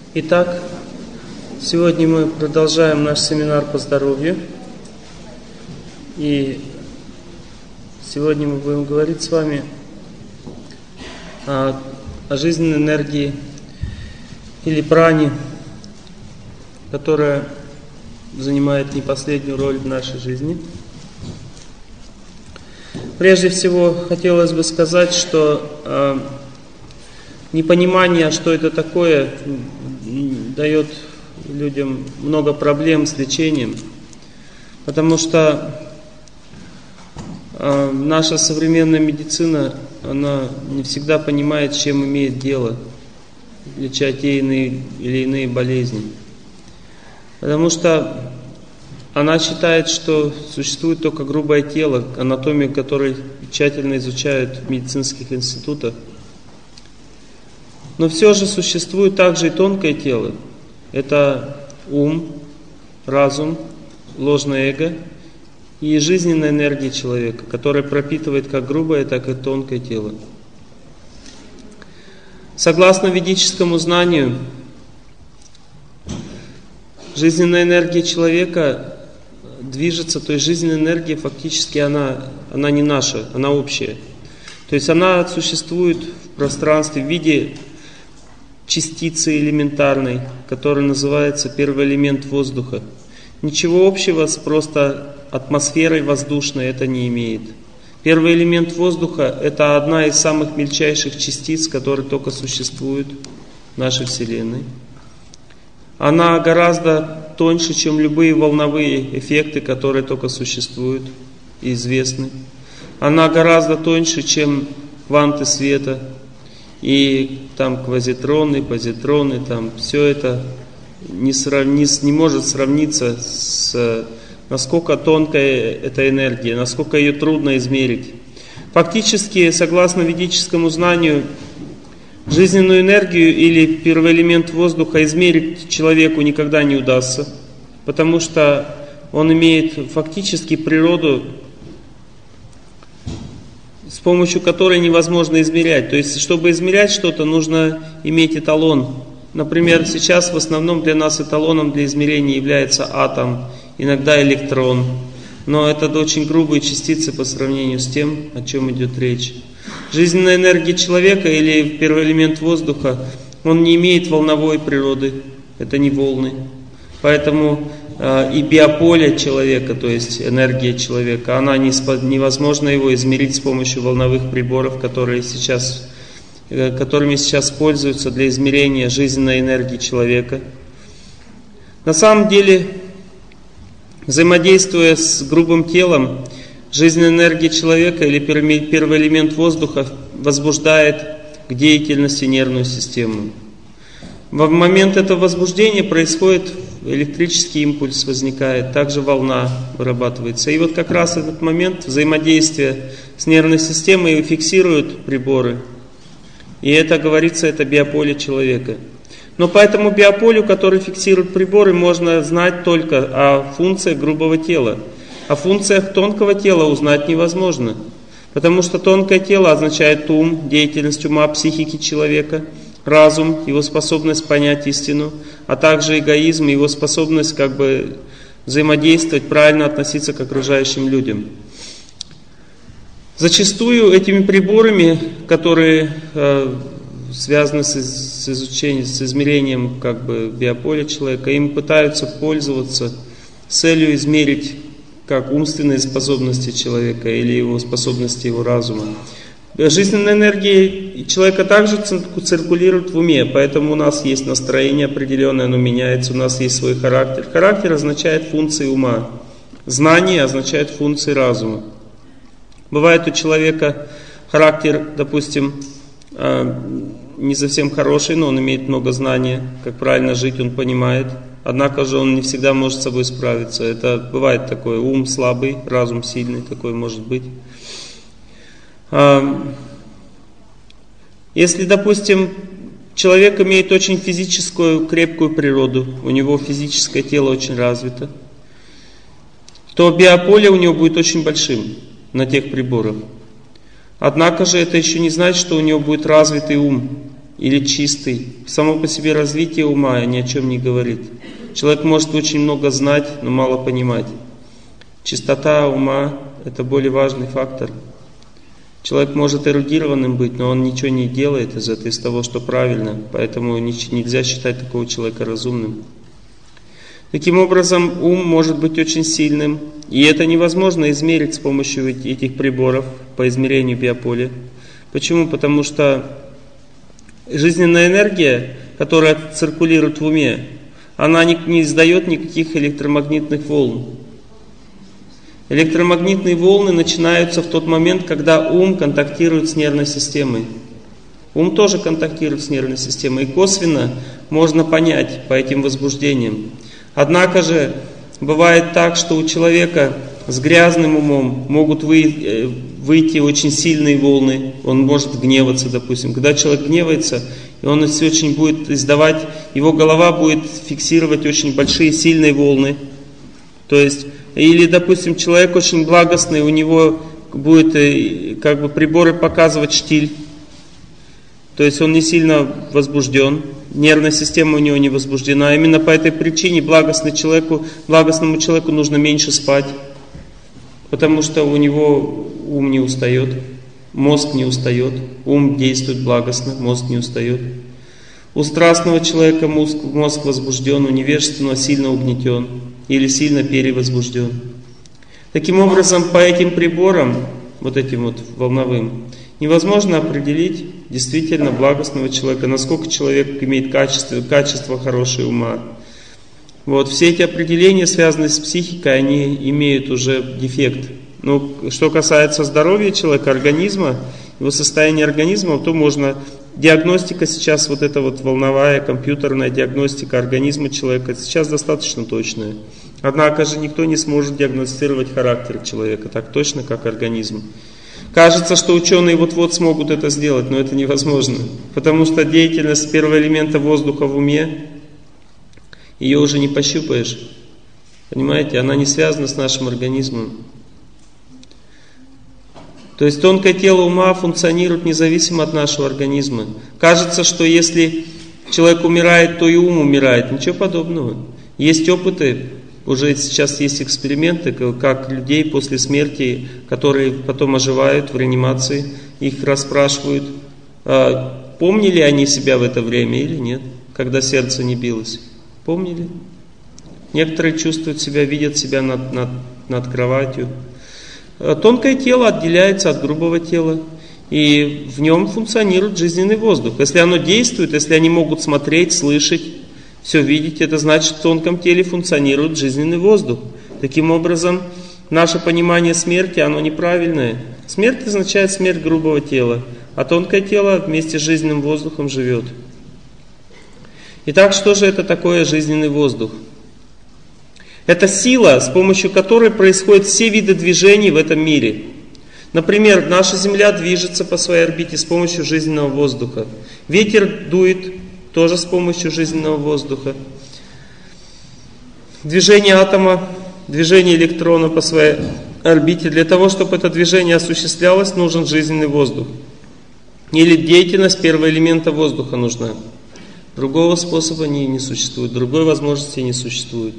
Итак, сегодня мы продолжаем наш семинар по здоровью. И сегодня мы будем говорить с вами о жизненной энергии или пране, которая занимает не последнюю роль в нашей жизни. Прежде всего, хотелось бы сказать, что непонимание, что это такое, дает людям много проблем с лечением, потому что наша современная медицина, она не всегда понимает, с чем имеет дело, леча те или иные болезни. Потому что она считает, что существует только грубое тело, анатомию которой тщательно изучают в медицинских институтах. Но все же существует также и тонкое тело. Это ум, разум, ложное эго и жизненная энергия человека, которая пропитывает как грубое, так и тонкое тело. Согласно ведическому знанию, жизненная энергия человека движется, то есть жизненная энергия фактически она не наша, она общая. То есть она существует в пространстве в виде частицы элементарной, которая называется первый элемент воздуха. Ничего общего с просто атмосферой воздушной это не имеет. Первый элемент воздуха — это одна из самых мельчайших частиц, которые только существуют в нашей Вселенной. Она гораздо тоньше, чем любые волновые эффекты, которые только существуют и известны. Она гораздо тоньше, чем кванты света. И там квазитроны, позитроны, там все это не может сравниться с насколько тонкая эта энергия, насколько ее трудно измерить. Фактически, согласно ведическому знанию, жизненную энергию или первый элемент воздуха измерить человеку никогда не удастся, потому что он имеет фактически природу, с помощью которой невозможно измерять. То есть, чтобы измерять что-то, нужно иметь эталон. Например, сейчас в основном для нас эталоном для измерения является атом, иногда электрон. Но это очень грубые частицы по сравнению с тем, о чем идет речь. Жизненная энергия человека или первый элемент воздуха, он не имеет волновой природы. Это не волны. Поэтому и биополе человека, то есть энергия человека, невозможно его измерить с помощью волновых приборов, которыми сейчас пользуются для измерения жизненной энергии человека. На самом деле, взаимодействуя с грубым телом, жизненная энергия человека или первый элемент воздуха возбуждает к деятельности нервную систему. В момент этого возбуждения происходит электрический импульс, возникает, также волна вырабатывается. И вот как раз этот момент взаимодействия с нервной системой фиксируют приборы. И это, говорится, это биополе человека. Но по этому биополю, который фиксирует приборы, можно знать только о функциях грубого тела. О функциях тонкого тела узнать невозможно. Потому что тонкое тело означает ум, деятельность ума, психики человека, разум, его способность понять истину, а также эгоизм, его способность взаимодействовать, правильно относиться к окружающим людям. Зачастую этими приборами, которые связаны с измерением биополя человека, им пытаются пользоваться с целью измерить как умственные способности человека или его способности его разума. Жизненная энергия человека также циркулирует в уме, поэтому у нас есть настроение определенное, оно меняется, у нас есть свой характер. Характер означает функции ума, знание означает функции разума. Бывает у человека характер, допустим, не совсем хороший, но он имеет много знаний, как правильно жить он понимает, однако же он не всегда может с собой справиться. Это бывает такое, ум слабый, разум сильный, такой может быть. Если, допустим, человек имеет очень физическую, крепкую природу, у него физическое тело очень развито, то биополе у него будет очень большим на тех приборах. Однако же это еще не значит, что у него будет развитый ум. или чистый. Само по себе развитие ума ни о чем не говорит. Человек может очень много знать, но мало понимать. Чистота ума – это более важный фактор. Человек может эрудированным быть, но он ничего не делает из того, что правильно. Поэтому нельзя считать такого человека разумным. Таким образом, ум может быть очень сильным. И это невозможно измерить с помощью этих приборов по измерению биополя. Почему? Потому что жизненная энергия, которая циркулирует в уме, она не издает никаких электромагнитных волн. Электромагнитные волны начинаются в тот момент, когда ум контактирует с нервной системой. Ум тоже контактирует с нервной системой, и косвенно можно понять по этим возбуждениям. Однако же бывает так, что у человека с грязным умом могут выйти очень сильные волны, он может гневаться, допустим. Когда человек гневается, и он очень будет издавать, его голова будет фиксировать очень большие сильные волны. То есть, или, допустим, человек очень благостный, у него будет приборы показывать штиль. То есть он не сильно возбужден, нервная система у него не возбуждена. Именно по этой причине благостному человеку нужно меньше спать, потому что у него ум не устает, мозг не устает, ум действует благостно, мозг не устает. У страстного человека мозг возбужден, у невежественного сильно угнетен или сильно перевозбужден. Таким образом, по этим приборам, вот этим вот волновым, невозможно определить действительно благостного человека, насколько человек имеет качество хорошего ума. Вот, все эти определения, связанные с психикой, они имеют уже дефект. Но что касается здоровья человека, организма, его состояния организма, то можно... Диагностика сейчас, вот эта вот волновая, компьютерная диагностика организма человека, сейчас достаточно точная. Однако же никто не сможет диагностировать характер человека так точно, как организм. Кажется, что ученые вот-вот смогут это сделать, но это невозможно. Потому что деятельность первого элемента воздуха в уме, ее уже не пощупаешь. Понимаете, она не связана с нашим организмом. То есть тонкое тело ума функционирует независимо от нашего организма. Кажется, что если человек умирает, то и ум умирает. Ничего подобного. Есть опыты, уже сейчас есть эксперименты, как людей после смерти, которые потом оживают в реанимации, их расспрашивают, помнили они себя в это время или нет, когда сердце не билось. Помнили? Некоторые чувствуют себя, видят себя над кроватью. Тонкое тело отделяется от грубого тела, и в нем функционирует жизненный воздух. Если оно действует, если они могут смотреть, слышать, все видеть, это значит, в тонком теле функционирует жизненный воздух. Таким образом, наше понимание смерти, оно неправильное. Смерть означает смерть грубого тела, а тонкое тело вместе с жизненным воздухом живет. Итак, что же это такое жизненный воздух? Это сила, с помощью которой происходят все виды движений в этом мире. Например, наша Земля движется по своей орбите с помощью жизненного воздуха. Ветер дует тоже с помощью жизненного воздуха. Движение атома, движение электрона по своей орбите. Для того, чтобы это движение осуществлялось, нужен жизненный воздух. Или деятельность первого элемента воздуха нужна. Другого способа не существует, другой возможности не существует.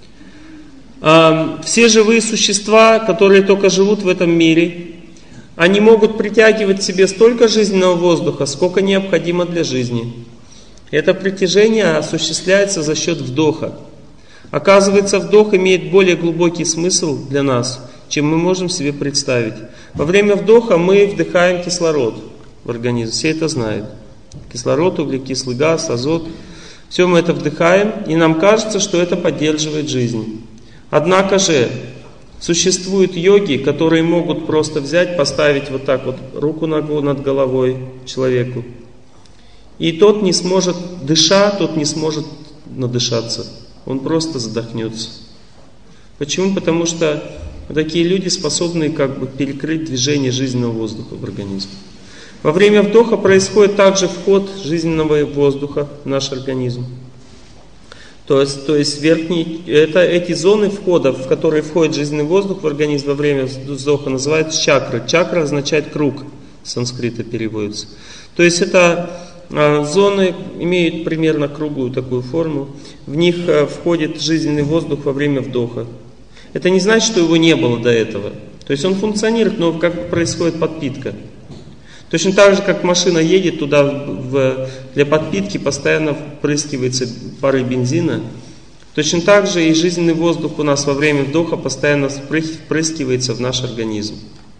Все живые существа, которые только живут в этом мире, они могут притягивать к себе столько жизненного воздуха, сколько необходимо для жизни. Это притяжение осуществляется за счет вдоха. Оказывается, вдох имеет более глубокий смысл для нас, чем мы можем себе представить. Во время вдоха мы вдыхаем кислород в организм, все это знают. Кислород, углекислый газ, азот. Все мы это вдыхаем, и нам кажется, что это поддерживает жизнь. Однако же существуют йоги, которые могут просто взять, поставить вот так вот руку над головой человеку. И тот не сможет, тот не сможет надышаться. Он просто задохнется. Почему? Потому что такие люди способны перекрыть движение жизненного воздуха в организме. Во время вдоха происходит также вход жизненного воздуха в наш организм. То есть эти зоны входа, в которые входит жизненный воздух в организм во время вдоха, называются чакры. Чакра означает круг, с санскрита переводится. То есть это Зоны имеют примерно круглую такую форму. В них входит жизненный воздух во время вдоха. Это не значит, что его не было до этого. То есть он функционирует, но как происходит подпитка. Точно так же, как машина едет, туда для подпитки постоянно впрыскивается пары бензина. Точно так же и жизненный воздух у нас во время вдоха постоянно впрыскивается в наш организм.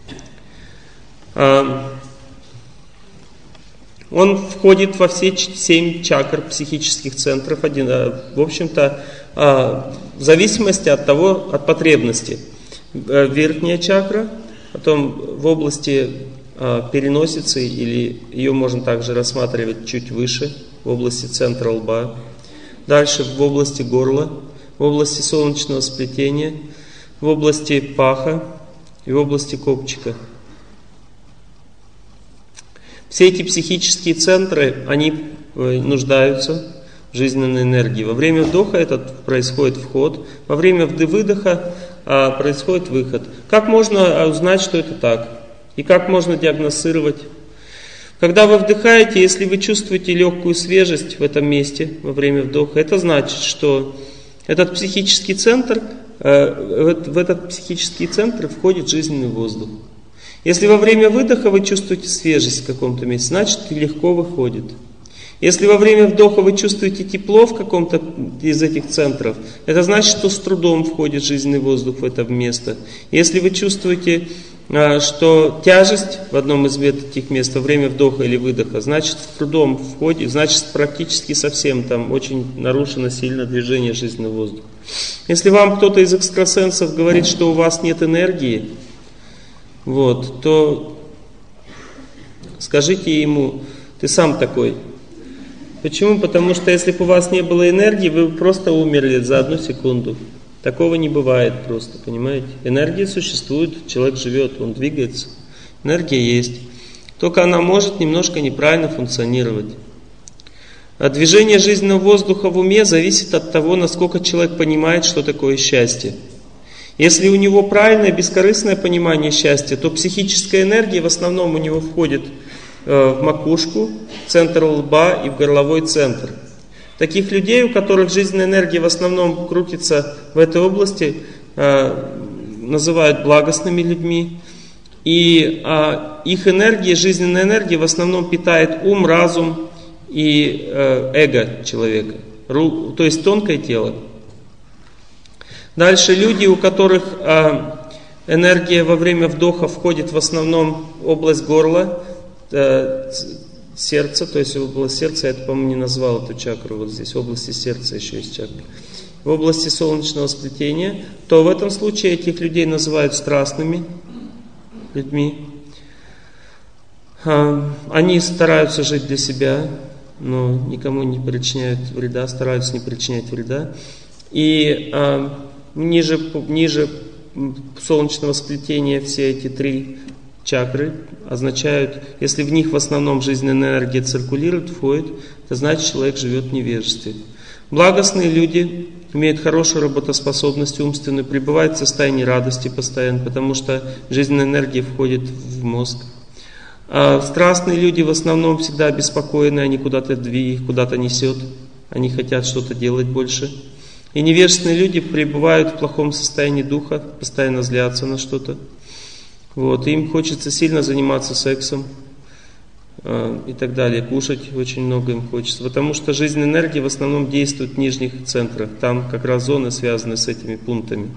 Он входит во все 7 чакр психических центров. В общем-то, в зависимости от потребности. Верхняя чакра, потом в области переносицы, или ее можно также рассматривать чуть выше, в области центра лба. Дальше в области горла, в области солнечного сплетения, в области паха и в области копчика. Все эти психические центры, они нуждаются в жизненной энергии. Во время вдоха происходит вход, во время выдоха происходит выход. Как можно узнать, что это так? И как можно диагностировать? Когда вы вдыхаете, если вы чувствуете легкую свежесть в этом месте во время вдоха, это значит, что этот психический центр, в этот психический центр входит жизненный воздух. Если во время выдоха вы чувствуете свежесть в каком-то месте, значит, легко выходит. Если во время вдоха вы чувствуете тепло в каком-то из этих центров, это значит, что с трудом входит жизненный воздух в это место. Если вы чувствуете, что тяжесть в одном из этих мест во время вдоха или выдоха, значит, с трудом входит, значит, практически совсем там очень нарушено сильно движение жизненного воздуха. Если вам кто-то из экстрасенсов говорит, что у вас нет энергии, то скажите ему: ты сам такой. Почему? Потому что если бы у вас не было энергии, вы бы просто умерли за 1 секунду. Такого не бывает просто, понимаете? Энергия существует, человек живет, он двигается. Энергия есть. Только она может немножко неправильно функционировать. А движение жизненного воздуха в уме зависит от того, насколько человек понимает, что такое счастье. Если у него правильное, бескорыстное понимание счастья, то психическая энергия в основном у него входит в макушку, в центр лба и в горловой центр. Таких людей, у которых жизненная энергия в основном крутится в этой области, называют благостными людьми. И их энергия, жизненная энергия в основном питает ум, разум и эго человека, то есть тонкое тело. Дальше люди, у которых энергия во время вдоха входит в основном в область горла, сердца, то есть область сердца, я это, по-моему, не назвал эту чакру, вот здесь в области сердца еще есть чакра, в области солнечного сплетения, то в этом случае этих людей называют страстными людьми. Они стараются жить для себя, но никому не причиняют вреда, стараются не причинять вреда. И ниже солнечного сплетения все эти 3 чакры означают, если в них в основном жизненная энергия циркулирует, входит, это значит, человек живет в невежестве. Благостные люди имеют хорошую работоспособность умственную, пребывают в состоянии радости постоянно, потому что жизненная энергия входит в мозг. А страстные люди в основном всегда обеспокоены, они куда-то их куда-то несет, они хотят что-то делать больше. И невежественные люди пребывают в плохом состоянии духа, постоянно злятся на что-то. Им хочется сильно заниматься сексом и так далее, кушать очень много им хочется, потому что жизненная энергия в основном действует в нижних центрах, там как раз зоны связаны с этими пунктами.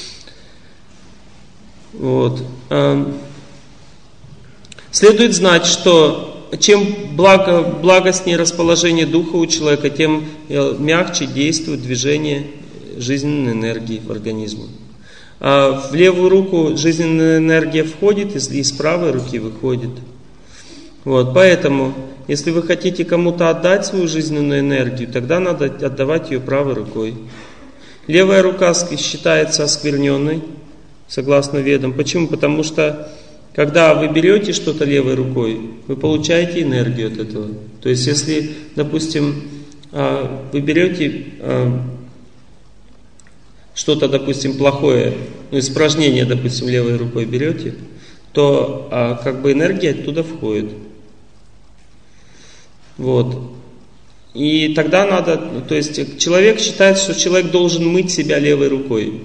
Следует знать, что чем благостнее расположение духа у человека, тем мягче действует движение жизненной энергии в организме. В левую руку жизненная энергия входит, и с правой руки выходит. Поэтому, если вы хотите кому-то отдать свою жизненную энергию, тогда надо отдавать ее правой рукой. Левая рука считается оскверненной, согласно ведам. Почему? Потому что, когда вы берете что-то левой рукой, вы получаете энергию от этого. То есть, если, допустим, вы берете что-то, допустим, плохое, испражнение, допустим, левой рукой берете, то энергия оттуда входит. Вот. И тогда надо, то есть человек считает, что человек должен мыть себя левой рукой.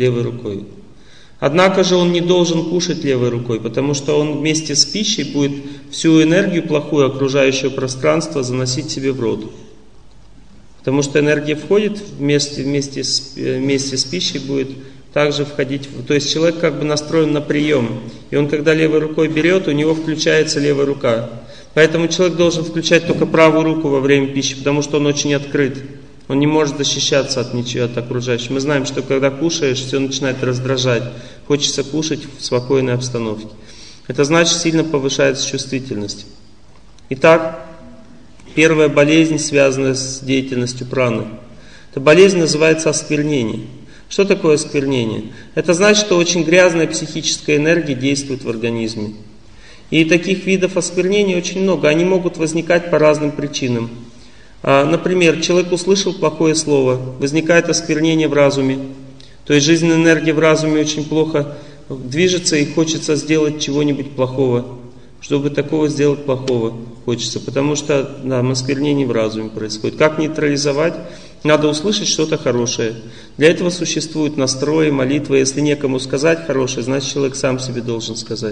Однако же он не должен кушать левой рукой, потому что он вместе с пищей будет всю энергию плохую окружающего пространства заносить себе в рот. Потому что энергия входит вместе с пищей, будет также входить. То есть человек как бы настроен на прием. И он когда левой рукой берет, у него включается левая рука. Поэтому человек должен включать только правую руку во время пищи, потому что он очень открыт. Он не может защищаться от ничего, от окружающих. Мы знаем, что когда кушаешь, все начинает раздражать. Хочется кушать в спокойной обстановке. Это значит, сильно повышается чувствительность. Итак, первая болезнь, связанная с деятельностью праны. Эта болезнь называется осквернение. Что такое осквернение? Это значит, что очень грязная психическая энергия действует в организме. И таких видов осквернения очень много. Они могут возникать по разным причинам. Например, человек услышал плохое слово, возникает осквернение в разуме. То есть жизненная энергия в разуме очень плохо движется и хочется сделать чего-нибудь плохого. Чтобы такого сделать плохого хочется, потому что осквернение в разуме происходит. Как нейтрализовать? Надо услышать что-то хорошее. Для этого существуют настрои, молитвы. Если некому сказать хорошее, значит человек сам себе должен сказать.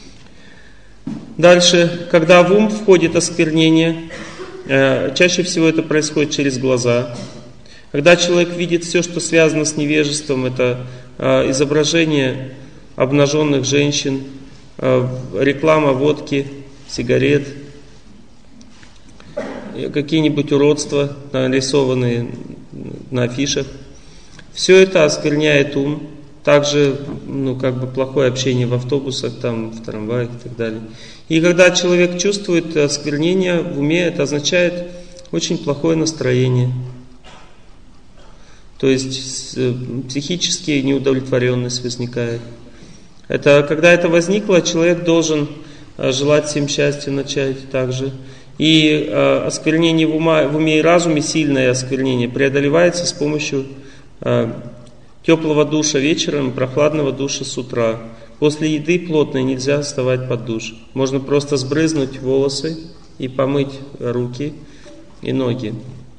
Дальше, когда в ум входит осквернение, чаще всего это происходит через глаза. Когда человек видит все, что связано с невежеством, это изображение обнаженных женщин, реклама водки, сигарет, какие-нибудь уродства, нарисованные на афишах. Все это оскверняет ум. Также плохое общение в автобусах, в трамваях и так далее. И когда человек чувствует осквернение в уме, это означает очень плохое настроение. То есть психически неудовлетворенность возникает. Это, когда это возникло, человек должен желать всем счастья начать также. И осквернение в уме и разуме, сильное осквернение, преодолевается с помощью теплого душа вечером и прохладного душа с утра. После еды плотной нельзя вставать под душ. Можно просто сбрызнуть волосы и помыть руки и ноги.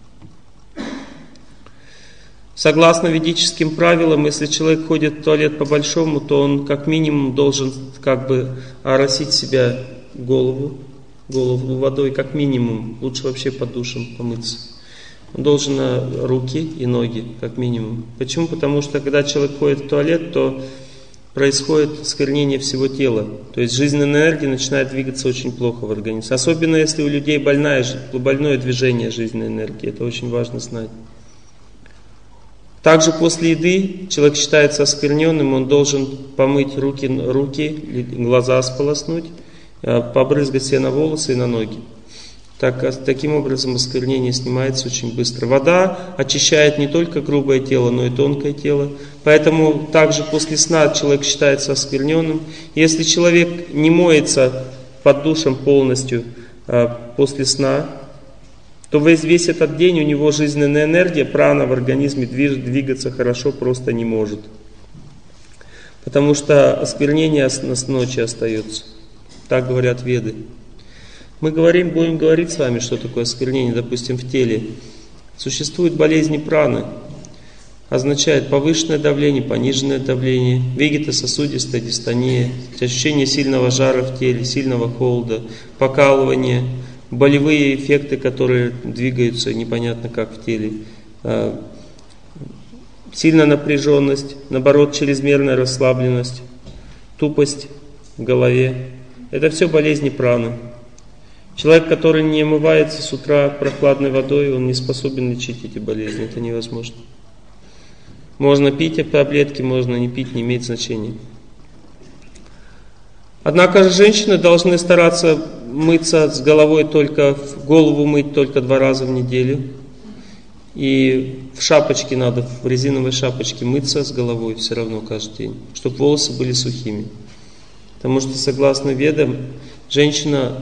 Согласно ведическим правилам, если человек ходит в туалет по-большому, то он как минимум должен оросить себя голову водой, как минимум. Лучше вообще под душем помыться. Он должен руки и ноги, как минимум. Почему? Потому что когда человек ходит в туалет, то происходит осквернение всего тела. То есть жизненная энергия начинает двигаться очень плохо в организме. Особенно если у людей больное движение жизненной энергии. Это очень важно знать. Также после еды человек считается оскверненным, он должен помыть руки, глаза сполоснуть, побрызгать себе на волосы и на ноги. Таким образом осквернение снимается очень быстро. Вода очищает не только грубое тело, но и тонкое тело. Поэтому также после сна человек считается оскверненным. Если человек не моется под душем полностью после сна, то весь этот день у него жизненная энергия, прана в организме двигаться хорошо просто не может. Потому что осквернение с ночи остается. Так говорят веды. Мы будем говорить с вами, что такое осквернение, допустим, в теле. Существуют болезни праны. Означает повышенное давление, пониженное давление, вегетососудистая дистония, ощущение сильного жара в теле, сильного холода, покалывание, болевые эффекты, которые двигаются непонятно как в теле, сильная напряженность, наоборот, чрезмерная расслабленность, тупость в голове. Это все болезни праны. Человек, который не омывается с утра прохладной водой, он не способен лечить эти болезни. Это невозможно. Можно пить таблетки, можно не пить, не имеет значения. Однако же женщины должны стараться мыться с головой голову мыть только 2 раза в неделю. И в шапочке надо, в резиновой шапочке мыться с головой все равно каждый день, чтобы волосы были сухими. Потому что, согласно ведам, женщина,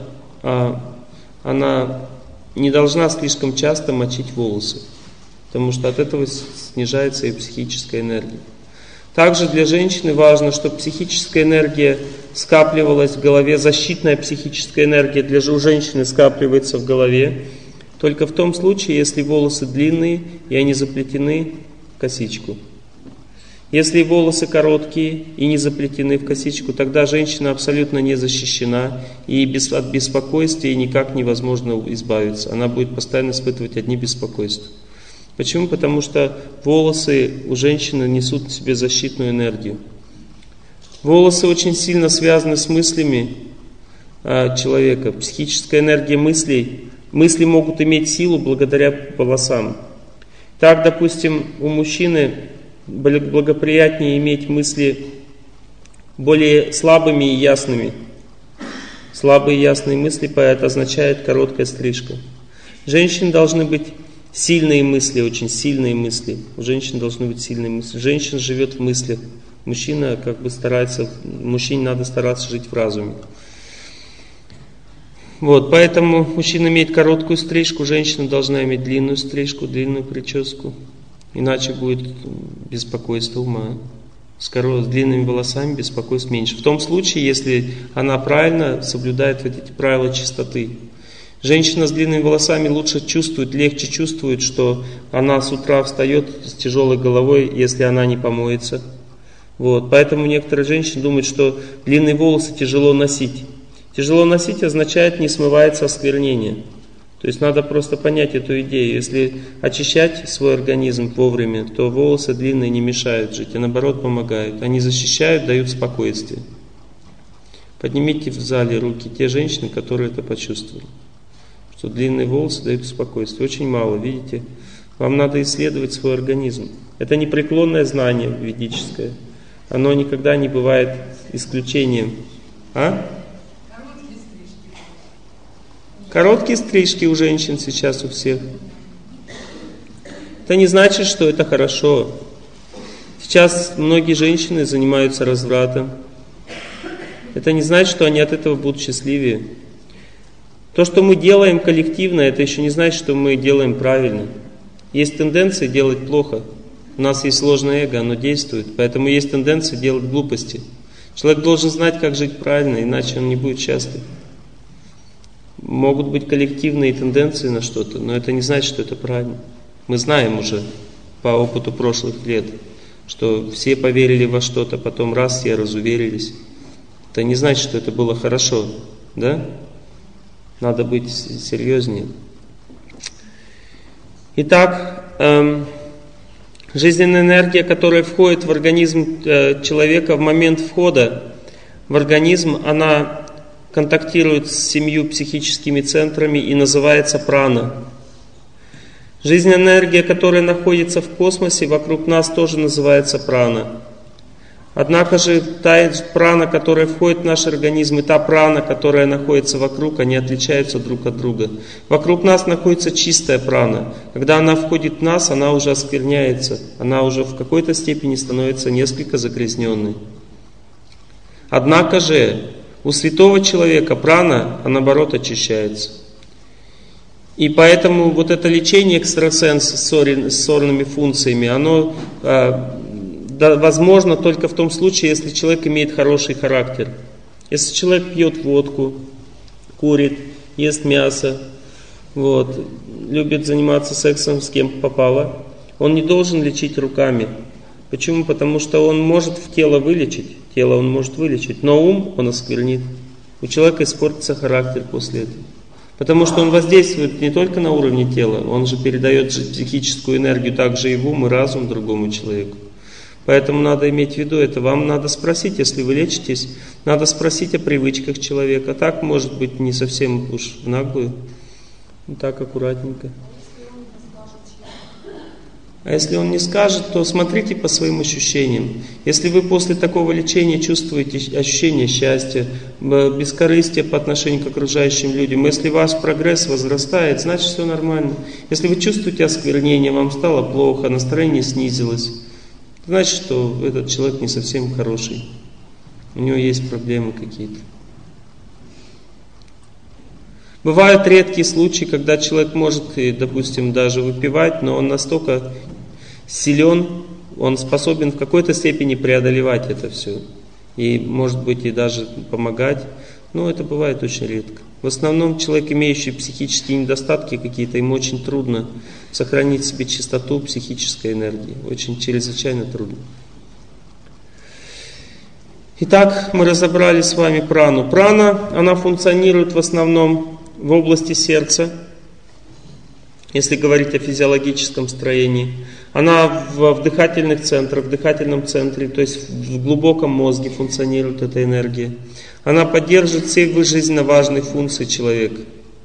она не должна слишком часто мочить волосы, потому что от этого снижается и психическая энергия. Также для женщины важно, чтобы психическая энергия скапливалась в голове, защитная психическая энергия у женщины скапливается в голове, только в том случае, если волосы длинные и они заплетены в косичку. Если волосы короткие и не заплетены в косичку, тогда женщина абсолютно не защищена, и от беспокойствия никак невозможно избавиться. Она будет постоянно испытывать одни беспокойства. Почему? Потому что волосы у женщины несут в себе защитную энергию. Волосы очень сильно связаны с мыслями человека. Психическая энергия мыслей. Мысли могут иметь силу благодаря волосам. Так, допустим, у мужчины благоприятнее иметь мысли более слабыми и ясными. Слабые и ясные мысли, это означает короткая стрижка. Женщины должны быть сильные мысли, очень сильные мысли. У женщин должны быть сильные мысли. Женщина живет в мыслях. Мужчина мужчине надо стараться жить в разуме. Вот, поэтому мужчина имеет короткую стрижку, женщина должна иметь длинную стрижку, длинную прическу. Иначе будет беспокойство ума. С длинными волосами беспокойств меньше. В том случае, если она правильно соблюдает эти правила чистоты. Женщина с длинными волосами легче чувствует, что она с утра встает с тяжелой головой, если она не помоется. Вот. Поэтому некоторые женщины думают, что длинные волосы тяжело носить. Тяжело носить означает не смывается осквернение. То есть надо просто понять эту идею. Если очищать свой организм вовремя, то волосы длинные не мешают жить, а наоборот помогают. Они защищают, дают спокойствие. Поднимите в зале руки те женщины, которые это почувствовали. Что длинные волосы дают спокойствие. Очень мало, видите? Вам надо исследовать свой организм. Это непреклонное знание ведическое. Оно никогда не бывает исключением. Короткие стрижки у женщин сейчас у всех. Это не значит, что это хорошо. Сейчас многие женщины занимаются развратом. Это не значит, что они от этого будут счастливее. То, что мы делаем коллективно, это еще не значит, что мы делаем правильно. Есть тенденция делать плохо. У нас есть ложное эго, оно действует. Поэтому есть тенденция делать глупости. Человек должен знать, как жить правильно, иначе он не будет счастлив. Могут быть коллективные тенденции на что-то, но это не значит, что это правильно. Мы знаем уже по опыту прошлых лет, что все поверили во что-то, потом раз все разуверились. Это не значит, что это было хорошо, да? Надо быть серьезнее. Итак, жизненная энергия, которая входит в организм человека в момент входа в организм, она контактирует с 7 психическими центрами и называется прана. Жизненная энергия, которая находится в космосе, вокруг нас тоже называется прана. Однако же та прана, которая входит в наш организм, и та прана, которая находится вокруг, они отличаются друг от друга. Вокруг нас находится чистая прана. Когда она входит в нас, она уже оскверняется. Она уже в какой-то степени становится несколько загрязненной. Однако же у святого человека прана, наоборот, очищается. И поэтому вот это лечение экстрасенса с сорными функциями, оно возможно только в том случае, если человек имеет хороший характер. Если человек пьет водку, курит, ест мясо, любит заниматься сексом с кем попало, он не должен лечить руками. Почему? Потому что он может в тело вылечить, но ум он осквернит. У человека испортится характер после этого. Потому что он воздействует не только на уровне тела, он же передает психическую энергию также и в ум, и разум другому человеку. Поэтому надо иметь в виду это. Вам надо спросить, если вы лечитесь, надо спросить о привычках человека. Так, может быть, не совсем уж в наглую, так аккуратненько. А если он не скажет, то смотрите по своим ощущениям. Если вы после такого лечения чувствуете ощущение счастья, бескорыстия по отношению к окружающим людям, если ваш прогресс возрастает, значит все нормально. Если вы чувствуете осквернение, вам стало плохо, настроение снизилось, значит, что этот человек не совсем хороший. У него есть проблемы какие-то. Бывают редкие случаи, когда человек может, допустим, даже выпивать, но он настолько силен, он способен в какой-то степени преодолевать это все. и может быть и даже помогать, но это бывает очень редко. В основном человек, имеющий психические недостатки какие-то, ему очень трудно сохранить в себе чистоту психической энергии, очень чрезвычайно трудно. Итак, мы разобрали с вами прану. Прана, она функционирует в основном в области сердца, если говорить о физиологическом строении. Она в дыхательных центрах, в дыхательном центре, то есть в глубоком мозге функционирует эта энергия. Она поддерживает все жизненно важные функции человека.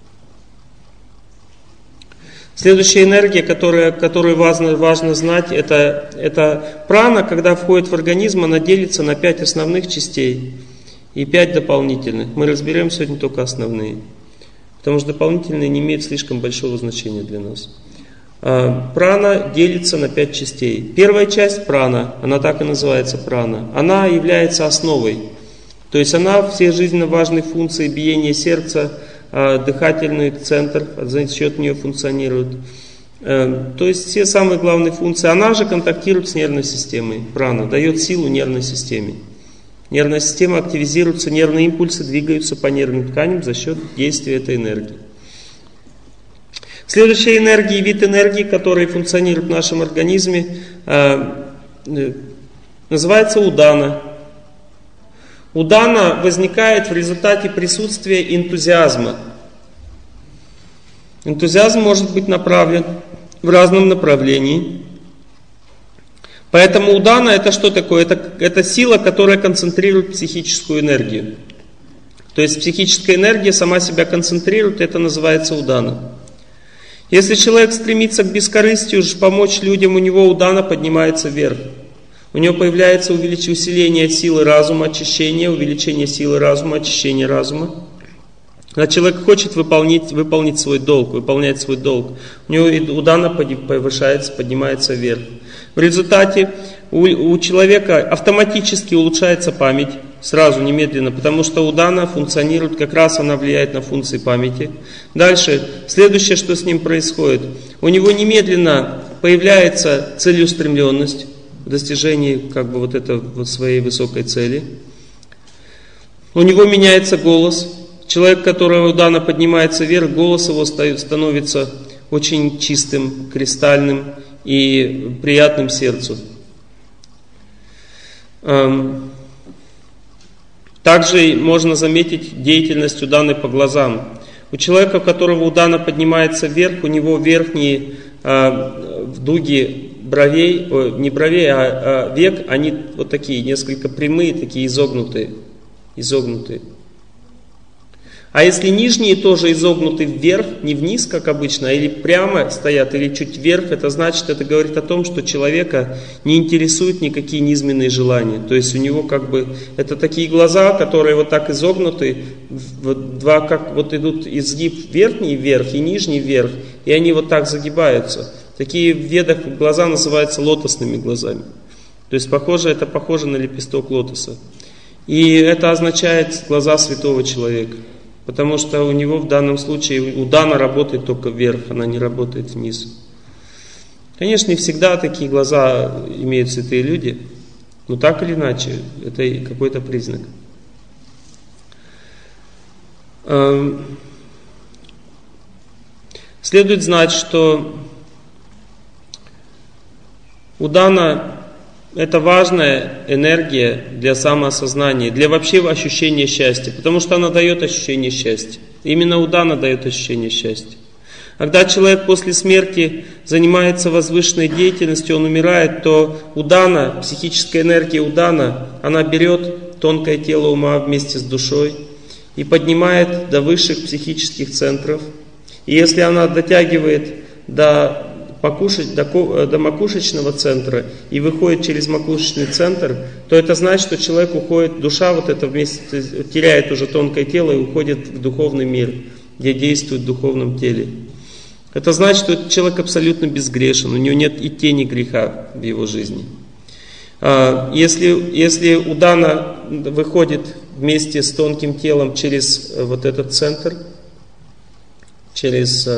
Следующая энергия, которую важно знать, это прана, когда входит в организм, она делится на 5 основных частей и 5 дополнительных. Мы разберем сегодня только основные, потому что дополнительные не имеют слишком большого значения для нас. Прана делится на 5 частей. Первая часть прана, она так и называется прана, она является основой. То есть она все жизненно важные функции биения сердца, дыхательный центр за счет нее функционирует. То есть все самые главные функции. Она же контактирует с нервной системой. Прана дает силу нервной системе. Нервная система активизируется, нервные импульсы двигаются по нервным тканям за счет действия этой энергии. Следующая энергия, вид энергии, который функционирует в нашем организме, называется удана. Удана возникает в результате присутствия энтузиазма. Энтузиазм может быть направлен в разном направлении. Поэтому удана это что такое? Это сила, которая концентрирует психическую энергию. То есть психическая энергия сама себя концентрирует, это называется удана. Если человек стремится к бескорыстию, помочь людям, у него удана поднимается вверх. У него появляется усиление силы разума, очищение, увеличение силы разума, очищение разума. Когда человек хочет выполнить свой долг, выполнять свой долг, у него удана повышается, поднимается вверх. В результате у человека автоматически улучшается память, сразу, немедленно, потому что удана функционирует, как раз она влияет на функции памяти. Дальше, следующее, что с ним происходит, у него немедленно появляется целеустремленность в достижении своей высокой цели. У него меняется голос. Человек, которого удана поднимается вверх, голос его становится очень чистым, кристальным и приятным сердцу. Также можно заметить деятельность уданы по глазам. У человека, у которого удана поднимается вверх, у него верхние дуги бровей, не бровей, а век, они вот такие, несколько прямые, такие изогнутые. А если нижние тоже изогнуты вверх, не вниз, как обычно, а или прямо стоят, или чуть вверх, это значит, это говорит о том, что человека не интересуют никакие низменные желания. То есть у него это такие глаза, которые вот так изогнуты, идут изгиб верхний вверх и нижний вверх, и они вот так загибаются. Такие в ведах глаза называются лотосными глазами. То есть это похоже на лепесток лотоса. И это означает глаза святого человека. Потому что у него в данном случае удана работает только вверх, она не работает вниз. Конечно, не всегда такие глаза имеют святые люди, но так или иначе, это какой-то признак. Следует знать, что удана это важная энергия для самоосознания, для вообще ощущения счастья, потому что она дает ощущение счастья. Именно удана дает ощущение счастья. Когда человек после смерти занимается возвышенной деятельностью, он умирает, то удана, психическая энергия удана, она берет тонкое тело ума вместе с душой и поднимает до высших психических центров. И если она дотягивает до макушечного центра и выходит через макушечный центр, то это значит, что человек уходит, душа вместе теряет уже тонкое тело и уходит в духовный мир, где действует в духовном теле. Это значит, что этот человек абсолютно безгрешен, у него нет и тени греха в его жизни. Если удана выходит вместе с тонким телом через вот этот центр, через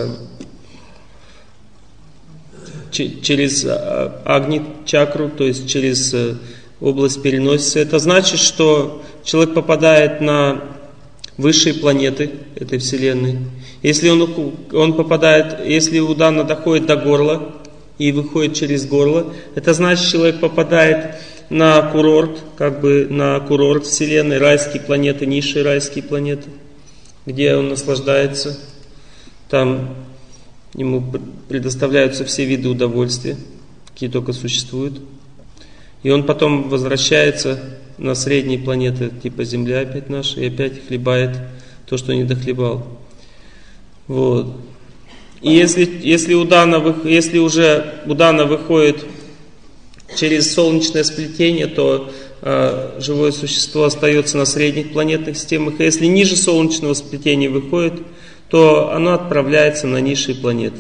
агни-чакру, то есть через область переносится. Это значит, что человек попадает на высшие планеты этой Вселенной. Если он попадает, если удана доходит до горла и выходит через горло, это значит, человек попадает на курорт, как бы на курорт Вселенной, райские планеты, низшие райские планеты, где он наслаждается. Там ему предоставляются все виды удовольствия, какие только существуют. И он потом возвращается на средние планеты, типа Земля опять наша, и опять хлебает то, что не дохлебал. Вот. И если уже удана выходит через солнечное сплетение, то живое существо остается на средних планетных системах. А если ниже солнечного сплетения выходит, то оно отправляется на низшие планеты.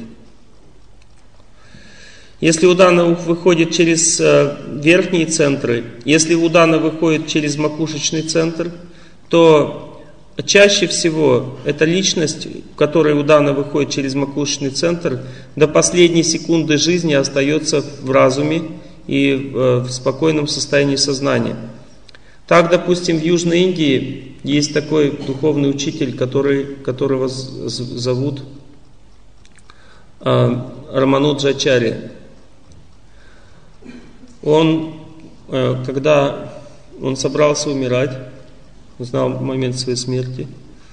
Если удана выходит через верхние центры, если удана выходит через макушечный центр, то чаще всего эта личность, в которой удана выходит через макушечный центр, до последней секунды жизни остается в разуме и в спокойном состоянии сознания. Так, допустим, в Южной Индии есть такой духовный учитель, которого зовут Рамануджачарья. Когда он собрался умирать, узнал момент своей смерти,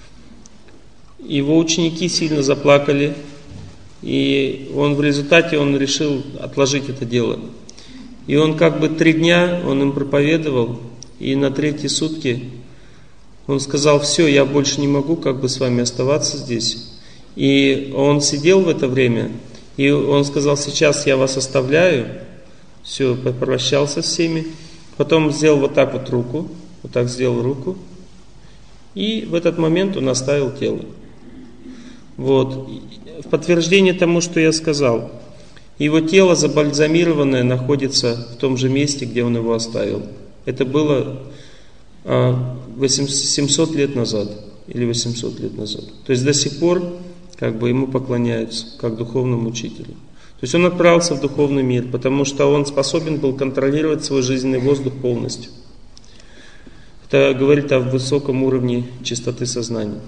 его ученики сильно заплакали, и в результате он решил отложить это дело. И он 3 дня он им проповедовал, и на 3-й сутки он сказал: все, я больше не могу с вами оставаться здесь. И он сидел в это время, и он сказал: сейчас я вас оставляю. Все, попрощался с всеми. Потом сделал вот так вот руку, вот так сделал руку. И в этот момент он оставил тело. Вот. В подтверждение тому, что я сказал, его тело забальзамированное находится в том же месте, где он его оставил. Это было 700 лет назад или 800 лет назад. То есть до сих пор ему поклоняются как духовному учителю. То есть он отправился в духовный мир, потому что он способен был контролировать свой жизненный воздух полностью. Это говорит о высоком уровне чистоты сознания.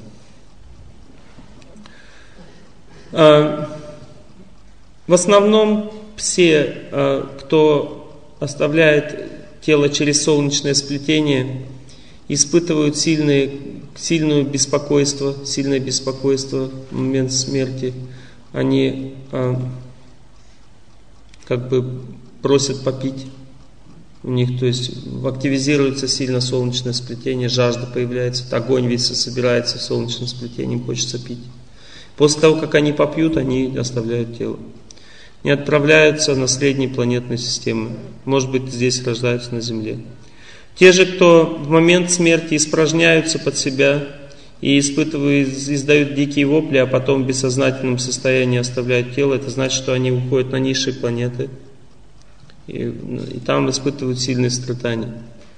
В основном все, кто оставляет тело через солнечное сплетение, испытывают сильное беспокойство в момент смерти. Они просят попить. У них, то есть, активизируется сильно солнечное сплетение, жажда появляется, огонь весь собирается в солнечном сплетении, им хочется пить. После того, как они попьют, они оставляют тело. Не отправляются на средние планетные системы. Может быть, здесь рождаются на Земле. Те же, кто в момент смерти испражняются под себя и издают дикие вопли, а потом в бессознательном состоянии оставляют тело, это значит, что они уходят на низшие планеты и там испытывают сильные страдания.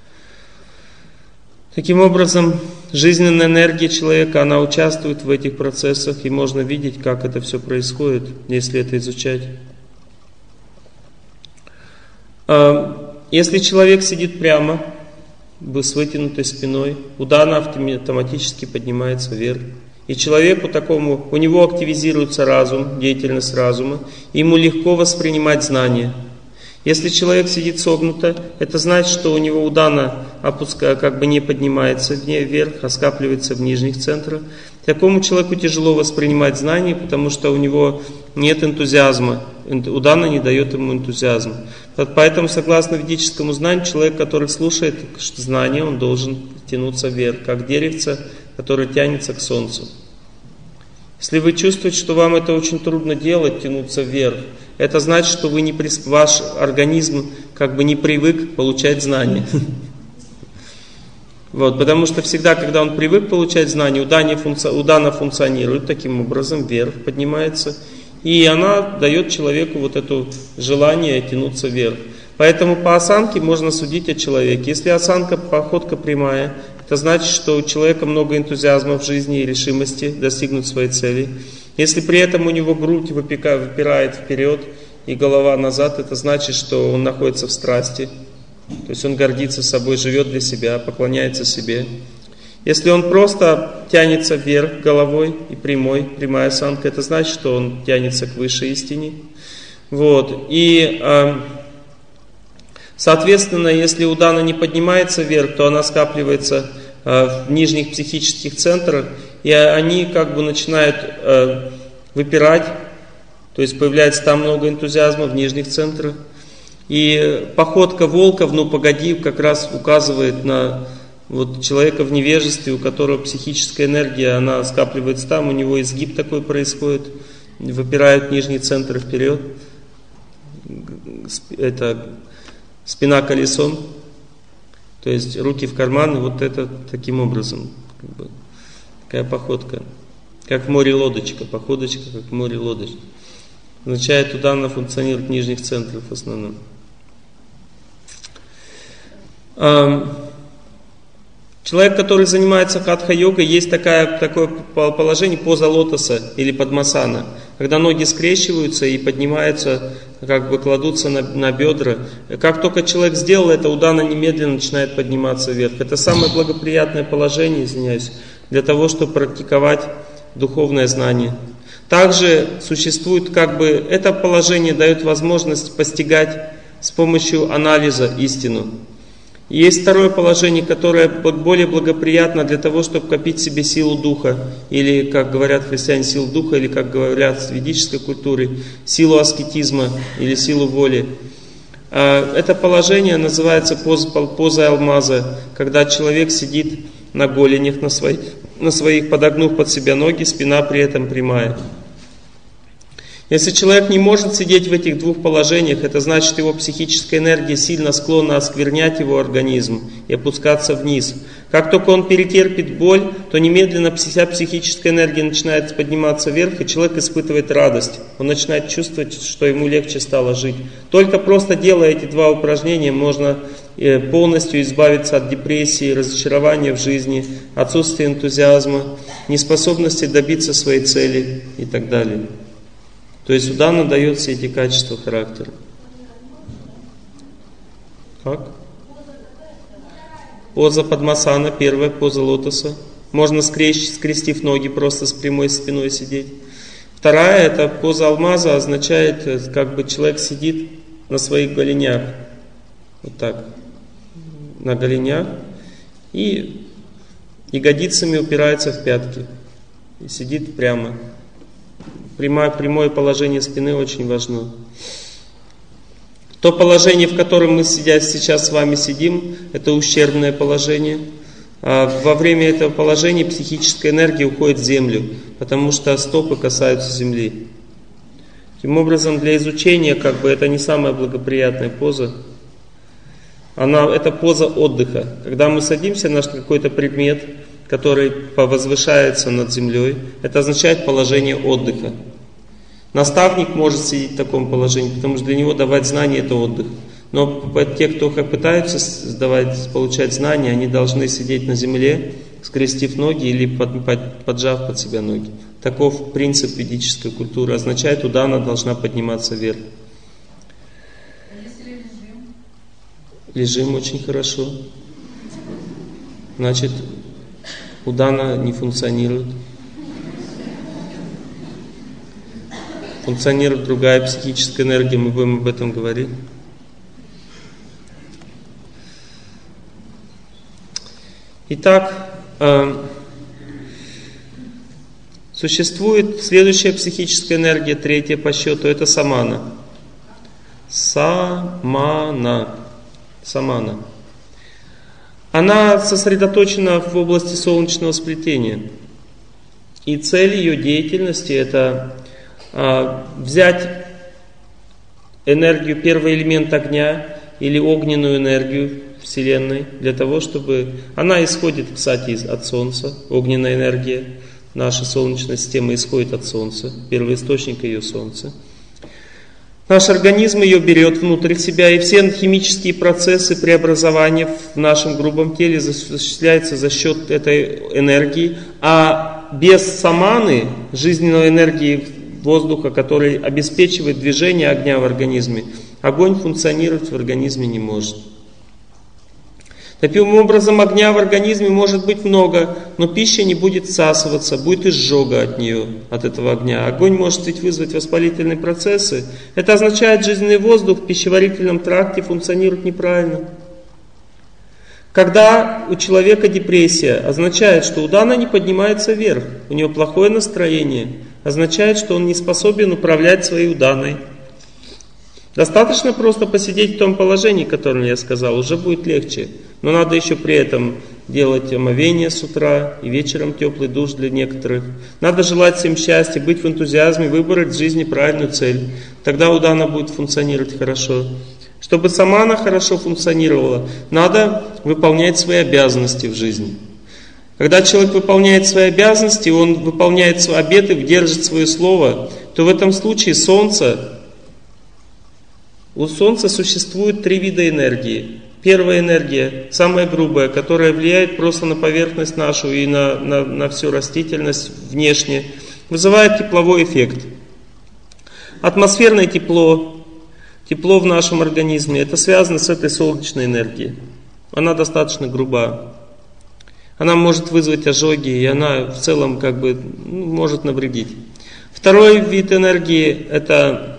Таким образом, жизненная энергия человека, она участвует в этих процессах, и можно видеть, как это все происходит, если это изучать. Если человек сидит прямо, с вытянутой спиной, удана автоматически поднимается вверх. И человеку такому, у него активизируется разум, деятельность разума, и ему легко воспринимать знания. Если человек сидит согнуто, это значит, что у него удана не поднимается вверх, а скапливается в нижних центрах. Такому человеку тяжело воспринимать знания, потому что у него нет энтузиазма. Удана не дает ему энтузиазма. Поэтому, согласно ведическому знанию, человек, который слушает знания, он должен тянуться вверх, как деревце, которое тянется к солнцу. Если вы чувствуете, что вам это очень трудно делать, тянуться вверх, это значит, что ваш организм не привык получать знания. Потому что всегда, когда он привык получать знания, удана функционирует таким образом, вверх поднимается, и она дает человеку это желание тянуться вверх. Поэтому по осанке можно судить о человеке. Если осанка, походка прямая, это значит, что у человека много энтузиазма в жизни и решимости достигнуть своей цели. Если при этом у него грудь выпирает вперед и голова назад, это значит, что он находится в страсти. То есть он гордится собой, живет для себя, поклоняется себе. Если он просто тянется вверх головой и прямая осанка, это значит, что он тянется к высшей истине. Вот. И, соответственно, если удана не поднимается вверх, то она скапливается в нижних психических центрах, и они как бы начинают выпирать, то есть появляется там много энтузиазма в нижних центрах. И походка волков, ну погоди, как раз указывает на вот человека в невежестве, у которого психическая энергия, она скапливается там, у него изгиб такой происходит, выпирают нижние центры вперед, это спина колесом, то есть руки в карманы, вот это таким образом, как бы, такая походка, как в море лодочка, походочка, как в море лодочка. Означает, туда она функционирует в нижних центрах в основном. Человек, который занимается хатха-йогой, есть такое положение поза лотоса или падмасана, когда ноги скрещиваются и поднимаются, как бы кладутся на бедра. Как только человек сделал это, удана немедленно начинает подниматься вверх. Это самое благоприятное положение, извиняюсь, для того, чтобы практиковать духовное знание. Также существует, как бы, это положение дает возможность постигать с помощью анализа истину. Есть второе положение, которое более благоприятно для того, чтобы копить в себе силу духа, или, как говорят христиане, силу духа, или, как говорят в ведической культуре, силу аскетизма или силу воли. Это положение называется позой алмаза, когда человек сидит на голенях, на своих, подогнув под себя ноги, спина при этом прямая. Если человек не может сидеть в этих двух положениях, это значит, его психическая энергия сильно склонна осквернять его организм и опускаться вниз. Как только он перетерпит боль, то немедленно вся психическая энергия начинает подниматься вверх, и человек испытывает радость. Он начинает чувствовать, что ему легче стало жить. Только просто делая эти два упражнения, можно полностью избавиться от депрессии, разочарования в жизни, отсутствия энтузиазма, неспособности добиться своей цели и так далее. То есть удана дает все эти качества характера. Как? Поза падмасана, первая поза лотоса. Можно скрестив ноги, просто с прямой спиной сидеть. Вторая, это поза алмаза, означает, как бы человек сидит на своих голенях. Вот так. На голенях. И ягодицами упирается в пятки. И сидит прямо. Прямое положение спины очень важно. То положение, в котором мы сейчас с вами сидим, это ущербное положение. Во время этого положения психическая энергия уходит в землю, потому что стопы касаются земли. Таким образом, для изучения, как бы, это не самая благоприятная поза. Это поза отдыха. Когда мы садимся на какой-то предмет, который возвышается над землей, это означает положение отдыха. Наставник может сидеть в таком положении, потому что для него давать знания — это отдых. Но те, кто пытаются получать знания, они должны сидеть на земле, скрестив ноги или поджав под себя ноги. Таков принцип ведической культуры. Означает, удана должна подниматься вверх. Лежим очень хорошо. Значит, удана не функционирует. Функционирует другая психическая энергия, мы будем об этом говорить. Итак, существует следующая психическая энергия, третья по счету, это самана. Самана. Она сосредоточена в области солнечного сплетения. И цель ее деятельности — это взять энергию, первый элемент огня или огненную энергию Вселенной, для того, чтобы... Она исходит, кстати, от Солнца, огненная энергия. Наша Солнечная система исходит от Солнца, первоисточник ее Солнце. Наш организм ее берет внутрь себя, и все химические процессы преобразования в нашем грубом теле осуществляются за счет этой энергии, а без саманы, жизненной энергии воздуха, который обеспечивает движение огня в организме, огонь функционировать в организме не может. Таким образом, огня в организме может быть много, но пища не будет всасываться, будет изжога от нее, от этого огня. Огонь может ведь вызвать воспалительные процессы. Это означает, жизненный воздух в пищеварительном тракте функционирует неправильно. Когда у человека депрессия, означает, что удана не поднимается вверх, у него плохое настроение, означает, что он не способен управлять своей уданой. Достаточно просто посидеть в том положении, которое я сказал, уже будет легче. Но надо еще при этом делать омовение с утра и вечером теплый душ для некоторых. Надо желать всем счастья, быть в энтузиазме, выбрать в жизни правильную цель. Тогда удана будет функционировать хорошо. Чтобы самана хорошо функционировала, надо выполнять свои обязанности в жизни. Когда человек выполняет свои обязанности, он выполняет свои обеты, держит свое слово, то в этом случае у Солнца существует 3 вида энергии. Первая энергия, самая грубая, которая влияет просто на поверхность нашу и на всю растительность внешне, вызывает тепловой эффект. Атмосферное тепло в нашем организме, это связано с этой солнечной энергией. Она достаточно груба. Она может вызвать ожоги, и она в целом может навредить. Второй вид энергии, это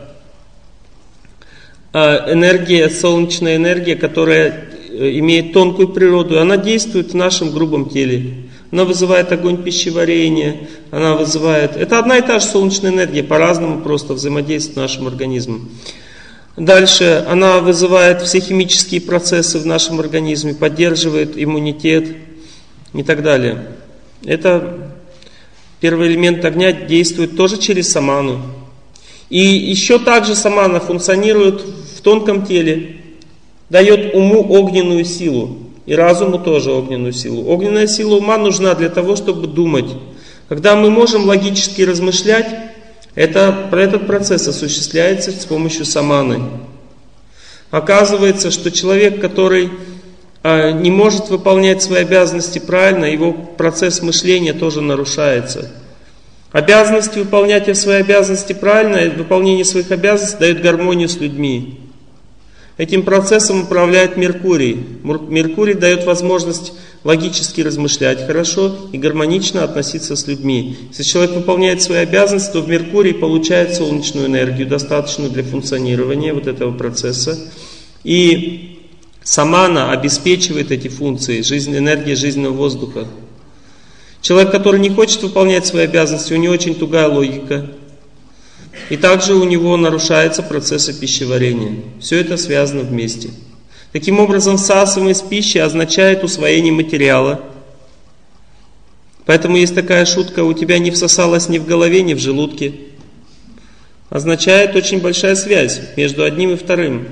энергия, солнечная энергия, которая имеет тонкую природу, она действует в нашем грубом теле. Она вызывает огонь пищеварения, это одна и та же солнечная энергия, по-разному просто взаимодействует с нашим организмом. Дальше она вызывает все химические процессы в нашем организме, поддерживает иммунитет и так далее. Это первый элемент огня действует тоже через саману. И еще также самана функционирует в тонком теле, дает уму огненную силу и разуму тоже огненную силу. Огненная сила ума нужна для того, чтобы думать. Когда мы можем логически размышлять, этот процесс осуществляется с помощью саманы. Оказывается, что человек, который не может выполнять свои обязанности правильно, его процесс мышления тоже нарушается. Обязанность выполнять свои обязанности правильно, выполнение своих обязанностей дает гармонию с людьми. Этим процессом управляет Меркурий. Меркурий дает возможность логически размышлять хорошо и гармонично относиться с людьми. Если человек выполняет свои обязанности, то в Меркурии получает солнечную энергию, достаточную для функционирования вот этого процесса. И самана обеспечивает эти функции, энергия жизненного воздуха. Человек, который не хочет выполнять свои обязанности, у него очень тугая логика. И также у него нарушаются процессы пищеварения. Все это связано вместе. Таким образом, всасываемость пищи означает усвоение материала. Поэтому есть такая шутка: у тебя не всосалось ни в голове, ни в желудке. Означает очень большая связь между одним и вторым.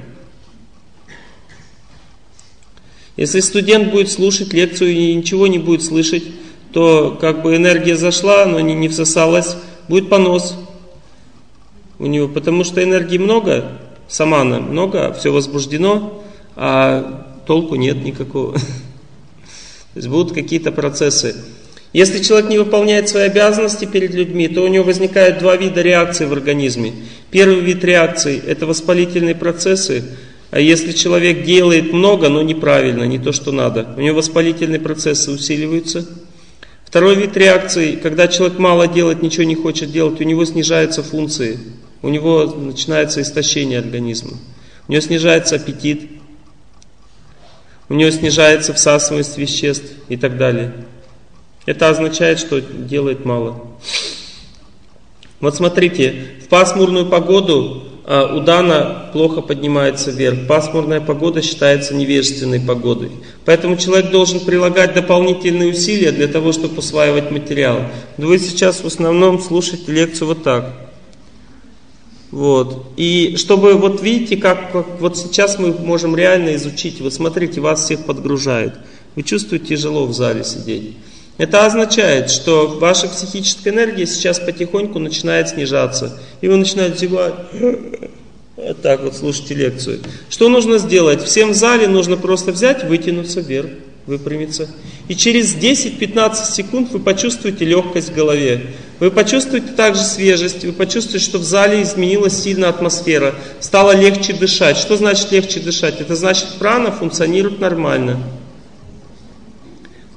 Если студент будет слушать лекцию и ничего не будет слышать, то энергия зашла, но не всосалась, будет понос у него, потому что энергии много, самана много, все возбуждено, а толку нет никакого. То есть будут какие-то процессы. Если человек не выполняет свои обязанности перед людьми, то у него возникают 2 вида реакций в организме. Первый вид реакций – это воспалительные процессы. А если человек делает много, но неправильно, не то, что надо, у него воспалительные процессы усиливаются. Второй вид реакции, когда человек мало делает, ничего не хочет делать, у него снижаются функции, у него начинается истощение организма, у него снижается аппетит, у него снижается всасываемость веществ и так далее. Это означает, что делает мало. Вот смотрите, в пасмурную погоду удана плохо поднимается вверх. Пасмурная погода считается невежественной погодой. Поэтому человек должен прилагать дополнительные усилия для того, чтобы усваивать материал. Вы сейчас в основном слушаете лекцию вот так. Вот. И чтобы, видите, как вот сейчас мы можем реально изучить. Вот смотрите, вас всех подгружает. Вы чувствуете тяжело в зале сидеть. Это означает, что ваша психическая энергия сейчас потихоньку начинает снижаться. И вы начинаете зевать. Вот так вот слушайте лекцию. Что нужно сделать? Всем в зале нужно просто взять, вытянуться вверх, выпрямиться. И через 10-15 секунд вы почувствуете легкость в голове. Вы почувствуете также свежесть. Вы почувствуете, что в зале изменилась сильно атмосфера. Стало легче дышать. Что значит легче дышать? Это значит, прана функционирует нормально.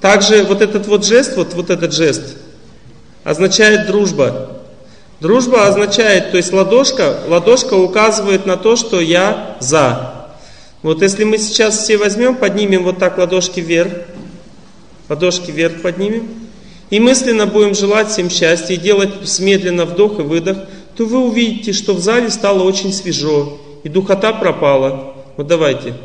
Также вот этот вот жест, вот этот жест означает дружба. Дружба означает, то есть ладошка указывает на то, что я за. Вот если мы сейчас все возьмем, поднимем вот так ладошки вверх поднимем, и мысленно будем желать всем счастья, и делать медленно вдох и выдох, то вы увидите, что в зале стало очень свежо, и духота пропала. Вот давайте.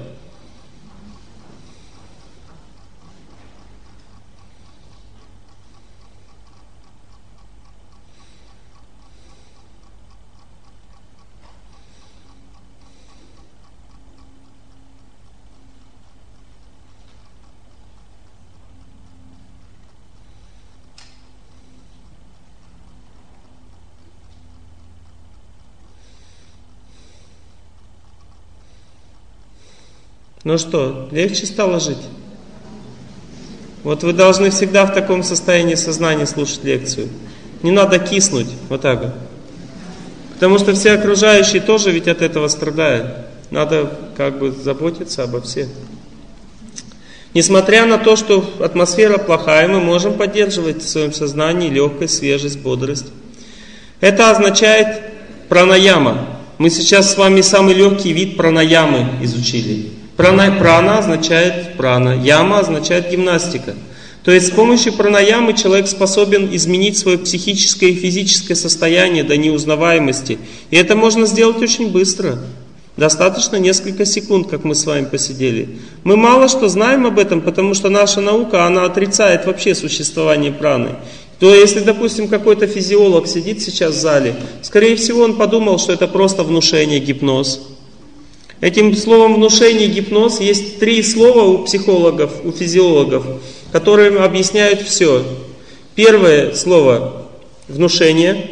Ну что, легче стало жить? Вот вы должны всегда в таком состоянии сознания слушать лекцию. Не надо киснуть, вот так вот. Потому что все окружающие тоже ведь от этого страдают. Надо как бы заботиться обо всех. Несмотря на то, что атмосфера плохая, мы можем поддерживать в своем сознании легкость, свежесть, бодрость. Это означает пранаяма. Мы сейчас с вами самый легкий вид пранаямы изучили. Прана означает прана, яма означает гимнастика. То есть с помощью пранаямы человек способен изменить свое психическое и физическое состояние до неузнаваемости. И это можно сделать очень быстро. Достаточно несколько секунд, как мы с вами посидели. Мы мало что знаем об этом, потому что наша наука, она отрицает вообще существование праны. То если, допустим, какой-то физиолог сидит сейчас в зале, скорее всего он подумал, что это просто внушение, гипноз. Этим словом внушение, гипноз есть 3 слова у психологов, у физиологов, которые объясняют все. Первое слово внушение,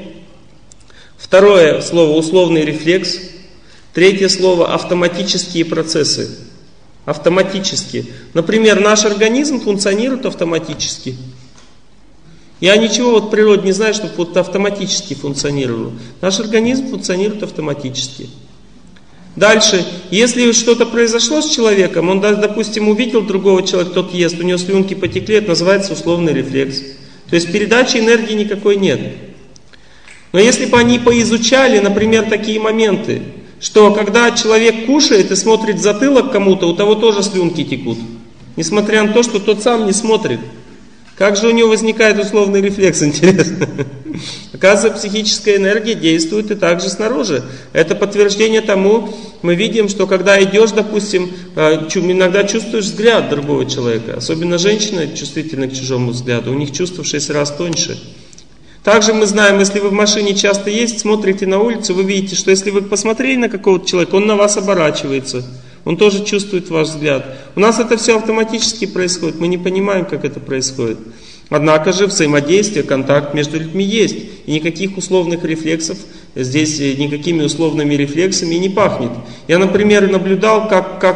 второе слово условный рефлекс, третье слово автоматические процессы. Автоматически. Например, наш организм функционирует автоматически. Я ничего вот в природе не знаю, чтобы вот автоматически функционировало. Наш организм функционирует автоматически. Дальше, если что-то произошло с человеком, он, допустим, увидел другого человека, тот ест, у него слюнки потекли, это называется условный рефлекс. То есть передачи энергии никакой нет. Но если бы они поизучали, например, такие моменты, что когда человек кушает и смотрит в затылок кому-то, у того тоже слюнки текут. Несмотря на то, что тот сам не смотрит. Как же у него возникает условный рефлекс, интересно? Оказывается, психическая энергия действует и также снаружи. Это подтверждение тому, мы видим, что когда идешь, допустим, иногда чувствуешь взгляд другого человека. Особенно женщины чувствительны к чужому взгляду, у них чувство в 6 раз тоньше. Также мы знаем, если вы в машине часто есть, смотрите на улицу, вы видите, что если вы посмотрели на какого-то человека, он на вас оборачивается. Он тоже чувствует ваш взгляд. У нас это все автоматически происходит, мы не понимаем, как это происходит. Однако же взаимодействие, контакт между людьми есть. И никаких условных рефлексов, здесь никакими условными рефлексами не пахнет. Я, например, наблюдал,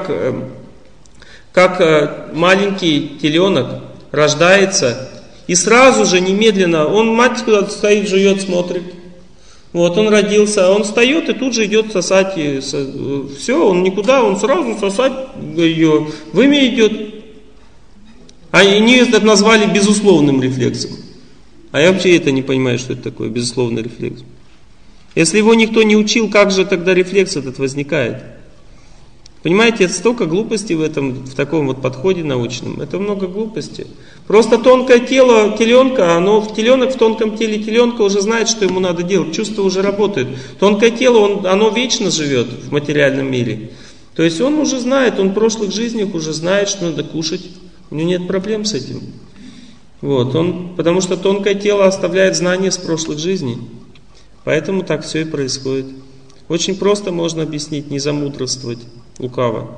как маленький теленок рождается, и сразу же, немедленно, мать куда-то стоит, жует, смотрит. Вот он родился, он встает и тут же идет сосать. Все, он никуда, он сразу сосать ее. Вымя идет. Они это назвали безусловным рефлексом. А я вообще это не понимаю, что это такое, безусловный рефлекс. Если его никто не учил, как же тогда рефлекс этот возникает? Понимаете, это столько глупостей в таком вот подходе научном. Это много глупостей. Просто тонкое тело теленка, теленок в тонком теле теленка уже знает, что ему надо делать. Чувства уже работают. Тонкое тело, оно вечно живет в материальном мире. То есть он уже знает, он в прошлых жизнях уже знает, что надо кушать. У него нет проблем с этим. Потому что тонкое тело оставляет знания с прошлых жизней. Поэтому так все и происходит. Очень просто можно объяснить, не замудрствовать лукаво.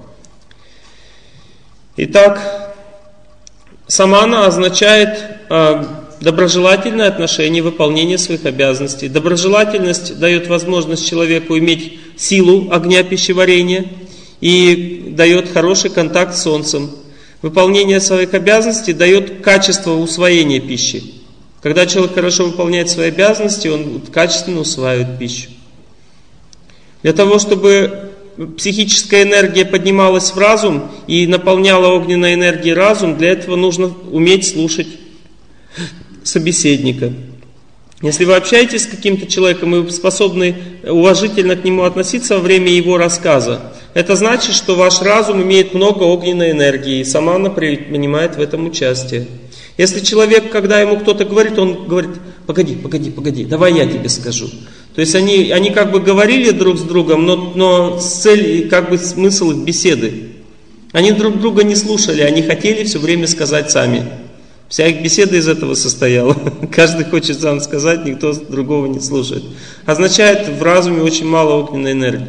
Итак, самана означает доброжелательное отношение, выполнение своих обязанностей. Доброжелательность дает возможность человеку иметь силу огня пищеварения и дает хороший контакт с солнцем. Выполнение своих обязанностей дает качество усвоения пищи. Когда человек хорошо выполняет свои обязанности, он качественно усваивает пищу. Для того, чтобы психическая энергия поднималась в разум и наполняла огненной энергией разум, для этого нужно уметь слушать собеседника. Если вы общаетесь с каким-то человеком и вы способны уважительно к нему относиться во время его рассказа, это значит, что ваш разум имеет много огненной энергии, и сама она принимает в этом участие. Если человек, когда ему кто-то говорит, он говорит: погоди, давай я тебе скажу. То есть они как бы говорили друг с другом, но цель, как бы смысл их беседы. Они друг друга не слушали, они хотели все время сказать сами. Вся их беседа из этого состояла. Каждый хочет сам сказать, никто другого не слушает. Означает, в разуме очень мало огненной энергии.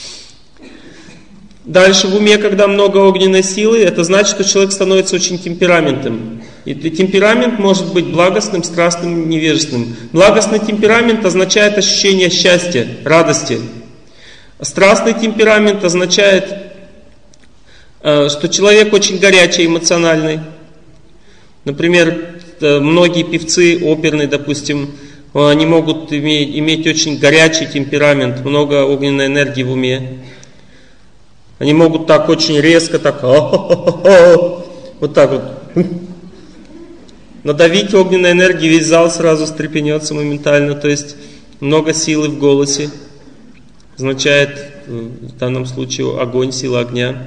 Дальше, в уме, когда много огненной силы, это значит, что человек становится очень темпераментным. И темперамент может быть благостным, страстным, невежественным. Благостный темперамент означает ощущение счастья, радости. Страстный темперамент означает, что человек очень горячий, эмоциональный. Например, многие певцы оперные, допустим, они могут иметь очень горячий темперамент, много огненной энергии в уме. Они могут так очень резко, так, вот так вот, надавить огненной энергией, весь зал сразу встрепенется моментально. То есть много силы в голосе, означает в данном случае огонь, сила огня.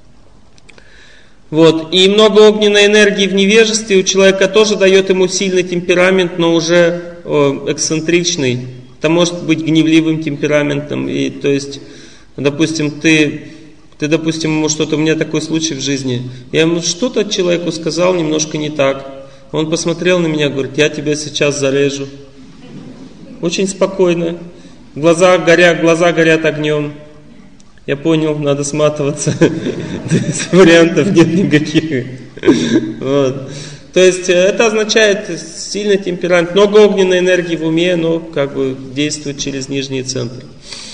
Вот. И много огненной энергии в невежестве у человека тоже дает ему сильный темперамент, но уже эксцентричный. Это может быть гневливым темпераментом. И, то есть, допустим, ты, допустим, что-то, у меня такой случай в жизни. Я ему что-то человеку сказал немножко не так. Он посмотрел на меня, говорит: я тебя сейчас зарежу. Очень спокойно. Глаза горят огнем. Я понял, надо сматываться. Вариантов нет никаких. Вот. То есть это означает сильный темперамент, много огненной энергии в уме, но как бы действует через нижние центры.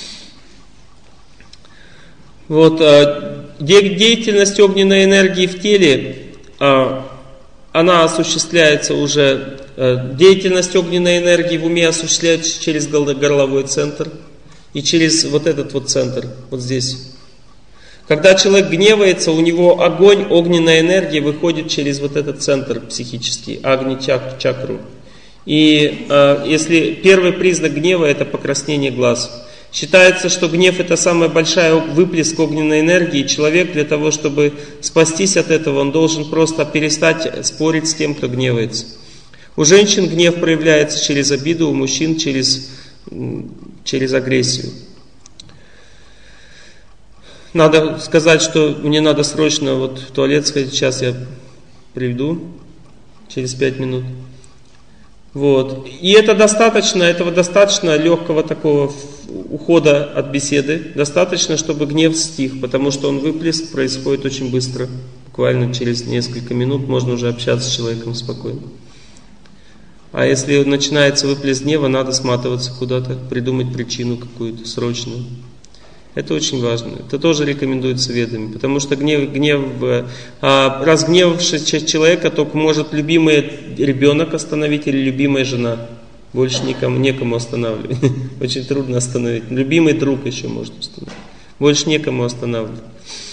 Вот. Деятельность огненной энергии в теле, она осуществляется уже, деятельность огненной энергии в уме осуществляется через горловой центр и через вот этот вот центр, вот здесь. Когда человек гневается, у него огонь, огненная энергия выходит через вот этот центр психический, агни-чакру. И если первый признак гнева — это покраснение глаз. Считается, что гнев — это самая большая выплеск огненной энергии. Человек для того, чтобы спастись от этого, он должен просто перестать спорить с тем, кто гневается. У женщин гнев проявляется через обиду, у мужчин через агрессию. Надо сказать, что мне надо срочно вот в туалет сходить. Сейчас я приведу, через 5 минут. Вот. И этого достаточно легкого такого ухода от беседы. Достаточно, чтобы гнев стих, потому что выплеск происходит очень быстро. Буквально через несколько минут можно уже общаться с человеком спокойно. А если начинается выплеск гнева, надо сматываться куда-то, придумать причину какую-то срочную. Это очень важно. Это тоже рекомендуется ведами, потому что разгневавшись человека только может любимый ребенок остановить или любимая жена. Больше некому останавливать. Очень трудно остановить. Любимый друг еще может остановить. Больше некому останавливать.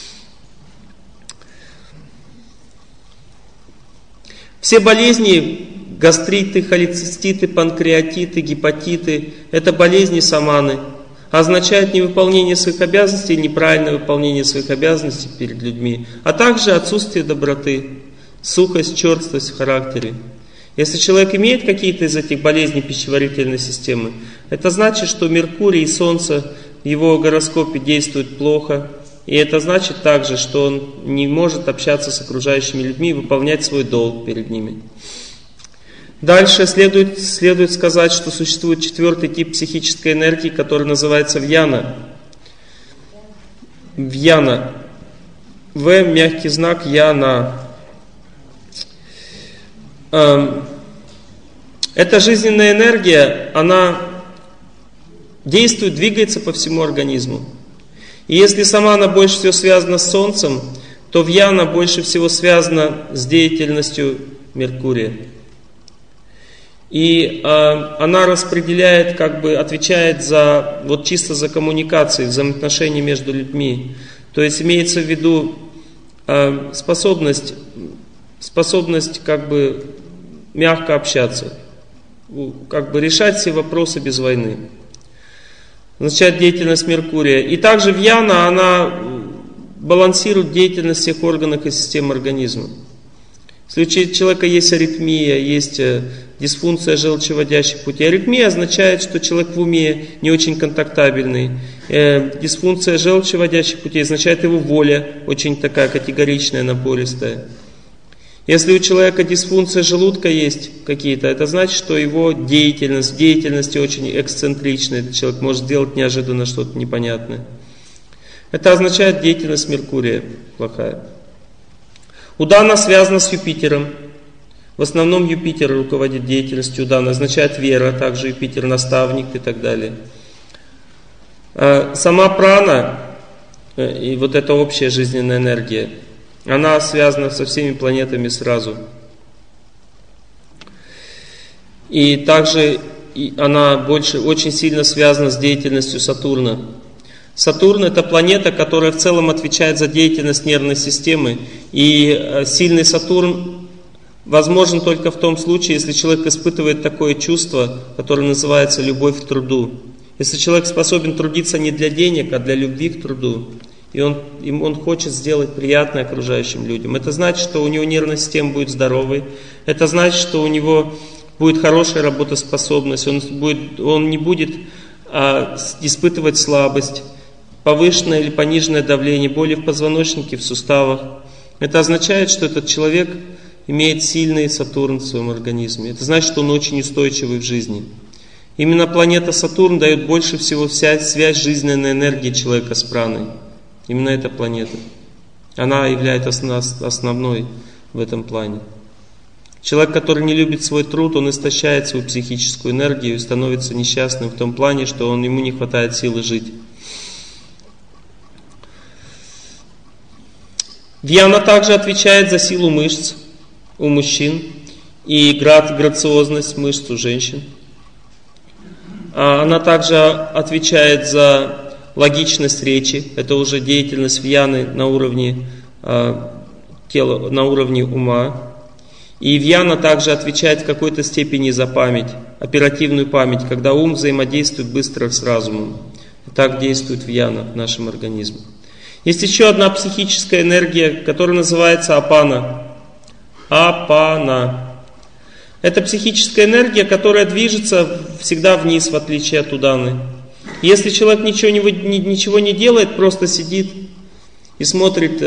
Все болезни, гастриты, холециститы, панкреатиты, гепатиты, это болезни саманы. Означает невыполнение своих обязанностей, неправильное выполнение своих обязанностей перед людьми, а также отсутствие доброты, сухость, черствость в характере. Если человек имеет какие-то из этих болезней пищеварительной системы, это значит, что Меркурий и Солнце в его гороскопе действуют плохо, и это значит также, что он не может общаться с окружающими людьми и выполнять свой долг перед ними. Дальше следует сказать, что существует 4-й тип психической энергии, который называется вьяна. Вьяна. В, мягкий знак, яна. Эта жизненная энергия, она действует, двигается по всему организму. И если сама она больше всего связана с Солнцем, то вьяна больше всего связана с деятельностью Меркурия. И она распределяет, как бы отвечает за, вот чисто за коммуникации, взаимоотношения между людьми. То есть имеется в виду способность как бы мягко общаться, как бы решать все вопросы без войны. Означает деятельность Меркурия. И также Вьяна, она балансирует деятельность всех органов и систем организма. Если у человека есть аритмия, есть дисфункция желчевыводящих путей. Аритмия означает, что человек в уме не очень контактабельный. Дисфункция желчевыводящих путей означает его воля очень такая категоричная, напористая. Если у человека дисфункция желудка есть какие-то, это значит, что его деятельность в деятельности очень эксцентричная. Этот человек может сделать неожиданно что-то непонятное. Это означает деятельность Меркурия плохая. Удана связана с Юпитером. В основном Юпитер руководит деятельностью Удана. Означает вера, также Юпитер наставник и так далее. Сама прана и вот эта общая жизненная энергия, она связана со всеми планетами сразу. И также она очень сильно связана с деятельностью Сатурна. Сатурн — это планета, которая в целом отвечает за деятельность нервной системы. И сильный Сатурн возможен только в том случае, если человек испытывает такое чувство, которое называется любовь к труду. Если человек способен трудиться не для денег, а для любви к труду, и он хочет сделать приятное окружающим людям, это значит, что у него нервная система будет здоровой, это значит, что у него будет хорошая работоспособность, он не будет испытывать слабость, повышенное или пониженное давление, боли в позвоночнике, в суставах. Это означает, что этот человек имеет сильный Сатурн в своем организме. Это значит, что он очень устойчивый в жизни. Именно планета Сатурн дает больше всего связь жизненной энергии человека с праной. Именно эта планета. Она является основной в этом плане. Человек, который не любит свой труд, он истощает свою психическую энергию и становится несчастным в том плане, что ему не хватает силы жить. Вьяна также отвечает за силу мышц у мужчин и грациозность мышц у женщин. Она также отвечает за логичность речи. Это уже деятельность Вьяны на уровне тела, на уровне ума. И Вьяна также отвечает в какой-то степени за память, оперативную память, когда ум взаимодействует быстро с разумом. Так действует Вьяна в нашем организме. Есть еще одна психическая энергия, которая называется апана. Апана. Это психическая энергия, которая движется всегда вниз, в отличие от уданы. Если человек ничего не делает, просто сидит и смотрит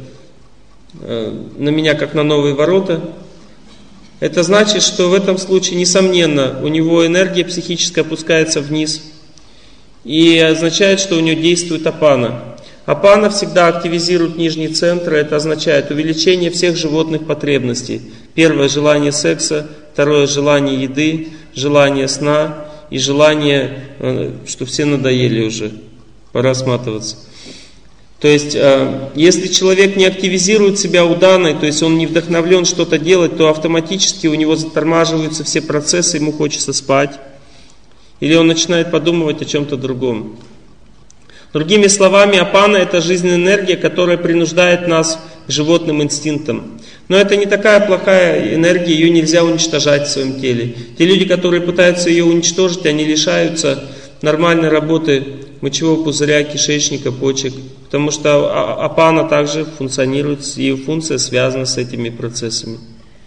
на меня, как на новые ворота, это значит, что в этом случае, несомненно, у него энергия психическая опускается вниз. И означает, что у него действует апана. Апана всегда активизирует нижний центр, это означает увеличение всех животных потребностей. Первое — желание секса, второе — желание еды, желание сна и желание, что все надоели уже, пора сматываться. То есть, если человек не активизирует себя уданой, то есть он не вдохновлен что-то делать, то автоматически у него затормаживаются все процессы, ему хочется спать, или он начинает подумывать о чем-то другом. Другими словами, апана — это жизненная энергия, которая принуждает нас к животным инстинктам. Но это не такая плохая энергия, ее нельзя уничтожать в своем теле. Те люди, которые пытаются ее уничтожить, они лишаются нормальной работы мочевого пузыря, кишечника, почек. Потому что апана также функционирует, ее функция связана с этими процессами.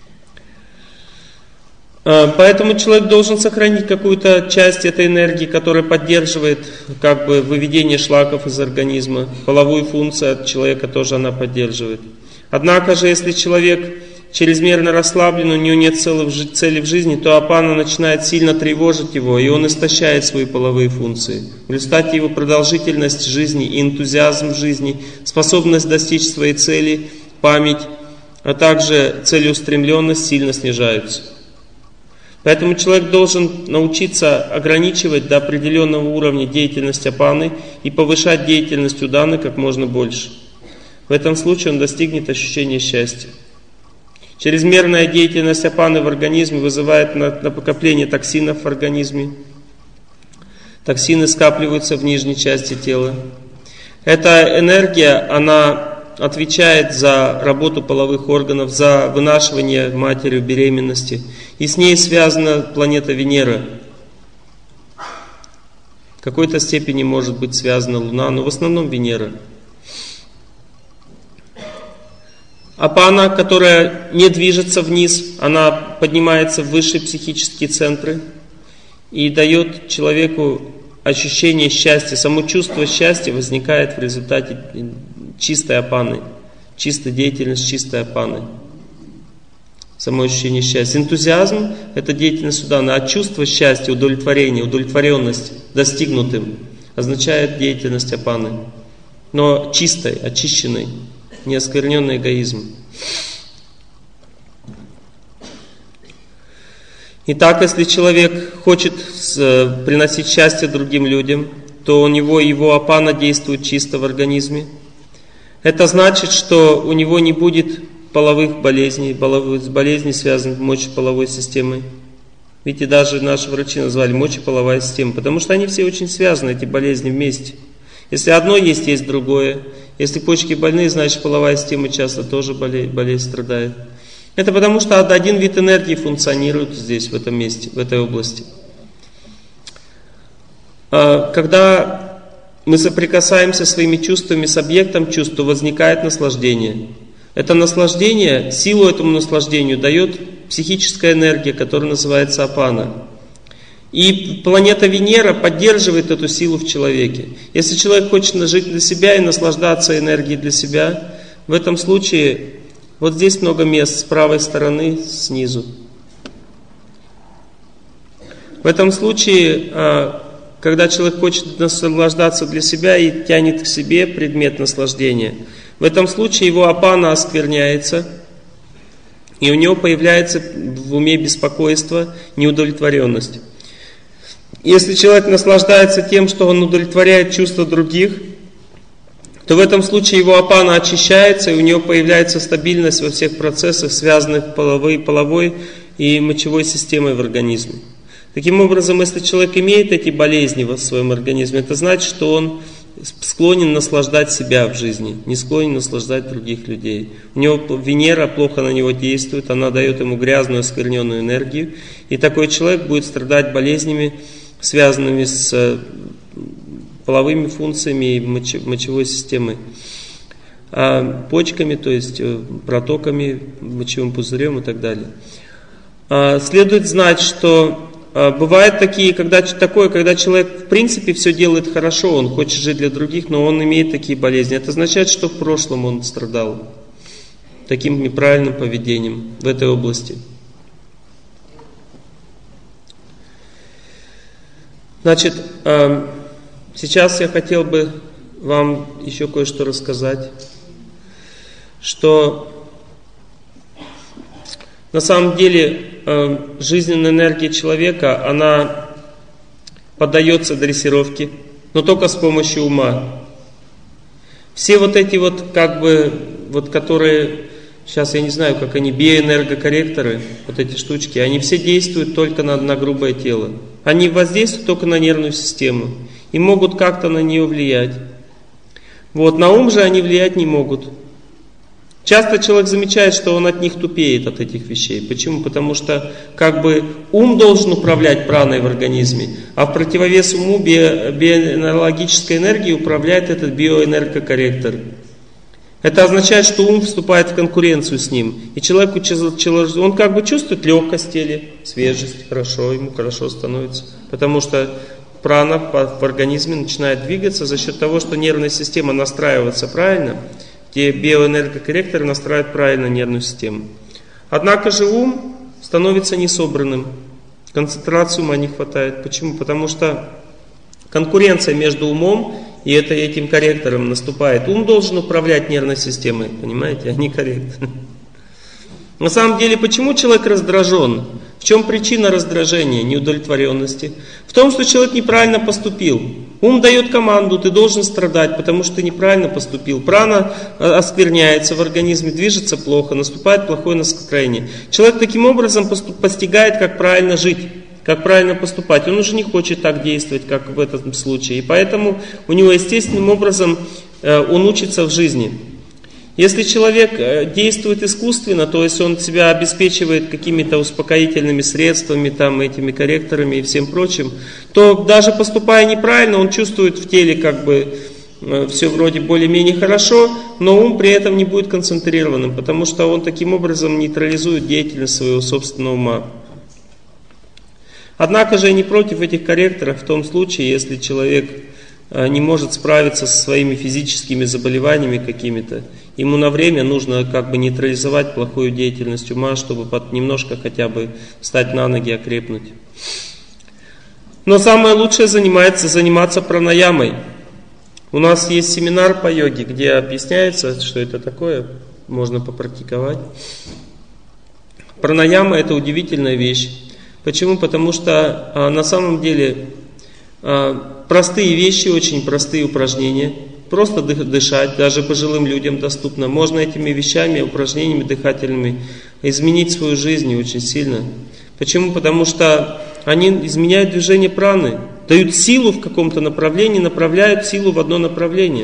Поэтому человек должен сохранить какую-то часть этой энергии, которая поддерживает как бы выведение шлаков из организма. Половую функцию от человека тоже она поддерживает. Однако же, если человек чрезмерно расслаблен, у него нет цели в жизни, то апана начинает сильно тревожить его, и он истощает свои половые функции. В результате его продолжительность жизни и энтузиазм жизни, способность достичь своей цели, память, а также целеустремленность сильно снижаются. Поэтому человек должен научиться ограничивать до определенного уровня деятельность апаны и повышать деятельность уданы как можно больше. В этом случае он достигнет ощущения счастья. Чрезмерная деятельность апаны в организме вызывает накопление токсинов в организме. Токсины скапливаются в нижней части тела. Эта энергия, она отвечает за работу половых органов, за вынашивание матерью беременности. И с ней связана планета Венера. В какой-то степени может быть связана Луна, но в основном Венера. Апана, которая не движется вниз, она поднимается в высшие психические центры и дает человеку ощущение счастья. Само чувство счастья возникает в результате чистой апаны, чистой деятельности, чистой апаны. Само ощущение счастья. Энтузиазм – это деятельность Уданы, а чувство счастья, удовлетворения, удовлетворенность достигнутым означает деятельность апаны. Но чистой, очищенной, неоскверненный эгоизм. Итак, если человек хочет приносить счастье другим людям, то у него его апана действует чисто в организме. Это значит, что у него не будет половых болезней, болезней, связанных с мочеполовой системой. Видите, даже наши врачи назвали мочеполовая система, потому что они все очень связаны, эти болезни вместе. Если одно есть, есть другое. Если почки больны, значит половая система часто тоже болезнь страдает. Это потому что один вид энергии функционирует здесь, в этом месте, в этой области. Когда мы соприкасаемся своими чувствами с объектом чувств, то возникает наслаждение. Это наслаждение, силу этому наслаждению дает психическая энергия, которая называется апана. И планета Венера поддерживает эту силу в человеке. Если человек хочет жить для себя и наслаждаться энергией для себя, в этом случае вот здесь много мест с правой стороны, снизу. В этом случае, когда человек хочет наслаждаться для себя и тянет к себе предмет наслаждения, в этом случае его апана оскверняется, и у него появляется в уме беспокойство, неудовлетворенность. Если человек наслаждается тем, что он удовлетворяет чувства других, то в этом случае его апана очищается, и у него появляется стабильность во всех процессах, связанных с половой и мочевой системой в организме. Таким образом, если человек имеет эти болезни в своем организме, это значит, что он склонен наслаждать себя в жизни, не склонен наслаждать других людей. У него Венера плохо на него действует, она дает ему грязную, оскверненную энергию, и такой человек будет страдать болезнями, связанными с половыми функциями и мочевой системой, почками, то есть протоками, мочевым пузырем и так далее. Следует знать, что бывает когда человек в принципе все делает хорошо, он хочет жить для других, но он имеет такие болезни. Это означает, что в прошлом он страдал таким неправильным поведением в этой области. Значит, сейчас я хотел бы вам еще кое-что рассказать, что на самом деле жизненная энергия человека, она поддается дрессировке, но только с помощью ума. Все вот эти которые, сейчас я не знаю, как они, биоэнергокорректоры, вот эти штучки, они все действуют только на грубое тело. Они воздействуют только на нервную систему и могут как-то на нее влиять. На ум же они влиять не могут. Часто человек замечает, что он от них тупеет, от этих вещей. Почему? Потому что ум должен управлять праной в организме, а в противовес уму биоэнергической энергией управляет этот биоэнергокорректор. Это означает, что ум вступает в конкуренцию с ним. И человек, он чувствует легкость в теле, свежесть, ему хорошо становится. Потому что прана в организме начинает двигаться за счет того, что нервная система настраивается правильно. Те биоэнергокорректоры настраивают правильно нервную систему. Однако же ум становится несобранным. Концентрации ума не хватает. Почему? Потому что конкуренция между умом и этим корректором наступает. Ум должен управлять нервной системой, понимаете, а не корректор. На самом деле, почему человек раздражен? В чем причина раздражения, неудовлетворенности? В том, что человек неправильно поступил. Ум дает команду, ты должен страдать, потому что ты неправильно поступил. Прана оскверняется в организме, движется плохо, наступает плохое настроение. Человек таким образом постигает, как правильно жить, как правильно поступать. Он уже не хочет так действовать, как в этом случае. И поэтому у него естественным образом он учится в жизни. Если человек действует искусственно, то есть он себя обеспечивает какими-то успокоительными средствами, там, этими корректорами и всем прочим, то даже поступая неправильно, он чувствует в теле как бы все вроде более-менее хорошо, но ум при этом не будет концентрированным, потому что он таким образом нейтрализует деятельность своего собственного ума. Однако же я не против этих корректоров в том случае, если человек не может справиться со своими физическими заболеваниями какими-то. Ему на время нужно как бы нейтрализовать плохую деятельность ума, чтобы немножко хотя бы встать на ноги, окрепнуть. Но самое лучшее заниматься пранаямой. У нас есть семинар по йоге, где объясняется, что это такое, можно попрактиковать. Пранаяма — это удивительная вещь. Почему? Потому что на самом деле простые вещи, очень простые упражнения. Просто дышать, даже пожилым людям доступно. Можно этими вещами, упражнениями дыхательными изменить свою жизнь очень сильно. Почему? Потому что они изменяют движение праны, дают силу в каком-то направлении, направляют силу в одно направление.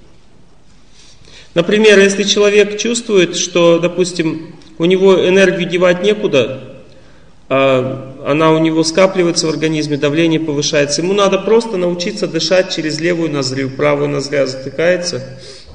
Например, если человек чувствует, что, допустим, у него энергию девать некуда, она у него скапливается в организме, давление повышается. Ему надо просто научиться дышать через левую ноздрю. Правая ноздря затыкается,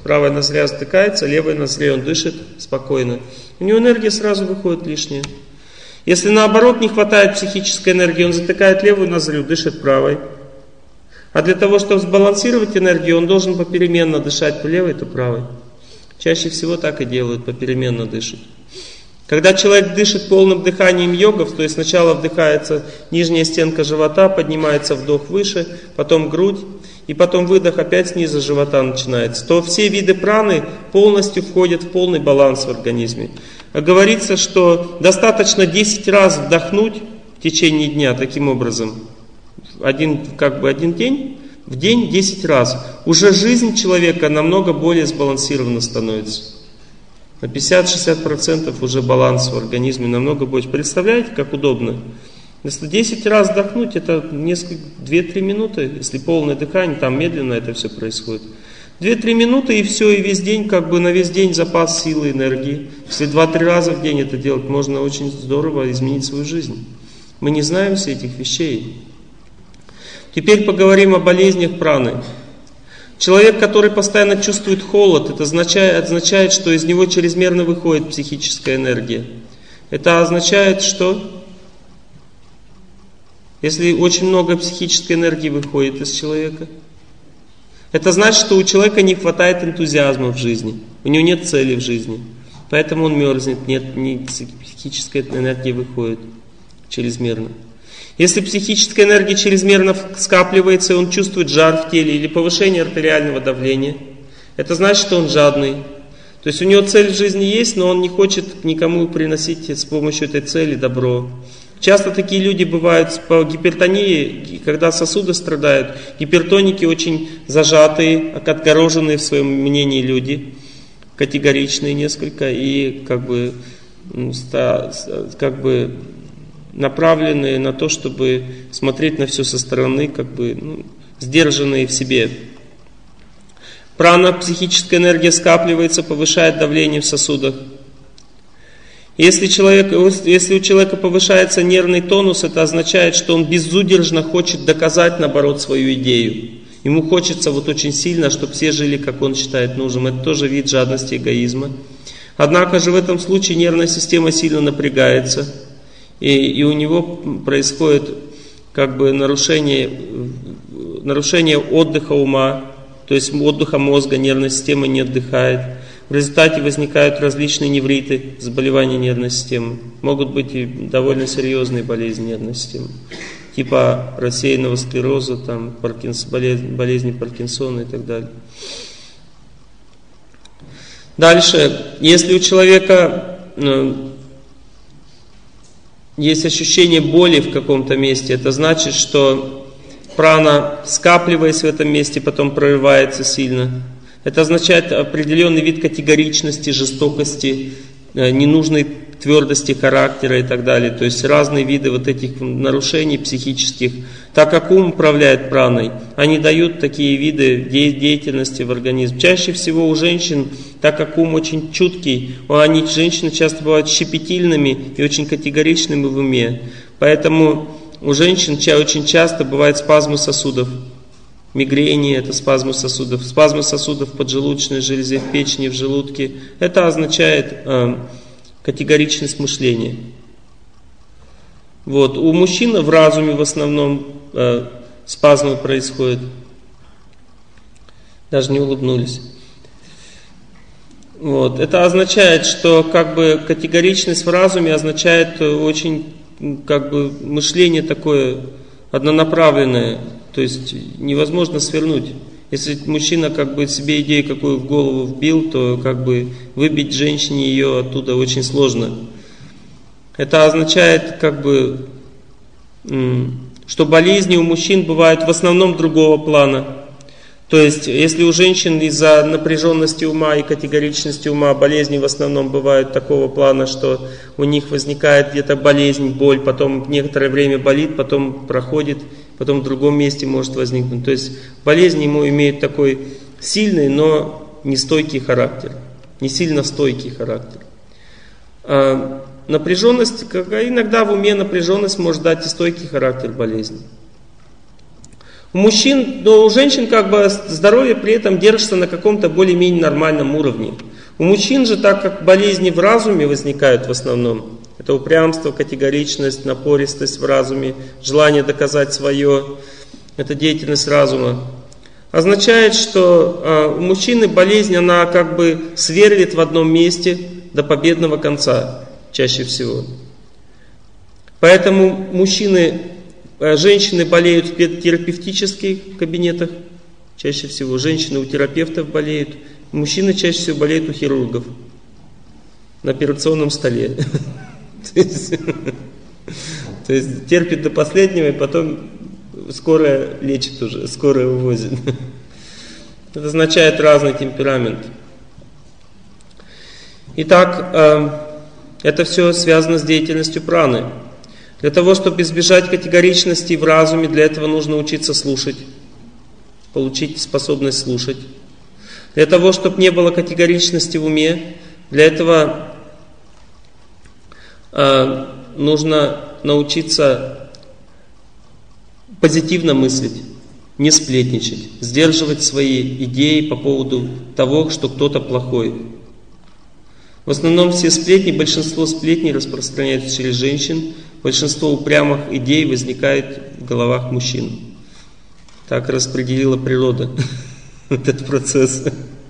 левая ноздря, он дышит спокойно. У него энергия сразу выходит лишняя. Если наоборот не хватает психической энергии, он затыкает левую ноздрю, дышит правой. А для того, чтобы сбалансировать энергию, он должен попеременно дышать то левой, то правой. Чаще всего так и делают, попеременно дышат. Когда человек дышит полным дыханием йогов, то есть сначала вдыхается нижняя стенка живота, поднимается вдох выше, потом грудь, и потом выдох опять снизу живота начинается, то все виды праны полностью входят в полный баланс в организме. Говорится, что достаточно 10 раз вдохнуть в течение дня таким образом, один день, в день 10 раз. Уже жизнь человека намного более сбалансированно становится. На 50-60% уже баланс в организме намного больше. Представляете, как удобно? Если 10 раз вдохнуть, это 2-3 минуты. Если полное дыхание, там медленно это все происходит. 2-3 минуты и все, и весь день, как бы на весь день запас силы, энергии. Если 2-3 раза в день это делать, можно очень здорово изменить свою жизнь. Мы не знаем всех этих вещей. Теперь поговорим о болезнях праны. Человек, который постоянно чувствует холод, это означает, что из него чрезмерно выходит психическая энергия. Это означает, что если очень много психической энергии выходит из человека, это значит, что у человека не хватает энтузиазма в жизни, у него нет цели в жизни, поэтому он мерзнет, психическая энергия выходит чрезмерно. Если психическая энергия чрезмерно скапливается, и он чувствует жар в теле или повышение артериального давления, это значит, что он жадный. То есть у него цель в жизни есть, но он не хочет никому приносить с помощью этой цели добро. Часто такие люди бывают по гипертонии, когда сосуды страдают. Гипертоники очень зажатые, отгороженные в своем мнении люди, категоричные несколько и как бы направленные на то, чтобы смотреть на все со стороны, сдержанные в себе. Прана, психическая энергия скапливается, повышает давление в сосудах. Если у человека повышается нервный тонус, это означает, что он безудержно хочет доказать, наоборот, свою идею. Ему хочется очень сильно, чтобы все жили, как он считает нужным. Это тоже вид жадности, эгоизма. Однако же в этом случае нервная система сильно напрягается. И у него происходит нарушение отдыха ума, то есть отдыха мозга, нервная система не отдыхает. В результате возникают различные невриты, заболевания нервной системы. Могут быть и довольно серьезные болезни нервной системы, типа рассеянного склероза, болезни Паркинсона и так далее. Дальше, если у человека есть ощущение боли в каком-то месте, это значит, что прана, скапливаясь в этом месте, потом прорывается сильно. Это означает определенный вид категоричности, жестокости, ненужной твердости характера и так далее. То есть разные виды вот этих нарушений психических. Так как ум управляет праной, они дают такие виды деятельности в организм. Чаще всего у женщин, так как ум очень чуткий, женщины часто бывают щепетильными и очень категоричными в уме. Поэтому у женщин очень часто бывают спазмы сосудов. Мигрени – это спазмы сосудов в поджелудочной железе, в печени, в желудке. Это означает категоричность мышления. Вот. У мужчин в разуме в основном спазмы происходят. Даже не улыбнулись. Вот. Это означает, что категоричность в разуме означает очень мышление такое однонаправленное. То есть невозможно свернуть. Если мужчина себе идею какую в голову вбил, то выбить женщине ее оттуда очень сложно. Это означает что болезни у мужчин бывают в основном другого плана. То есть, если у женщин из-за напряженности ума и категоричности ума болезни в основном бывают такого плана, что у них возникает где-то болезнь, боль, потом некоторое время болит, потом проходит, потом в другом месте может возникнуть. То есть, болезнь ему имеет такой сильный, но не стойкий характер, не сильно стойкий характер. Напряженность, иногда в уме напряженность может дать и стойкий характер болезни. У мужчин, но у женщин здоровье при этом держится на каком-то более-менее нормальном уровне. У мужчин же, так как болезни в разуме возникают в основном, это упрямство, категоричность, напористость в разуме, желание доказать свое, это деятельность разума, означает, что у мужчины болезнь, она сверлит в одном месте до победного конца, чаще всего. Поэтому женщины болеют в терапевтических кабинетах, чаще всего. Женщины у терапевтов болеют. Мужчины чаще всего болеют у хирургов на операционном столе. То есть терпит до последнего, и потом скорая лечит уже, скорая увозит. Это означает разный темперамент. Итак, это все связано с деятельностью праны. Для того, чтобы избежать категоричности в разуме, для этого нужно учиться слушать, получить способность слушать. Для того, чтобы не было категоричности в уме, для этого нужно научиться позитивно мыслить, не сплетничать, сдерживать свои идеи по поводу того, что кто-то плохой. В основном все сплетни, большинство сплетней распространяются через женщин, большинство упрямых идей возникает в головах мужчин. Так распределила природа этот процесс.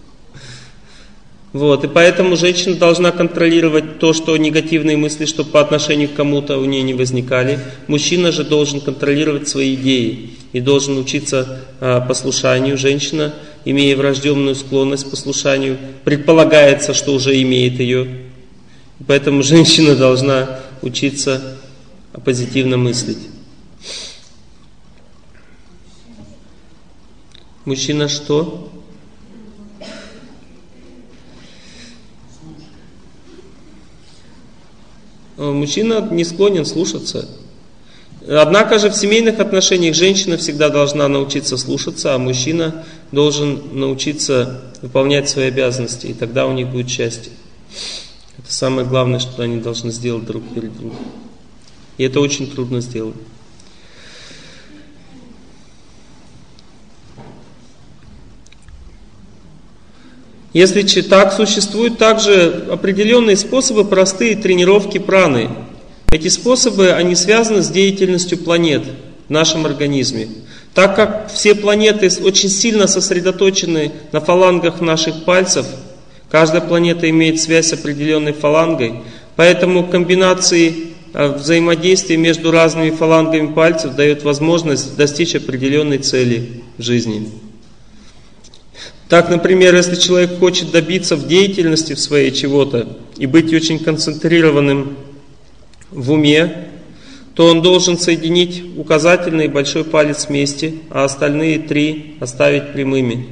Вот, и поэтому женщина должна контролировать то, что негативные мысли, чтобы по отношению к кому-то у нее не возникали. Мужчина же должен контролировать свои идеи и должен учиться послушанию. Женщина, имея врожденную склонность к послушанию, предполагается, что уже имеет ее. Поэтому женщина должна учиться позитивно мыслить. Мужчина что? Мужчина не склонен слушаться. Однако же в семейных отношениях женщина всегда должна научиться слушаться, а мужчина должен научиться выполнять свои обязанности, и тогда у них будет счастье. Это самое главное, что они должны сделать друг перед другом. И это очень трудно сделать. Если так, существуют также определенные способы, простые тренировки праны. Эти способы, они связаны с деятельностью планет в нашем организме. Так как все планеты очень сильно сосредоточены на фалангах наших пальцев, каждая планета имеет связь с определенной фалангой, поэтому комбинации взаимодействия между разными фалангами пальцев дает возможность достичь определенной цели в жизни. Так, например, если человек хочет добиться в деятельности в своей чего-то и быть очень концентрированным в уме, то он должен соединить указательный и большой палец вместе, а остальные 3 оставить прямыми.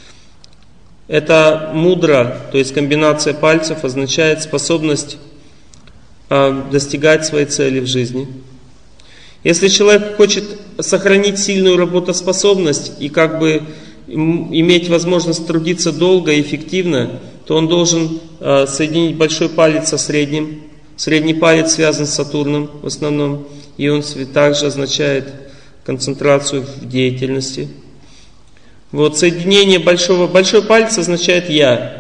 Это мудра, то есть комбинация пальцев, означает способность достигать своей цели в жизни. Если человек хочет сохранить сильную работоспособность и как бы иметь возможность трудиться долго и эффективно, то он должен соединить большой палец со средним. Средний палец связан с Сатурном в основном, и он также означает концентрацию в деятельности. Вот соединение большой палец означает «я».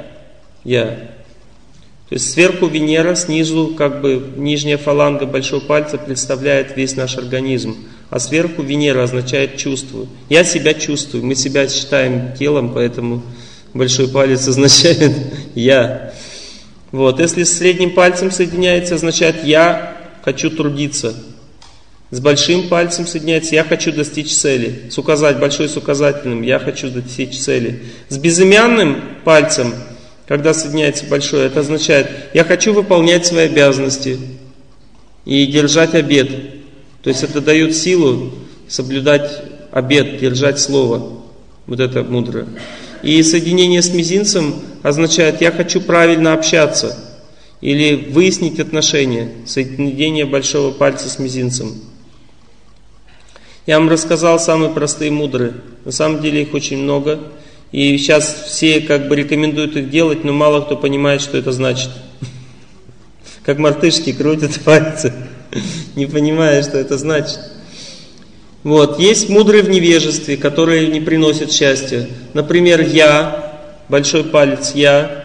То есть сверху Венера, снизу как бы нижняя фаланга большого пальца представляет весь наш организм. А сверху Венера означает «чувствую». Я себя чувствую, мы себя считаем телом, поэтому большой палец означает «я». Вот. Если с средним пальцем соединяется, означает «я хочу трудиться». С большим пальцем соединяется «я хочу достичь цели». Большой с указательным «я хочу достичь цели». С безымянным пальцем, когда соединяется большой, это означает «я хочу выполнять свои обязанности и держать обет». То есть это дает силу соблюдать обет, держать слово. Вот это мудро. И соединение с мизинцем означает «я хочу правильно общаться» или выяснить отношения. Соединение большого пальца с мизинцем. Я вам рассказал самые простые мудры. На самом деле их очень много. И сейчас все как бы рекомендуют их делать, но мало кто понимает, что это значит. Как мартышки крутят пальцы, не понимая, что это значит. Вот. Есть мудрые в невежестве, которые не приносят счастья. Например, «я», большой палец «я».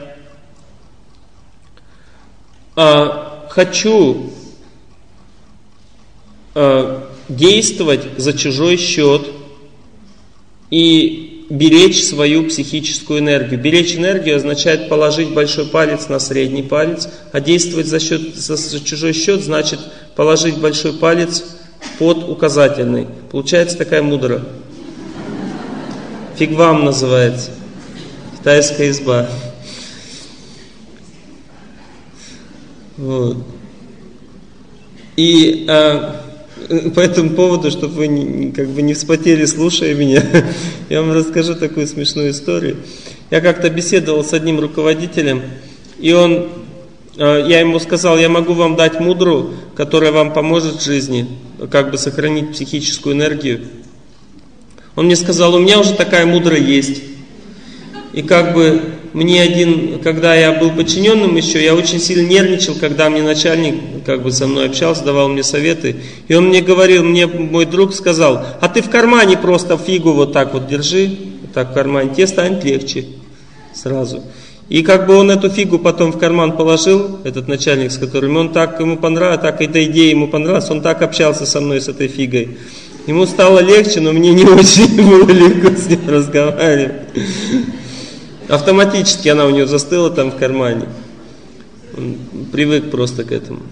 Хочу действовать за чужой счет и беречь свою психическую энергию. Беречь энергию означает положить большой палец на средний палец, а действовать за чужой счет значит положить большой палец под указательный. Получается такая мудра. Фигвам называется. Китайская изба. Вот. И по этому поводу, чтобы вы не вспотели, слушая меня, я вам расскажу такую смешную историю. Я как-то беседовал с одним руководителем, и я ему сказал: я могу вам дать мудру, которая вам поможет в жизни, как бы сохранить психическую энергию. Он мне сказал: у меня уже такая мудра есть. И как бы когда я был подчиненным еще, я очень сильно нервничал, когда мне начальник как бы со мной общался, давал мне советы. И он мне говорил, мой друг сказал: а ты в кармане просто фигу вот так вот держи, вот так в кармане, тебе станет легче сразу. И как бы он эту фигу потом в карман положил, этот начальник, с которым он так ему понравилось, так эта идея ему понравилась, он так общался со мной с этой фигой. Ему стало легче, но мне не очень было легко с ним разговаривать. Автоматически она у него застыла там в кармане. Он привык просто к этому.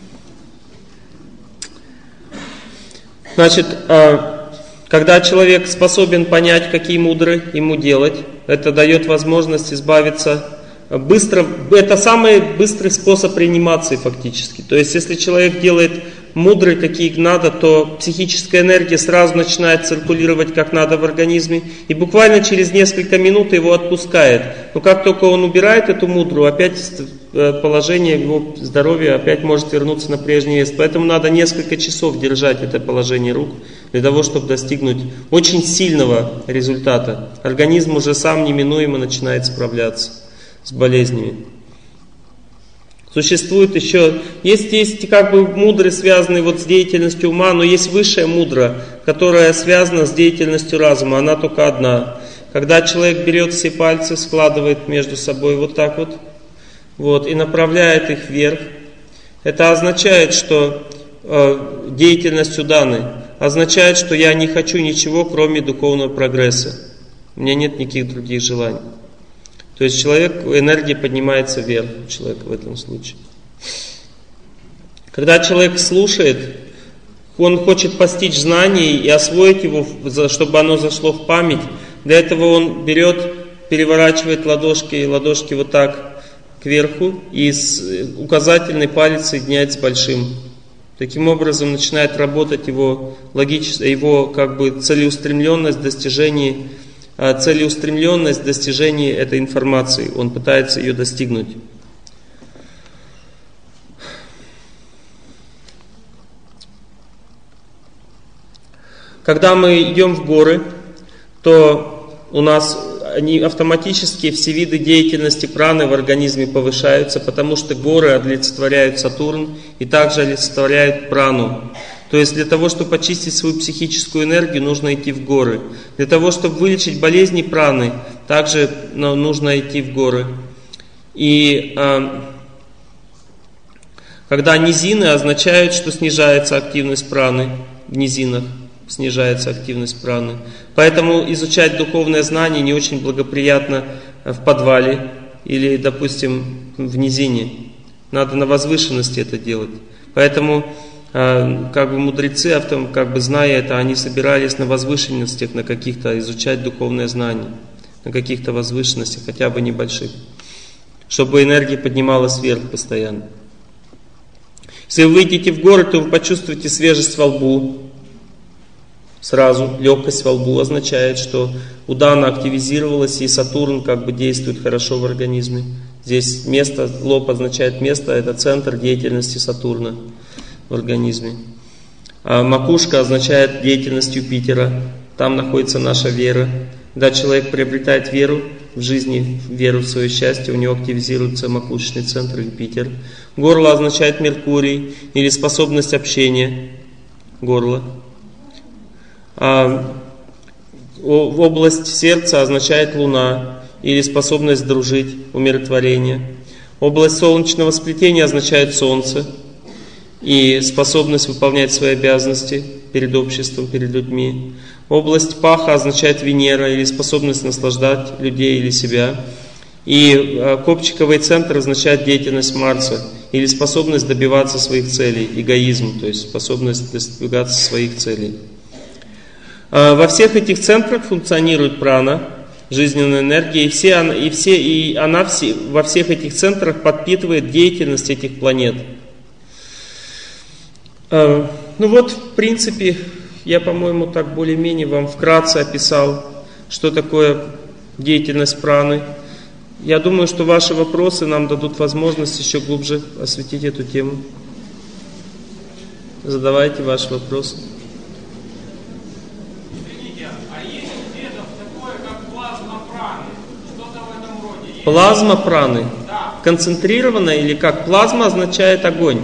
Значит, когда человек способен понять, какие мудры ему делать, это дает возможность избавиться быстро. Это самый быстрый способ реанимации фактически. То есть, если человек делает мудрые, какие надо, то психическая энергия сразу начинает циркулировать как надо в организме, и буквально через несколько минут его отпускает. Но как только он убирает эту мудру, опять положение его здоровья опять может вернуться на прежний вес. Поэтому надо несколько часов держать это положение рук, для того, чтобы достигнуть очень сильного результата. Организм уже сам неминуемо начинает справляться с болезнями. Существует еще, есть как бы мудры, связанные вот с деятельностью ума, но есть высшая мудра, которая связана с деятельностью разума, она только одна. Когда человек берет все пальцы, складывает между собой вот так вот и направляет их вверх, это означает, что деятельностью даны, означает, что я не хочу ничего, кроме духовного прогресса. У меня нет никаких других желаний. То есть энергия поднимается вверх у человека в этом случае. Когда человек слушает, он хочет постичь знание и освоить его, чтобы оно зашло в память. Для этого он переворачивает ладошки вот так кверху, и указательный палец соединяет с большим. Таким образом начинает работать его как бы целеустремленность в достижении этой информации. Он пытается ее достигнуть. Когда мы идем в горы, то у нас автоматически все виды деятельности праны в организме повышаются, потому что горы олицетворяют Сатурн и также олицетворяют прану. То есть для того, чтобы очистить свою психическую энергию, нужно идти в горы. Для того, чтобы вылечить болезни праны, также нужно идти в горы. И когда низины означают, что снижается активность праны в низинах. Снижается активность праны. Поэтому изучать духовное знание не очень благоприятно в подвале или, допустим, в низине. Надо на возвышенности это делать. Поэтому как бы мудрецы, как бы зная это, они собирались на возвышенностях, на каких-то изучать духовное знание, на каких-то возвышенностях, хотя бы небольших, чтобы энергия поднималась вверх постоянно. Если вы выйдете в горы, то вы почувствуете свежесть во лбу. Сразу легкость во лбу означает, что удана активизировалась, и Сатурн как бы действует хорошо в организме. Здесь место, лоб означает место, это центр деятельности Сатурна в организме. А макушка означает деятельность Юпитера, там находится наша вера. Когда человек приобретает веру в жизни, веру в свое счастье, у него активизируется макушечный центр Юпитер. Горло означает Меркурий или способность общения. Горло. Область сердца означает Луна или способность дружить, умиротворение. Область солнечного сплетения означает Солнце и способность выполнять свои обязанности перед обществом, перед людьми. Область паха означает Венера или способность наслаждать людей или себя. И копчиковый центр означает деятельность Марса или способность добиваться своих целей, эгоизм, то есть способность достигаться своих целей. Во всех этих центрах функционирует прана, жизненная энергия, и она во всех этих центрах подпитывает деятельность этих планет. Ну вот, в принципе, я, по-моему, так более-менее вам вкратце описал, что такое деятельность праны. Я думаю, что ваши вопросы нам дадут возможность еще глубже осветить эту тему. Задавайте ваши вопросы. Плазма праны. Да. Концентрированная или как? Плазма означает огонь.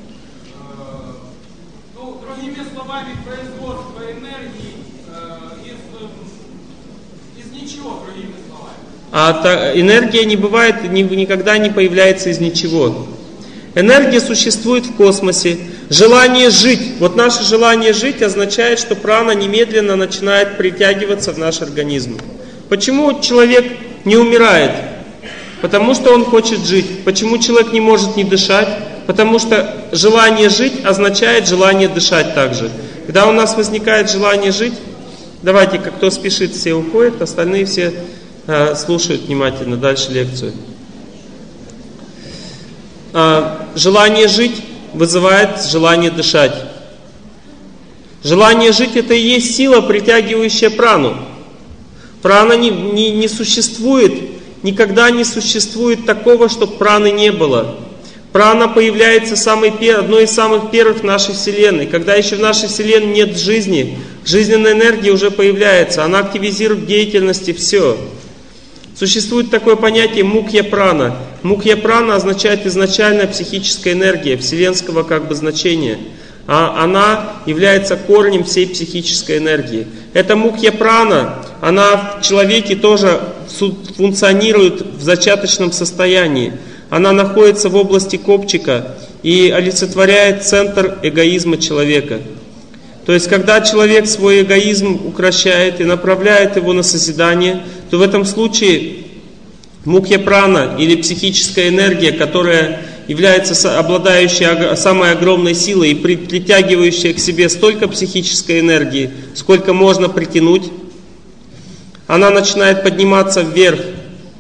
Ну, другими словами, производство энергии из ничего, другими словами. Энергия не бывает, никогда не появляется из ничего. Энергия существует в космосе. Желание жить. Вот наше желание жить означает, что прана немедленно начинает притягиваться в наш организм. Почему человек не умирает? Потому что он хочет жить. Почему человек не может не дышать? Потому что желание жить означает желание дышать также. Когда у нас возникает желание жить, давайте, кто спешит, все уходят, остальные все слушают внимательно дальше лекцию. Желание жить вызывает желание дышать. Желание жить — это и есть сила, притягивающая прану. Прана не существует, никогда не существует такого, чтобы праны не было. Прана появляется одной из самых первых в нашей Вселенной. Когда еще в нашей Вселенной нет жизни, жизненная энергия уже появляется, она активизирует деятельность и все. Существует такое понятие мукья-прана. Мукья-прана означает изначальная психическая энергия, вселенского как бы значения. Она является корнем всей психической энергии. Эта мукья-прана, она в человеке тоже функционирует в зачаточном состоянии. Она находится в области копчика и олицетворяет центр эгоизма человека. То есть, когда человек свой эгоизм укрощает и направляет его на созидание, то в этом случае мукья-прана или психическая энергия, которая является обладающей самой огромной силой и притягивающая к себе столько психической энергии, сколько можно притянуть, она начинает подниматься вверх.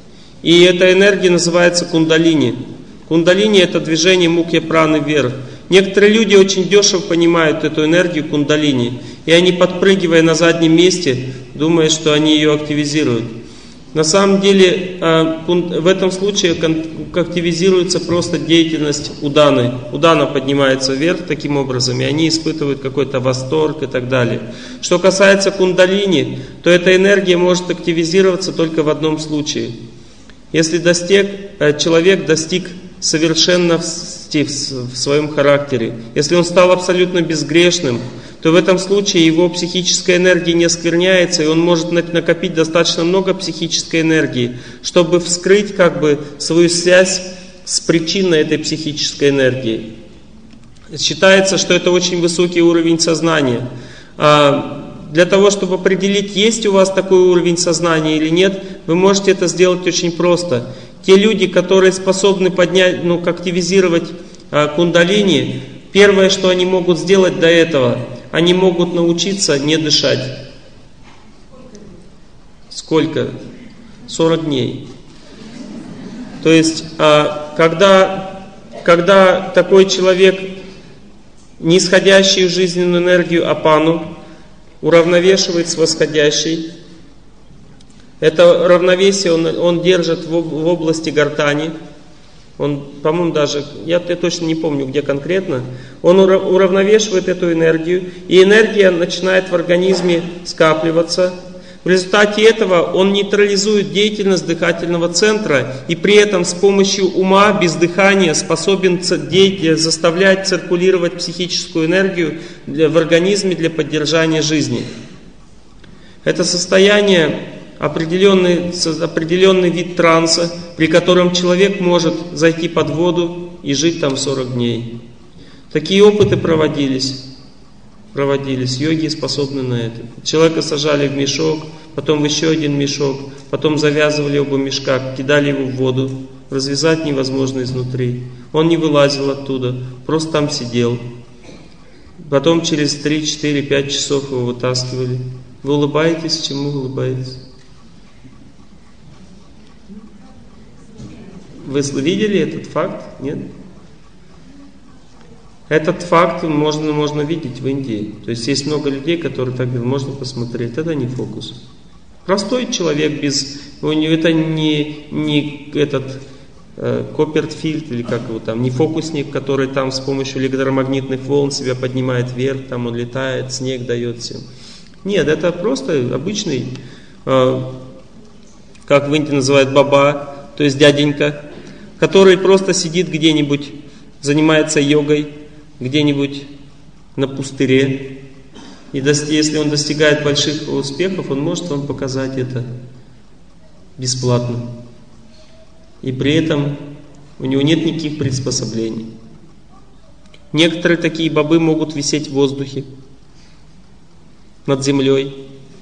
И эта энергия называется кундалини. Кундалини — это движение мукья-праны вверх. Некоторые люди очень дешево понимают эту энергию кундалини, и они, подпрыгивая на заднем месте, думают, что они ее активизируют. На самом деле, в этом случае активизируется просто деятельность уданы. Удана поднимается вверх таким образом, и они испытывают какой-то восторг и так далее. Что касается кундалини, то эта энергия может активизироваться только в одном случае. Если человек достиг совершенности в своем характере, если он стал абсолютно безгрешным, то в этом случае его психическая энергия не оскверняется, и он может накопить достаточно много психической энергии, чтобы вскрыть свою связь с причиной этой психической энергии. Считается, что это очень высокий уровень сознания. Для того, чтобы определить, есть у вас такой уровень сознания или нет, вы можете это сделать очень просто. Те люди, которые способны активизировать кундалини, первое, что они могут сделать до этого, они могут научиться не дышать. Сколько? 40 дней. То есть, когда такой человек, нисходящий в жизненную энергию апану, уравновешивает с восходящей, это равновесие он держит в области гортани. Он, по-моему, даже, я точно не помню, где конкретно, он уравновешивает эту энергию, и энергия начинает в организме скапливаться. В результате этого он нейтрализует деятельность дыхательного центра, и при этом с помощью ума, без дыхания, способен заставлять циркулировать психическую энергию в организме для поддержания жизни. Это состояние определенный вид транса, при котором человек может зайти под воду и жить там 40 дней. Такие опыты проводились. Йоги способны на это. Человека сажали в мешок, потом в еще один мешок, потом завязывали оба мешка, кидали его в воду. Развязать невозможно изнутри. Он не вылазил оттуда, просто там сидел. Потом через 3, 4, 5 часов его вытаскивали. Вы улыбаетесь? Чему вы улыбаетесь? Вы видели этот факт? Нет? Этот факт можно видеть в Индии. То есть есть много людей, которые так говорят, можно посмотреть. Это не фокус. Простой человек это не Копперфильд или как его там, не фокусник, который там с помощью электромагнитных волн себя поднимает вверх, там он летает, снег дает всем. Нет, это просто обычный, как в Индии называют баба, то есть дяденька, который просто сидит где-нибудь, занимается йогой, где-нибудь на пустыре. И если он достигает больших успехов, он может вам показать это бесплатно. И при этом у него нет никаких приспособлений. Некоторые такие бабы могут висеть в воздухе, над землей.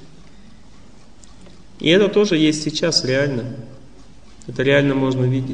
И это тоже есть сейчас реально. Это реально можно видеть.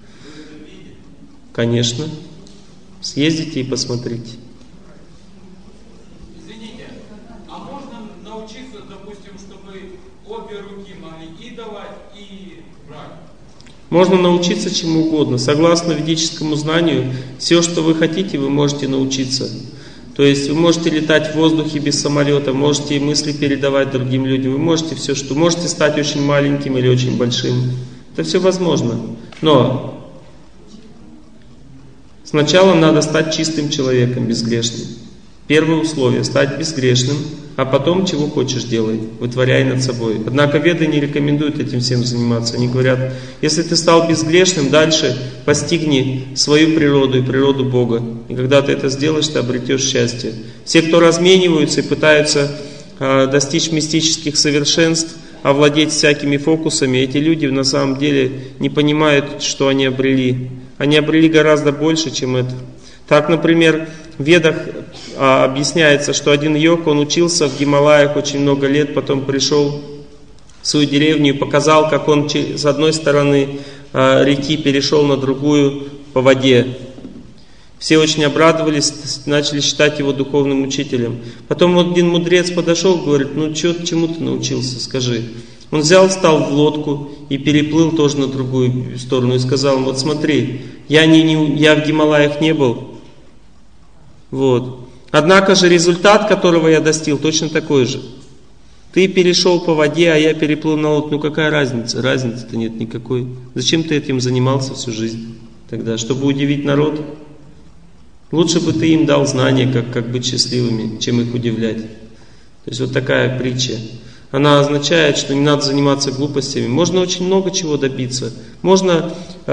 Конечно. Съездите и посмотрите. Извините, а можно научиться, допустим, чтобы обе руки могли и давать, и брать? Можно научиться чему угодно. Согласно ведическому знанию, все, что вы хотите, вы можете научиться. То есть вы можете летать в воздухе без самолета, можете мысли передавать другим людям, вы можете все, что можете стать очень маленьким или очень большим. Это все возможно. Но сначала надо стать чистым человеком, безгрешным. Первое условие – стать безгрешным, а потом чего хочешь делай, вытворяй над собой. Однако веды не рекомендуют этим всем заниматься. Они говорят, если ты стал безгрешным, дальше постигни свою природу и природу Бога. И когда ты это сделаешь, ты обретешь счастье. Все, кто размениваются и пытаются достичь мистических совершенств, овладеть всякими фокусами, эти люди на самом деле не понимают, что они обрели. Они обрели гораздо больше, чем это. Так, например, в Ведах объясняется, что один йог, он учился в Гималаях очень много лет, потом пришел в свою деревню и показал, как он с одной стороны реки перешел на другую по воде. Все очень обрадовались, начали считать его духовным учителем. Потом один мудрец подошел, говорит, чему ты научился, скажи. Он взял, встал в лодку и переплыл тоже на другую сторону и сказал, вот смотри, я в Гималаях не был, Вот. Однако же результат, которого я достиг, точно такой же. Ты перешел по воде, а я переплыл на лодке. Ну какая разница? Разницы-то нет никакой. Зачем ты этим занимался всю жизнь тогда? Чтобы удивить народ? Лучше бы ты им дал знания, как быть счастливыми, чем их удивлять. То есть вот такая притча. Она означает, что не надо заниматься глупостями. Можно очень много чего добиться. Можно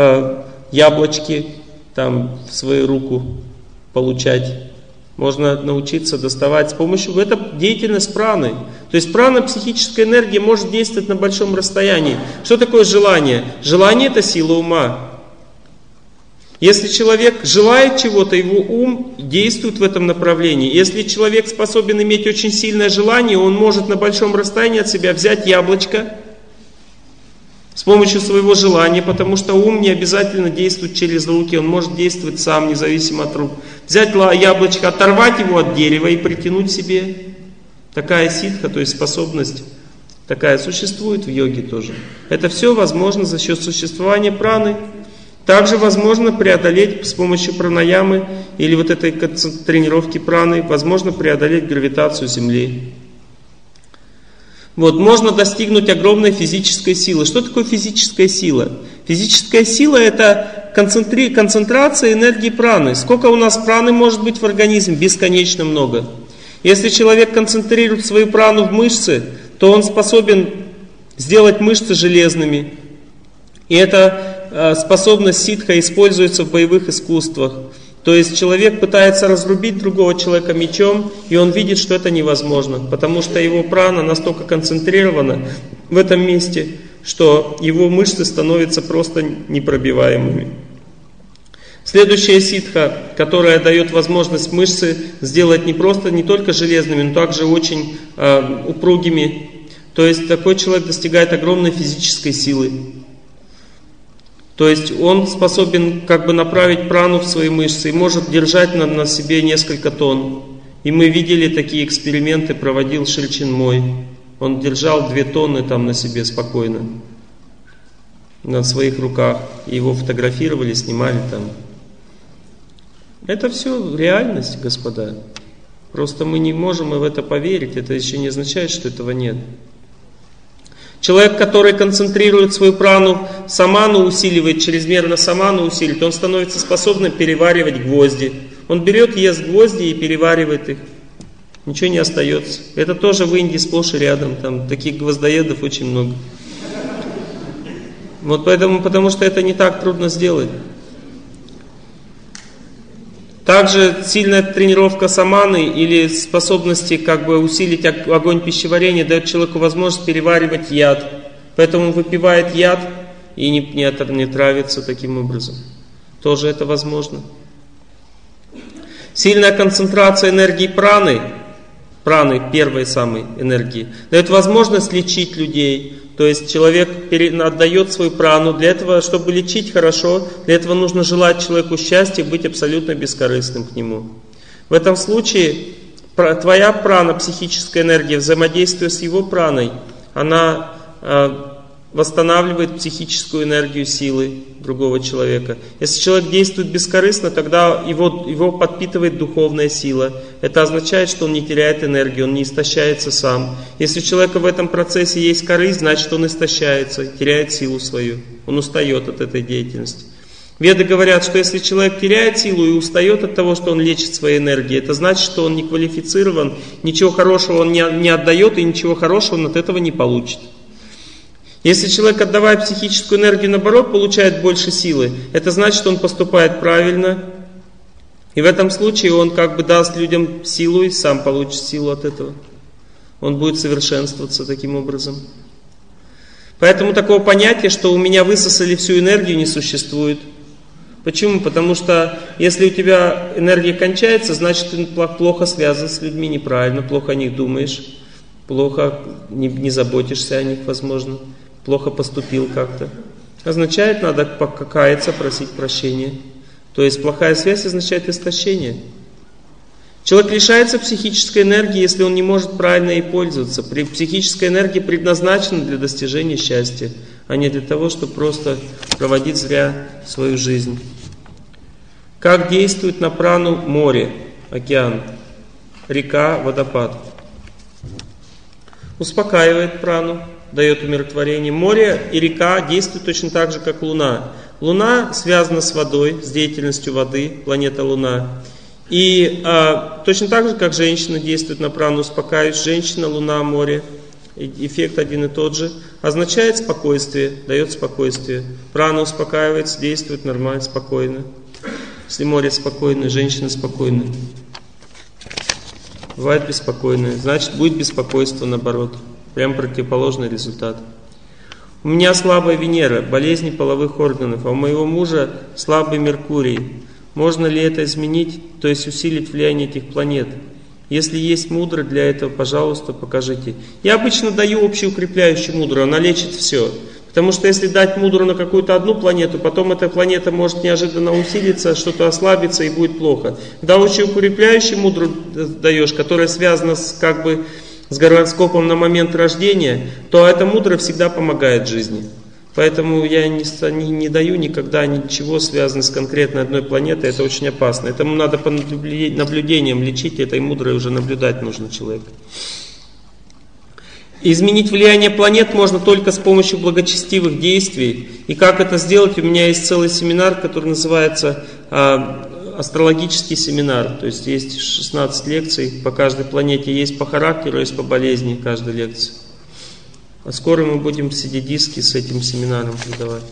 яблочки там в свою руку получать. Можно научиться доставать с помощью... Это деятельность праны. То есть прана, психическая энергия, может действовать на большом расстоянии. Что такое желание? Желание — это сила ума. Если человек желает чего-то, его ум действует в этом направлении. Если человек способен иметь очень сильное желание, он может на большом расстоянии от себя взять яблочко с помощью своего желания, потому что ум не обязательно действует через руки, он может действовать сам, независимо от рук. Взять яблочко, оторвать его от дерева и притянуть себе. Такая ситха, то есть способность такая, существует в йоге тоже. Это все возможно за счет существования праны. Также возможно преодолеть с помощью пранаямы или вот этой тренировки праны, возможно преодолеть гравитацию Земли. Вот, можно достигнуть огромной физической силы. Что такое физическая сила? Физическая сила — это концентрация энергии праны. Сколько у нас праны может быть в организме? Бесконечно много. Если человек концентрирует свою прану в мышцы, то он способен сделать мышцы железными. И эта способность ситха используется в боевых искусствах. То есть человек пытается разрубить другого человека мечом, и он видит, что это невозможно, потому что его прана настолько концентрирована в этом месте, что его мышцы становятся просто непробиваемыми. Следующая ситха, которая дает возможность мышцы сделать не только железными, но также очень упругими. То есть такой человек достигает огромной физической силы. То есть он способен направить прану в свои мышцы и может держать на себе несколько тонн. И мы видели такие эксперименты, проводил Шри Чинмой. Он держал 2 тонны там на себе спокойно, на своих руках. И его фотографировали, снимали там. Это все реальность, господа. Просто мы не можем в это поверить. Это еще не означает, что этого нет. Человек, который концентрирует свою прану, саману усиливает, чрезмерно саману усиливает, он становится способным переваривать гвозди. Он берет, ест гвозди и переваривает их. Ничего не остается. Это тоже в Индии сплошь и рядом. Там таких гвоздоедов очень много. Вот поэтому, потому что это не так трудно сделать. Также сильная тренировка саманы или способности усилить огонь пищеварения дает человеку возможность переваривать яд. Поэтому он выпивает яд и не травится таким образом. Тоже это возможно. Сильная концентрация энергии праны, первой самой энергии, дает возможность лечить людей. То есть человек отдает свою прану. Для этого, чтобы лечить хорошо, для этого нужно желать человеку счастья, быть абсолютно бескорыстным к нему. В этом случае твоя прана, психическая энергия, взаимодействуя с его праной, она восстанавливает психическую энергию силы другого человека. Если человек действует бескорыстно, тогда его подпитывает духовная сила. Это означает, что он не теряет энергию, он не истощается сам. Если у человека в этом процессе есть корысть, значит он истощается, теряет силу свою. Он устает от этой деятельности. Веды говорят, что если человек теряет силу и устает от того, что он лечит своей энергией, это значит, что он не квалифицирован, ничего хорошего он не отдает и ничего хорошего он от этого не получит. Если человек, отдавая психическую энергию, наоборот, получает больше силы, это значит, что он поступает правильно. И в этом случае он даст людям силу и сам получит силу от этого. Он будет совершенствоваться таким образом. Поэтому такого понятия, что у меня высосали всю энергию, не существует. Почему? Потому что если у тебя энергия кончается, значит ты плохо связан с людьми, неправильно, плохо о них думаешь, плохо не заботишься о них, возможно. Плохо поступил как-то. Означает, надо покаяться, просить прощения. То есть плохая связь означает истощение. Человек лишается психической энергии, если он не может правильно ей пользоваться. Психическая энергия предназначена для достижения счастья, а не для того, чтобы просто проводить зря свою жизнь. Как действует на прану море? океан, река, водопад. Успокаивает прану, дает умиротворение. Море и река действуют точно так же, как Луна. Луна связана с водой, с деятельностью воды, планета Луна. И точно так же, как женщина действует на прану, успокаивает. Женщина, Луна, море. Эффект один и тот же. Означает спокойствие, дает спокойствие. Прана успокаивается, действует нормально, спокойно. Если море спокойное, женщина спокойная. Бывает беспокойное, значит будет беспокойство наоборот. Прям противоположный результат. У меня слабая Венера, болезни половых органов, а у моего мужа слабый Меркурий. Можно ли это изменить, то есть усилить влияние этих планет? Если есть мудро для этого, пожалуйста, покажите. Я обычно даю общеукрепляющую мудру, она лечит все. Потому что если дать мудру на какую-то одну планету, потом эта планета может неожиданно усилиться, что-то ослабиться и будет плохо. Когда общеукрепляющую мудру даешь, которая связана с гороскопом на момент рождения, то эта мудра всегда помогает жизни. Поэтому я не даю никогда ничего связанного с конкретной одной планетой, это очень опасно. Этому надо по наблюдениям лечить, этой мудрой уже наблюдать нужно человека. Изменить влияние планет можно только с помощью благочестивых действий. И как это сделать, у меня есть целый семинар, который называется астрологический семинар. То есть есть 16 лекций по каждой планете, есть по характеру, есть по болезни каждой лекции. А скоро мы будем CD-диски с этим семинаром продавать.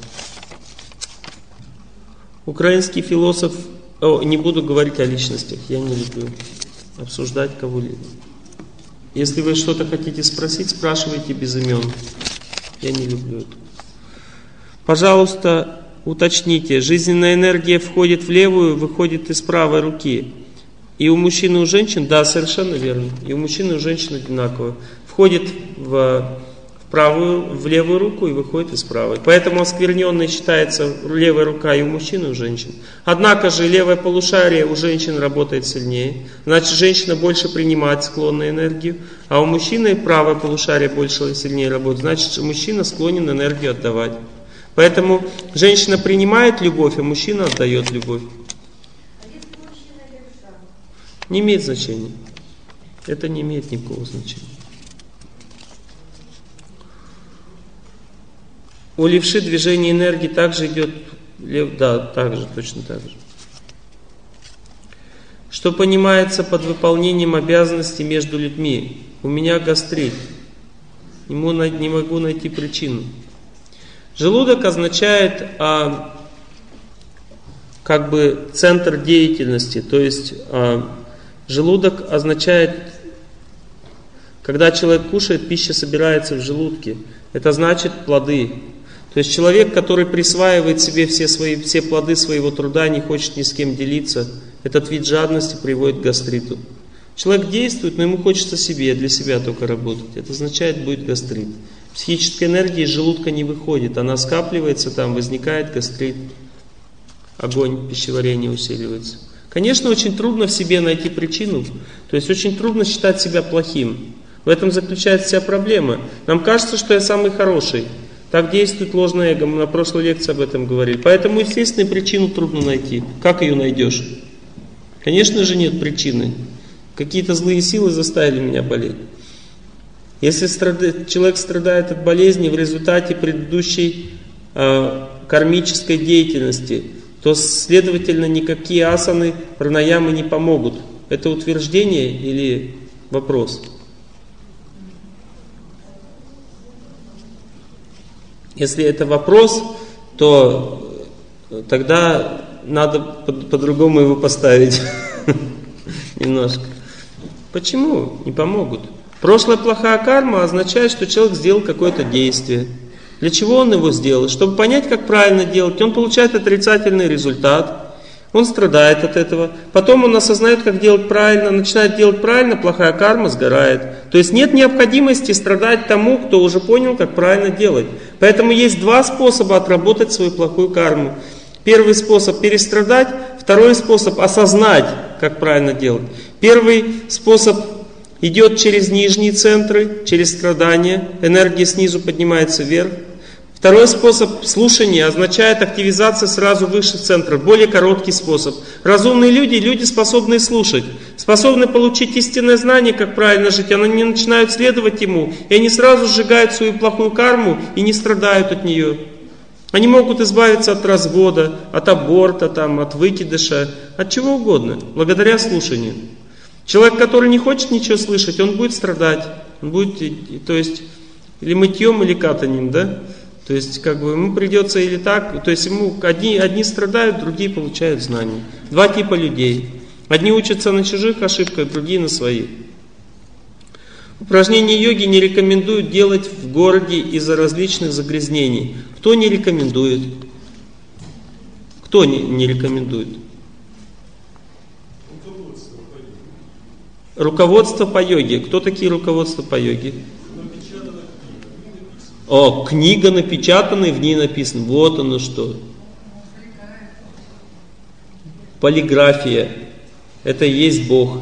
Украинский философ... не буду говорить о личностях, я не люблю обсуждать кого-либо. Если вы что-то хотите спросить, спрашивайте без имен. Я не люблю это. Пожалуйста, уточните. Жизненная энергия входит в левую, выходит из правой руки. И у мужчин и у женщин, да, совершенно верно. И у мужчин и у женщин одинаково. Входит в левую руку и выходит из правой. Поэтому оскверненной считается левая рука и у мужчин, и у женщин. Однако же левое полушарие у женщин работает сильнее. Значит, женщина больше принимает склонную энергию, а у мужчины правое полушарие больше сильнее работает. Значит, мужчина склонен энергию отдавать. Поэтому женщина принимает любовь, а мужчина отдает любовь. Не имеет значения. Это не имеет никакого значения. У левши движение энергии также идет, да, также, точно так же. Что понимается под выполнением обязанностей между людьми? У меня гастрит. Не могу найти причину. Желудок означает центр деятельности. То есть желудок означает, когда человек кушает, пища собирается в желудке. Это значит плоды. То есть человек, который присваивает себе все плоды своего труда, не хочет ни с кем делиться, этот вид жадности приводит к гастриту. Человек действует, но ему хочется себе, для себя только работать. Это означает, будет гастрит. Психическая энергия из желудка не выходит, она скапливается там, возникает гастрит. Огонь пищеварения усиливается. Конечно, очень трудно в себе найти причину, то есть очень трудно считать себя плохим. В этом заключается вся проблема. Нам кажется, что я самый хороший. Так действует ложное эго. Мы на прошлой лекции об этом говорили. Поэтому естественную причину трудно найти. Как ее найдешь? Конечно же нет причины. Какие-то злые силы заставили меня болеть. Если человек страдает от болезни в результате предыдущей кармической деятельности, то, следовательно, никакие асаны, пранаямы не помогут. Это утверждение или вопрос? Если это вопрос, то тогда надо по-другому его поставить. Немножко. Почему не помогут? Прошлая плохая карма означает, что человек сделал какое-то действие. Для чего он его сделал? Чтобы понять, как правильно делать. Он получает отрицательный результат. Он страдает от этого. Потом он осознает, как делать правильно. Начинает делать правильно, плохая карма сгорает. То есть нет необходимости страдать тому, кто уже понял, как правильно делать. Поэтому есть два способа отработать свою плохую карму. Первый способ перестрадать, второй способ осознать, как правильно делать. Первый способ идет через нижние центры, через страдания. Энергия снизу поднимается вверх. Второй способ слушания означает активизация сразу высших центров, более короткий способ. Разумные люди способные слушать, способны получить истинное знание, как правильно жить, они не начинают следовать ему, и они сразу сжигают свою плохую карму и не страдают от нее. Они могут избавиться от развода, от аборта, от выкидыша, от чего угодно, благодаря слушанию. Человек, который не хочет ничего слышать, он будет страдать, он будет, или мытьем, или катанием, да? То есть, ему придется или так, то есть ему одни страдают, другие получают знания. Два типа людей. Одни учатся на чужих ошибках, другие на своих. Упражнения йоги не рекомендуют делать в городе из-за различных загрязнений. Кто не рекомендует? Кто не рекомендует? Руководство по йоге. Кто такие руководства по йоге? Книга напечатанная, в ней написано. Вот оно что. Полиграфия. Это и есть Бог.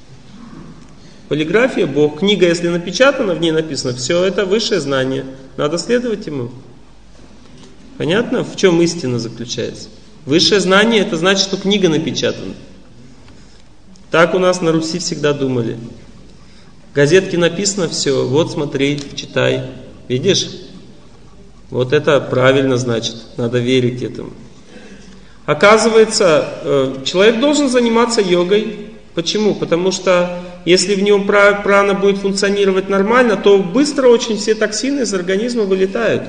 Полиграфия, Бог. Книга, если напечатана, в ней написано, все это высшее знание. Надо следовать ему. Понятно, в чем истина заключается? Высшее знание, это значит, что книга напечатана. Так у нас на Руси всегда думали. В газетке написано все, вот смотри, читай. Видишь? Вот это правильно значит, надо верить этому. Оказывается, человек должен заниматься йогой. Почему? Потому что если в нем прана будет функционировать нормально, то быстро очень все токсины из организма вылетают.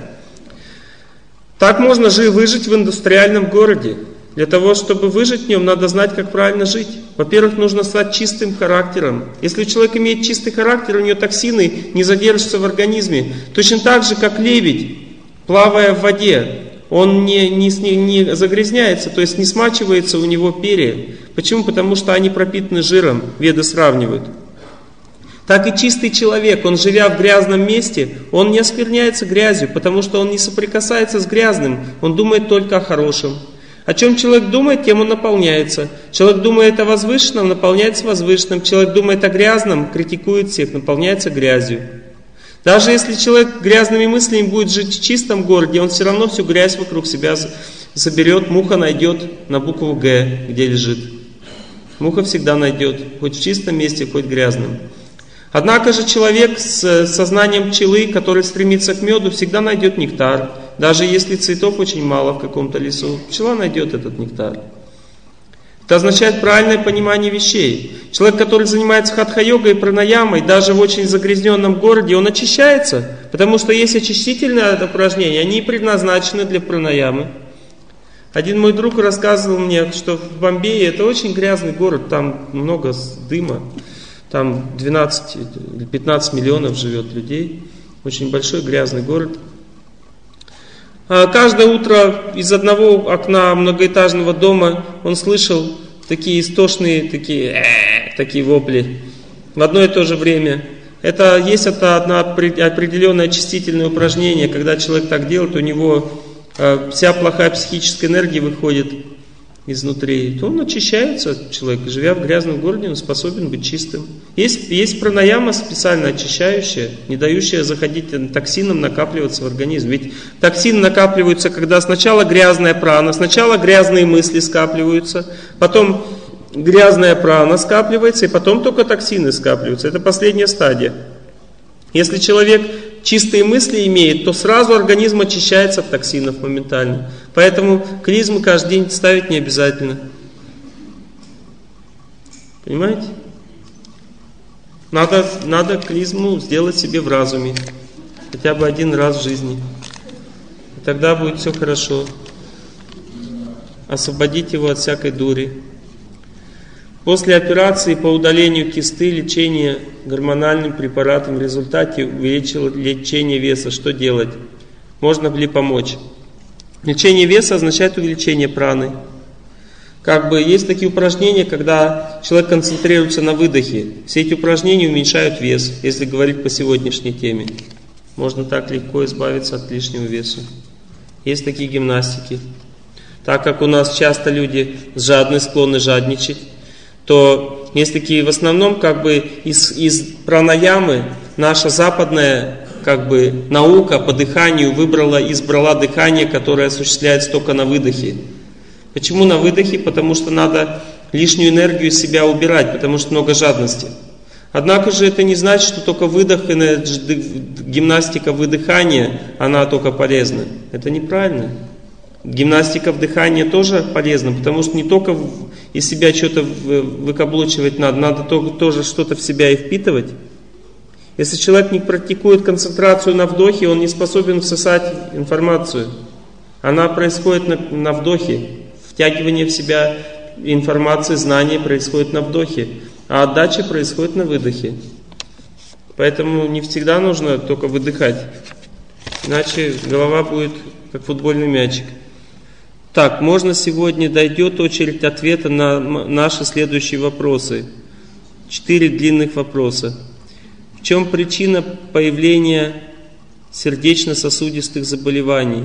Так можно выжить в индустриальном городе. Для того, чтобы выжить в нем, надо знать, как правильно жить. Во-первых, нужно стать чистым характером. Если человек имеет чистый характер, у него токсины не задержатся в организме. Точно так же, как лебедь, плавая в воде, он не загрязняется, то есть не смачивается у него перья. Почему? Потому что они пропитаны жиром, веды сравнивают. Так и чистый человек, он живя в грязном месте, он не оскверняется грязью, потому что он не соприкасается с грязным, он думает только о хорошем. О чем человек думает, тем он наполняется. Человек думает о возвышенном, наполняется возвышенным. Человек думает о грязном, критикует всех, наполняется грязью. Даже если человек грязными мыслями будет жить в чистом городе, он все равно всю грязь вокруг себя соберет, муха найдет на букву Г, где лежит. Муха всегда найдет, хоть в чистом месте, хоть грязном. Однако же человек с сознанием пчелы, который стремится к меду, всегда найдет нектар. Даже если цветов очень мало в каком-то лесу, пчела найдет этот нектар. Это означает правильное понимание вещей. Человек, который занимается хатха-йогой и пранаямой, даже в очень загрязненном городе, он очищается, потому что есть очистительные упражнения, они предназначены для пранаямы. Один мой друг рассказывал мне, что в Бомбее это очень грязный город, там много дыма, там 12 или 15 миллионов живет людей, очень большой грязный город. Каждое утро из одного окна многоэтажного дома он слышал такие истошные, такие вопли в одно и то же время. Это есть одно определенное очистительное упражнение, когда человек так делает, у него вся плохая психическая энергия выходит изнутри, то он очищается, человек, живя в грязном городе, он способен быть чистым. Есть пранаяма специально очищающая, не дающая заходить токсинам, накапливаться в организм. Ведь токсины накапливаются, когда сначала грязная прана, сначала грязные мысли скапливаются, потом грязная прана скапливается, и потом только токсины скапливаются. Это последняя стадия. Если человек чистые мысли имеет, то сразу организм очищается от токсинов моментально. Поэтому клизмы каждый день ставить не обязательно. Понимаете? Надо клизму сделать себе в разуме. Хотя бы один раз в жизни. И тогда будет все хорошо. Освободить его от всякой дури. После операции по удалению кисты лечение гормональным препаратом в результате увеличило лечение веса. Что делать? Можно ли помочь? Лечение веса означает увеличение праны. Есть такие упражнения, когда человек концентрируется на выдохе. Все эти упражнения уменьшают вес, если говорить по сегодняшней теме. Можно так легко избавиться от лишнего веса. Есть такие гимнастики. Так как у нас часто люди склонны жадничать, то есть такие в основном из пранаямы наша западная как бы наука по дыханию избрала дыхание, которое осуществляется только на выдохе. Почему на выдохе? Потому что надо лишнюю энергию из себя убирать, потому что много жадности. Однако же это не значит, что только выдох, гимнастика выдыхания, она только полезна. Это неправильно. Гимнастика вдыхания тоже полезна, потому что не только из себя что-то выкаблучивать надо тоже что-то в себя и впитывать. Если человек не практикует концентрацию на вдохе, он не способен всосать информацию. Она происходит на вдохе. Втягивание в себя информации, знания происходит на вдохе, а отдача происходит на выдохе. Поэтому не всегда нужно только выдыхать, иначе голова будет как футбольный мячик. Так, можно сегодня дойдет очередь ответа на наши следующие вопросы. 4 длинных вопроса. В чем причина появления сердечно-сосудистых заболеваний?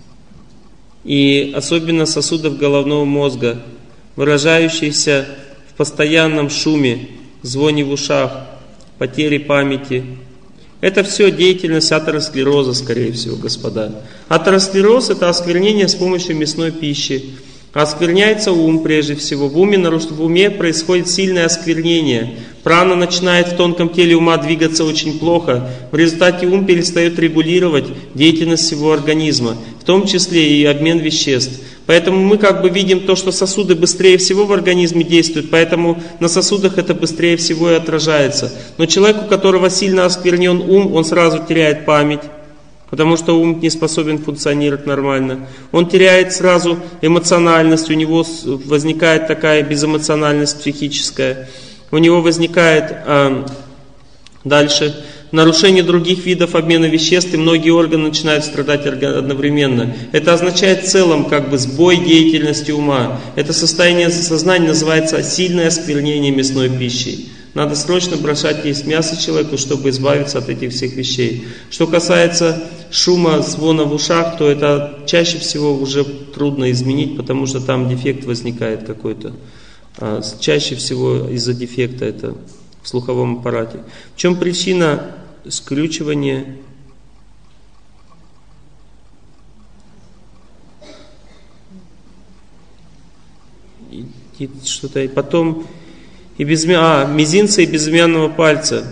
И особенно сосудов головного мозга, выражающиеся в постоянном шуме, звоне в ушах, потере памяти. Это все деятельность атеросклероза, скорее всего, господа. Атеросклероз – это осквернение с помощью мясной пищи. Оскверняется ум прежде всего. В уме происходит сильное осквернение. Прана начинает в тонком теле ума двигаться очень плохо. В результате ум перестает регулировать деятельность всего организма, в том числе и обмен веществ. Поэтому мы как бы видим то, что сосуды быстрее всего в организме действуют, поэтому на сосудах это быстрее всего и отражается. Но человек, у которого сильно осквернен ум, он сразу теряет память, потому что ум не способен функционировать нормально. Он теряет сразу эмоциональность, у него возникает такая безэмоциональность психическая. У него возникает дальше нарушение других видов обмена веществ, и многие органы начинают страдать одновременно. Это означает в целом как бы сбой деятельности ума. Это состояние сознания называется сильное осквернение мясной пищей. Надо срочно бросать есть мясо человеку, чтобы избавиться от этих всех вещей. Что касается шума, звона в ушах, то это чаще всего уже трудно изменить, потому что там дефект возникает какой-то. Чаще всего из-за дефекта это в слуховом аппарате. В чем причина скрючивания? И что-то потом мизинца и безымянного пальца,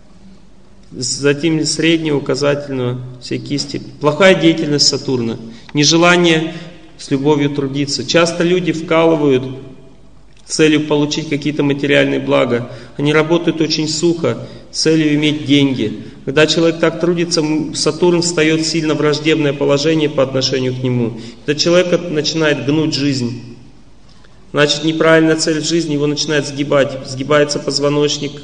затем среднего, указательного, всей кисти. Плохая деятельность Сатурна, нежелание с любовью трудиться. Часто люди вкалывают с целью получить какие-то материальные блага. Они работают очень сухо, с целью иметь деньги. Когда человек так трудится, Сатурн встает в сильно враждебное положение по отношению к нему. Этот человек начинает гнуть жизнь. Значит, неправильная цель в жизни его начинает сгибать. Сгибается позвоночник,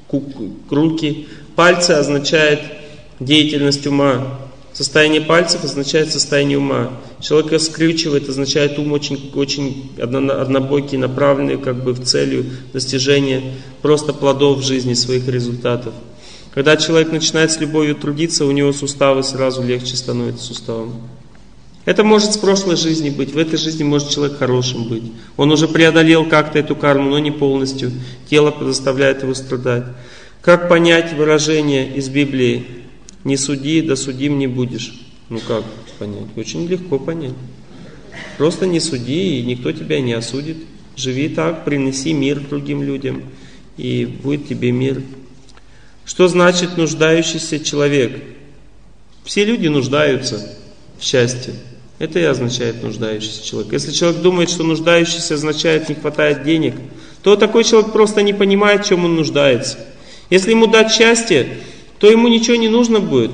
руки. Пальцы означает деятельность ума. Состояние пальцев означает состояние ума. Человека скрючивает, означает ум очень однобокий, направленный как бы в целью достижения просто плодов в жизни, своих результатов. Когда человек начинает с любовью трудиться, у него суставы сразу легче становятся суставом. Это может с прошлой жизни быть, в этой жизни может человек хорошим быть. Он уже преодолел как-то эту карму, но не полностью. Тело заставляет его страдать. Как понять выражение из Библии? Не суди, да судим не будешь. Ну как понять? Очень легко понять. Просто не суди, и никто тебя не осудит. Живи так, приноси мир другим людям, и будет тебе мир. Что значит нуждающийся человек? Все люди нуждаются в счастье. Это и означает нуждающийся человек. Если человек думает, что нуждающийся означает не хватает денег, то такой человек просто не понимает, в чем он нуждается. Если ему дать счастье, то ему ничего не нужно будет.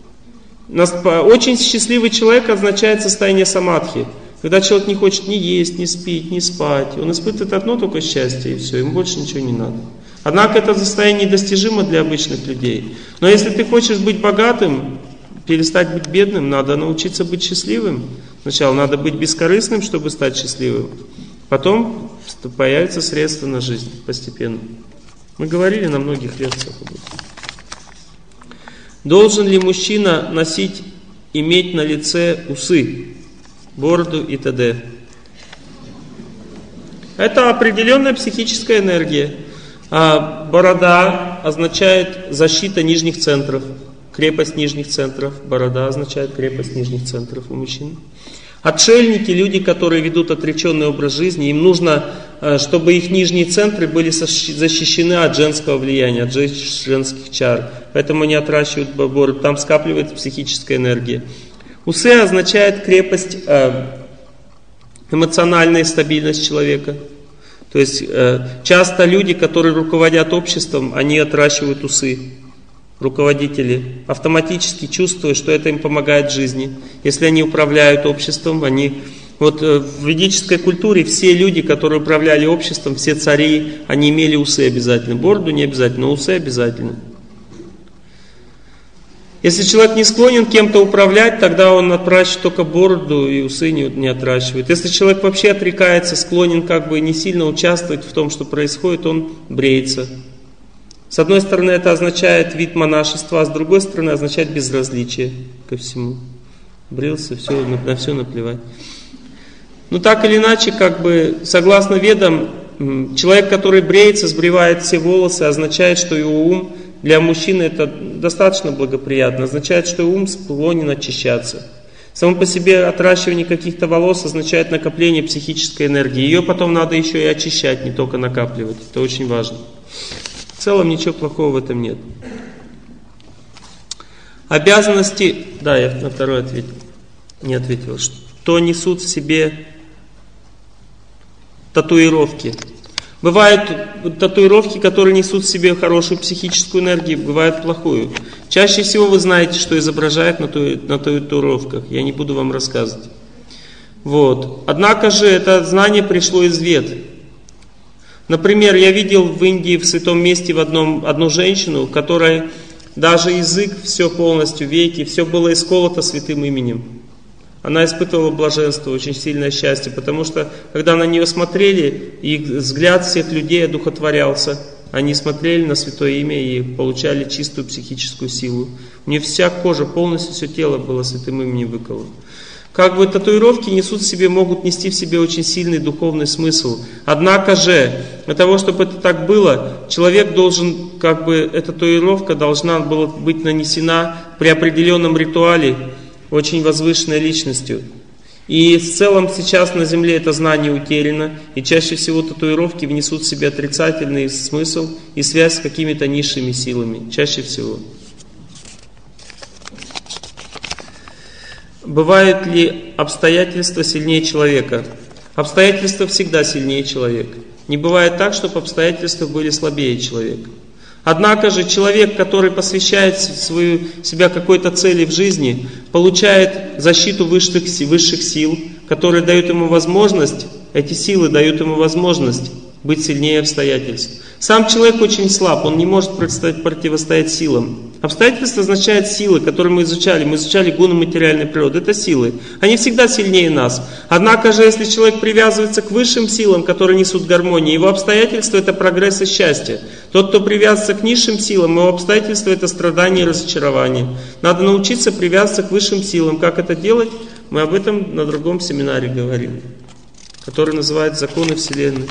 Очень счастливый человек означает состояние самадхи. Когда человек не хочет ни есть, ни спить, ни спать, он испытывает одно только счастье, и все, ему больше ничего не надо. Однако это состояние недостижимо для обычных людей. Но если ты хочешь быть богатым, перестать быть бедным, надо научиться быть счастливым. Сначала надо быть бескорыстным, чтобы стать счастливым. Потом появятся средства на жизнь постепенно. Мы говорили на многих лекциях об этом. Должен ли мужчина иметь на лице усы, бороду и т.д.? Это определенная психическая энергия. А борода означает защита нижних центров. крепость нижних центров. Борода означает крепость нижних центров у мужчин. Отшельники, люди, которые ведут отреченный образ жизни, им нужно, чтобы их нижние центры были защищены от женского влияния, от женских чар. Поэтому они отращивают бороду, там скапливается психическая энергия. Усы означает крепость, эмоциональная стабильность человека. То есть часто люди, которые руководят обществом, они отращивают усы. Руководители автоматически чувствуют, что это им помогает в жизни. Если они управляют обществом, вот в ведической культуре все люди, которые управляли обществом, все цари, они имели усы обязательно. Бороду не обязательно, но усы обязательно. Если человек не склонен кем-то управлять, тогда он отращивает только бороду и усы не отращивает. Если человек вообще отрекается, склонен как бы не сильно участвовать в том, что происходит, он бреется. С одной стороны, это означает вид монашества, а с другой стороны, означает безразличие ко всему. Брился, все, на все наплевать. Но так или иначе, как бы, согласно ведам, человек, который бреется, сбривает все волосы, означает, что его ум, для мужчины это достаточно благоприятно, означает, что ум склонен очищаться. Само по себе отращивание каких-то волос означает накопление психической энергии. Ее потом надо еще и очищать, не только накапливать. Это очень важно. В целом ничего плохого в этом нет. Обязанности, да, я на второй ответил, не ответил, что несут в себе татуировки. Бывают татуировки, которые несут в себе хорошую психическую энергию, бывают плохую. Чаще всего вы знаете, что изображают на татуировках, я не буду вам рассказывать. Вот. Однако же это знание пришло из вед. Например, я видел в Индии, в святом месте, одну женщину, которой даже язык, все полностью, веки, все было исколото святым именем. Она испытывала блаженство, очень сильное счастье, потому что, когда на нее смотрели, их взгляд всех людей одухотворялся. Они смотрели на святое имя и получали чистую психическую силу. У нее вся кожа, полностью все тело было святым именем выколото. Как бы татуировки могут нести в себе очень сильный духовный смысл. Однако же, для того, чтобы это так было, человек должен, эта татуировка должна была быть нанесена при определенном ритуале, очень возвышенной личностью. И в целом сейчас на земле это знание утеряно, и чаще всего татуировки внесут в себе отрицательный смысл и связь с какими-то низшими силами. Чаще всего. Бывают ли обстоятельства сильнее человека? Обстоятельства всегда сильнее человека. Не бывает так, чтобы обстоятельства были слабее человека. Однако же человек, который посвящает себя какой-то цели в жизни, получает защиту высших сил, которые дают ему возможность, эти силы дают ему возможность быть сильнее обстоятельств. Сам человек очень слаб, он не может противостоять силам. Обстоятельства означают силы, которые мы изучали гуны материальной природы, это силы. Они всегда сильнее нас. Однако же, если человек привязывается к высшим силам, которые несут гармонию, его обстоятельства это прогресс и счастье. Тот, кто привязывается к низшим силам, его обстоятельства это страдание и разочарование. Надо научиться привязываться к высшим силам. Как это делать? Мы об этом на другом семинаре говорили, который называется «Законы Вселенной».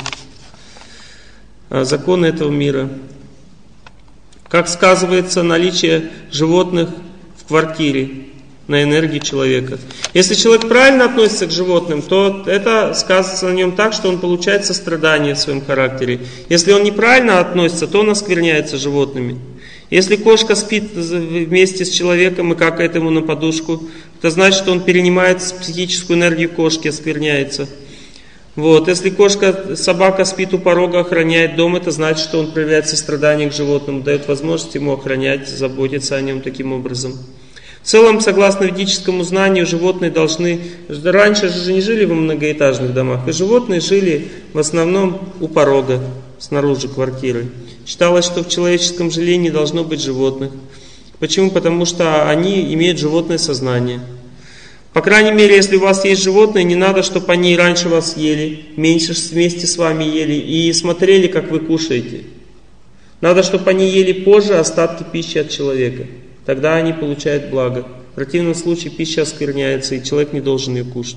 Законы этого мира. Как сказывается наличие животных в квартире на энергии человека. Если человек правильно относится к животным, то это сказывается на нем так, что он получает сострадание в своем характере. Если он неправильно относится, то он оскверняется животными. Если кошка спит вместе с человеком и какает ему на подушку, это значит, что он перенимает психическую энергию кошки, оскверняется. Вот. Если собака спит у порога, охраняет дом, это значит, что он проявляет сострадание к животному, дает возможность ему охранять, заботиться о нем таким образом. В целом, согласно ведическому знанию, животные должны... Раньше же не жили в многоэтажных домах, и животные жили в основном у порога, снаружи квартиры. Считалось, что в человеческом жилии не должно быть животных. Почему? Потому что они имеют животное сознание. По крайней мере, если у вас есть животные, не надо, чтобы они раньше вас ели, меньше вместе с вами ели и смотрели, как вы кушаете. Надо, чтобы они ели позже остатки пищи от человека. Тогда они получают благо. В противном случае пища оскверняется, и человек не должен ее кушать.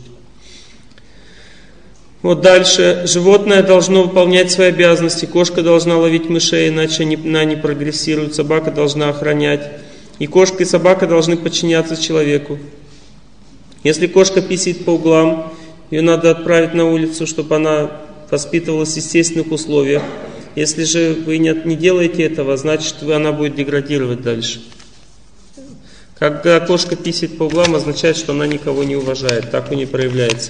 Вот дальше. Животное должно выполнять свои обязанности. Кошка должна ловить мышей, иначе она не прогрессирует. Собака должна охранять. И кошка, и собака должны подчиняться человеку. Если кошка писает по углам, ее надо отправить на улицу, чтобы она воспитывалась в естественных условиях. Если же вы не делаете этого, значит, она будет деградировать дальше. Когда кошка писает по углам, означает, что она никого не уважает. Так у нее проявляется.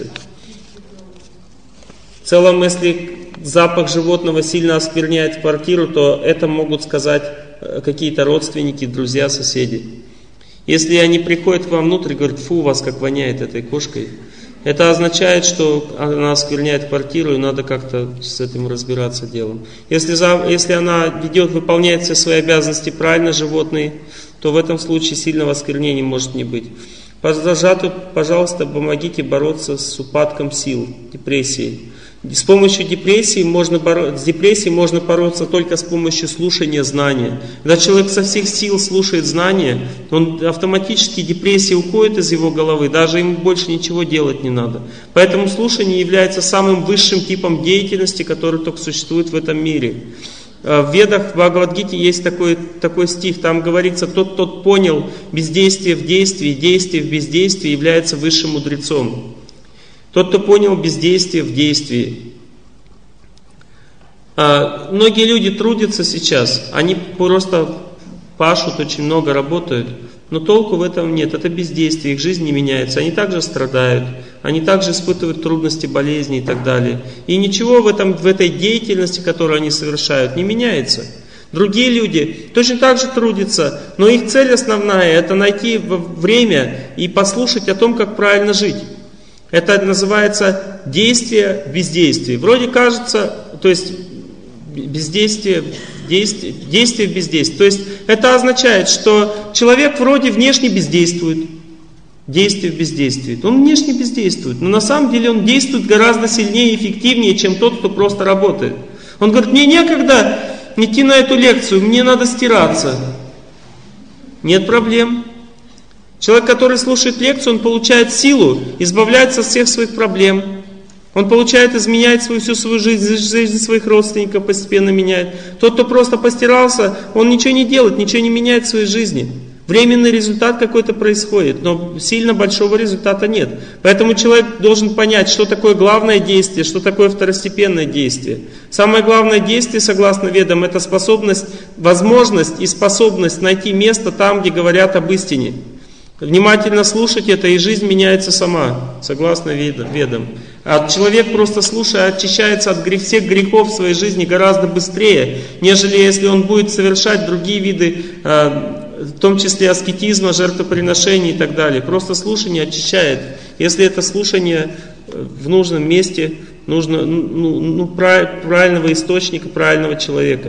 В целом, если запах животного сильно оскверняет квартиру, то это могут сказать какие-то родственники, друзья, соседи. Если они приходят к вам внутрь и говорят: фу, у вас как воняет этой кошкой, это означает, что она оскверняет квартиру, и надо как-то с этим разбираться делом. Если она выполняет все свои обязанности правильно, животные, то в этом случае сильного осквернения может не быть. Пожалуйста, помогите бороться с упадком сил, депрессией. С помощью депрессии можно бороться только с помощью слушания знания. Когда человек со всех сил слушает знания, он автоматически, депрессия уходит из его головы, даже ему больше ничего делать не надо. Поэтому слушание является самым высшим типом деятельности, который только существует в этом мире. В Ведах, в Бхагавад-гите есть такой стих, там говорится: тот, кто понял бездействие в действии, действие в бездействии, является высшим мудрецом. Тот, кто понял бездействие в действии. Многие люди трудятся сейчас, они просто пашут, очень много работают, но толку в этом нет, это бездействие, их жизнь не меняется, они также страдают, они также испытывают трудности, болезни и так далее. И ничего в этой деятельности, которую они совершают, не меняется. Другие люди точно так же трудятся, но их цель основная — это найти время и послушать о том, как правильно жить. Это называется действие в бездействии. Вроде кажется, то есть действие в бездействии. То есть это означает, что человек вроде внешне бездействует. Действие в бездействии. Он внешне бездействует, но на самом деле он действует гораздо сильнее и эффективнее, чем тот, кто просто работает. Он говорит: мне некогда идти на эту лекцию, мне надо стираться. Нет проблем. Человек, который слушает лекцию, он получает силу, избавляется от всех своих проблем. Он изменяет всю свою жизнь своих родственников, постепенно меняет. Тот, кто просто постирался, он ничего не делает, ничего не меняет в своей жизни. Временный результат какой-то происходит, но сильно большого результата нет. Поэтому человек должен понять, что такое главное действие, что такое второстепенное действие. Самое главное действие, согласно Ведам, это возможность и способность найти место там, где говорят об истине. Внимательно слушать это, и жизнь меняется сама, согласно Ведам. А человек, просто слушая, очищается от всех грехов в своей жизни гораздо быстрее, нежели если он будет совершать другие виды, в том числе аскетизма, жертвоприношений и так далее. Просто слушание очищает. Если это слушание в нужном месте, правильного источника, правильного человека.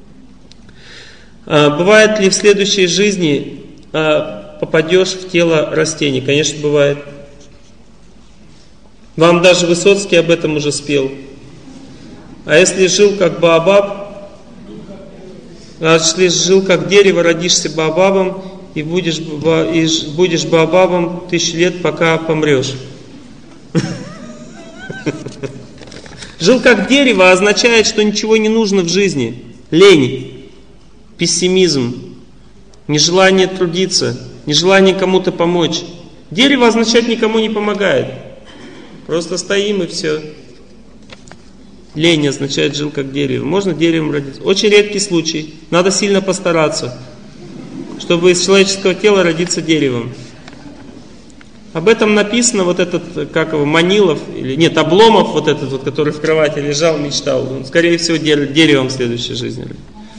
Бывает ли в следующей жизни попадешь в тело растений? Конечно, бывает. Вам даже Высоцкий об этом уже спел. А если жил как Баобаб, если жил как дерево, родишься Баобабом и будешь Баобабом 1000 лет, пока помрешь. Жил как дерево означает, что ничего не нужно в жизни. Лень, пессимизм, нежелание трудиться, нежелание кому-то помочь. Дерево означает никому не помогает. Просто стоим и все. Лень означает жил как дерево. Можно деревом родиться. Очень редкий случай. Надо сильно постараться, чтобы из человеческого тела родиться деревом. Об этом написано Манилов, Обломов, который в кровати лежал, мечтал. Он, скорее всего, деревом в следующей жизни.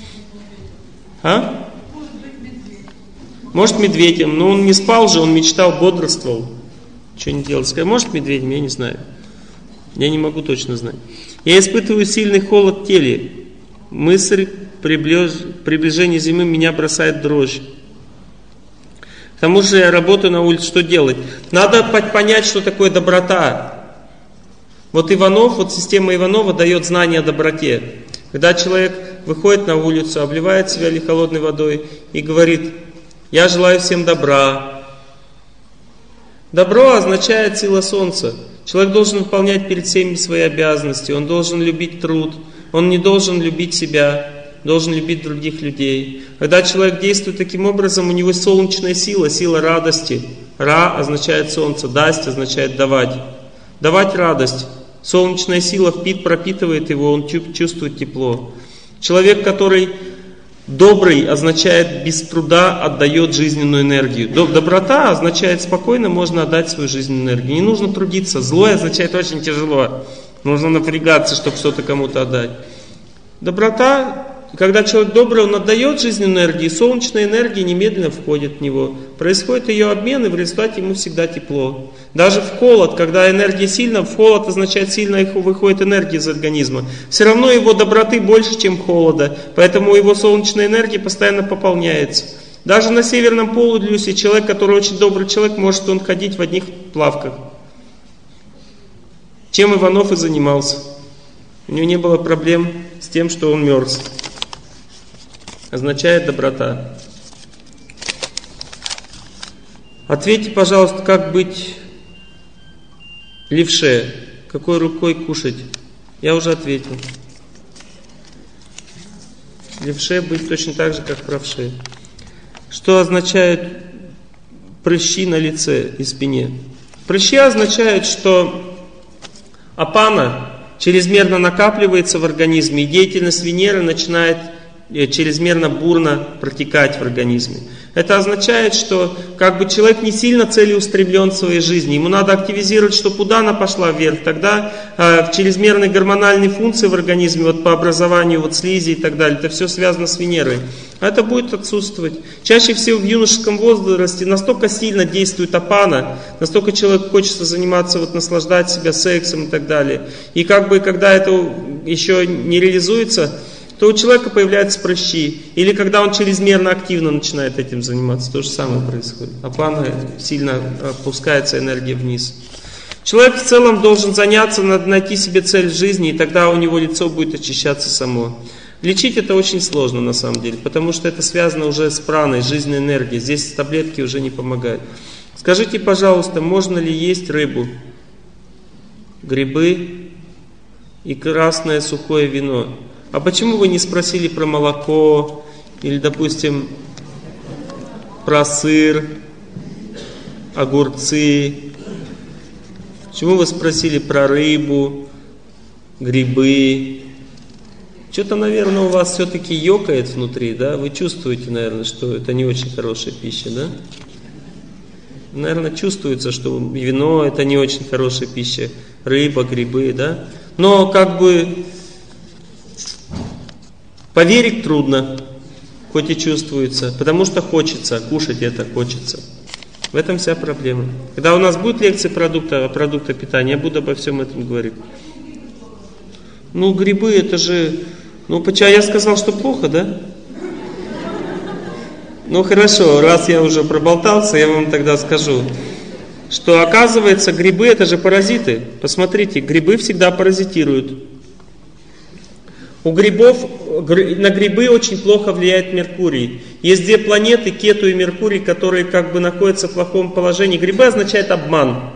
А? Может, медведем, но он не спал же, он мечтал, бодрствовал. Что не делал? Может, медведем, я не знаю. Я не могу точно знать. Я испытываю сильный холод в теле. Мысль приближения зимы меня бросает в дрожь. К тому же я работаю на улице, что делать? Надо понять, что такое доброта. Система Иванова дает знание о доброте. Когда человек выходит на улицу, обливает себя холодной водой и говорит: я желаю всем добра. Добро означает сила солнца. Человек должен выполнять перед всеми свои обязанности, он должен любить труд, он не должен любить себя. должен любить других людей. Когда человек действует таким образом, у него солнечная сила, сила радости. Ра означает солнце, дасть означает давать. Давать радость. Солнечная сила пропитывает его, он чувствует тепло. Человек, который добрый, означает без труда отдает жизненную энергию. Доброта означает спокойно можно отдать свою жизненную энергию. Не нужно трудиться. Злое означает очень тяжело. Нужно напрягаться, чтобы что-то кому-то отдать. Доброта, когда человек добрый, он отдает жизненную энергию, солнечная энергия немедленно входит в него. Происходит ее обмен, и в результате ему всегда тепло. Даже в холод, когда энергия сильна, в холод означает сильно выходит энергия из организма. Все равно его доброты больше, чем холода, поэтому его солнечная энергия постоянно пополняется. Даже на Северном полюсе человек, который очень добрый человек, может он ходить в одних плавках. Чем Иванов и занимался. У него не было проблем с тем, что он мерз. Означает доброта. Ответьте, пожалуйста, как быть левше? Какой рукой кушать? Я уже ответил. Левше быть точно так же, как правше. Что означает прыщи на лице и спине? Прыщи означают, что апана чрезмерно накапливается в организме, и деятельность Венеры начинает чрезмерно бурно протекать в организме. Это означает, что как бы человек не сильно целеустремлен в своей жизни. Ему надо активизировать, чтобы удана пошла вверх. Тогда чрезмерные гормональные функции в организме, вот по образованию вот слизи и так далее, это все связано с Венерой. А это будет отсутствовать. Чаще всего в юношеском возрасте настолько сильно действует апана, настолько человеку хочется заниматься, вот, наслаждать себя сексом и так далее. И как бы когда это еще не реализуется, то у человека появляются прыщи. Или когда он чрезмерно активно начинает этим заниматься, то же самое происходит. Апана сильно опускается энергия вниз. Человек в целом должен заняться, надо найти себе цель в жизни, и тогда у него лицо будет очищаться само. Лечить это очень сложно на самом деле, потому что это связано уже с праной, жизненной энергией. Здесь таблетки уже не помогают. Скажите, пожалуйста, можно ли есть рыбу, грибы и красное сухое вино? А почему вы не спросили про молоко, или, допустим, про сыр, огурцы? Почему вы спросили про рыбу, грибы? Что-то, наверное, у вас все-таки ёкает внутри, да? Вы чувствуете, наверное, что это не очень хорошая пища, да? Наверное, чувствуется, что вино это не очень хорошая пища, рыба, грибы, да? Но как бы поверить трудно, хоть и чувствуется, потому что хочется, кушать это хочется. В этом вся проблема. Когда у нас будет лекция продукта питания, я буду обо всем этом говорить. Ну, грибы, это же... Ну, почему я сказал, что плохо, да? Ну, хорошо, раз я уже проболтался, я вам тогда скажу, что оказывается, грибы это же паразиты. Посмотрите, грибы всегда паразитируют. У грибов, на грибы очень плохо влияет Меркурий. Есть две планеты, Кету и Меркурий, которые как бы находятся в плохом положении. Грибы означает обман.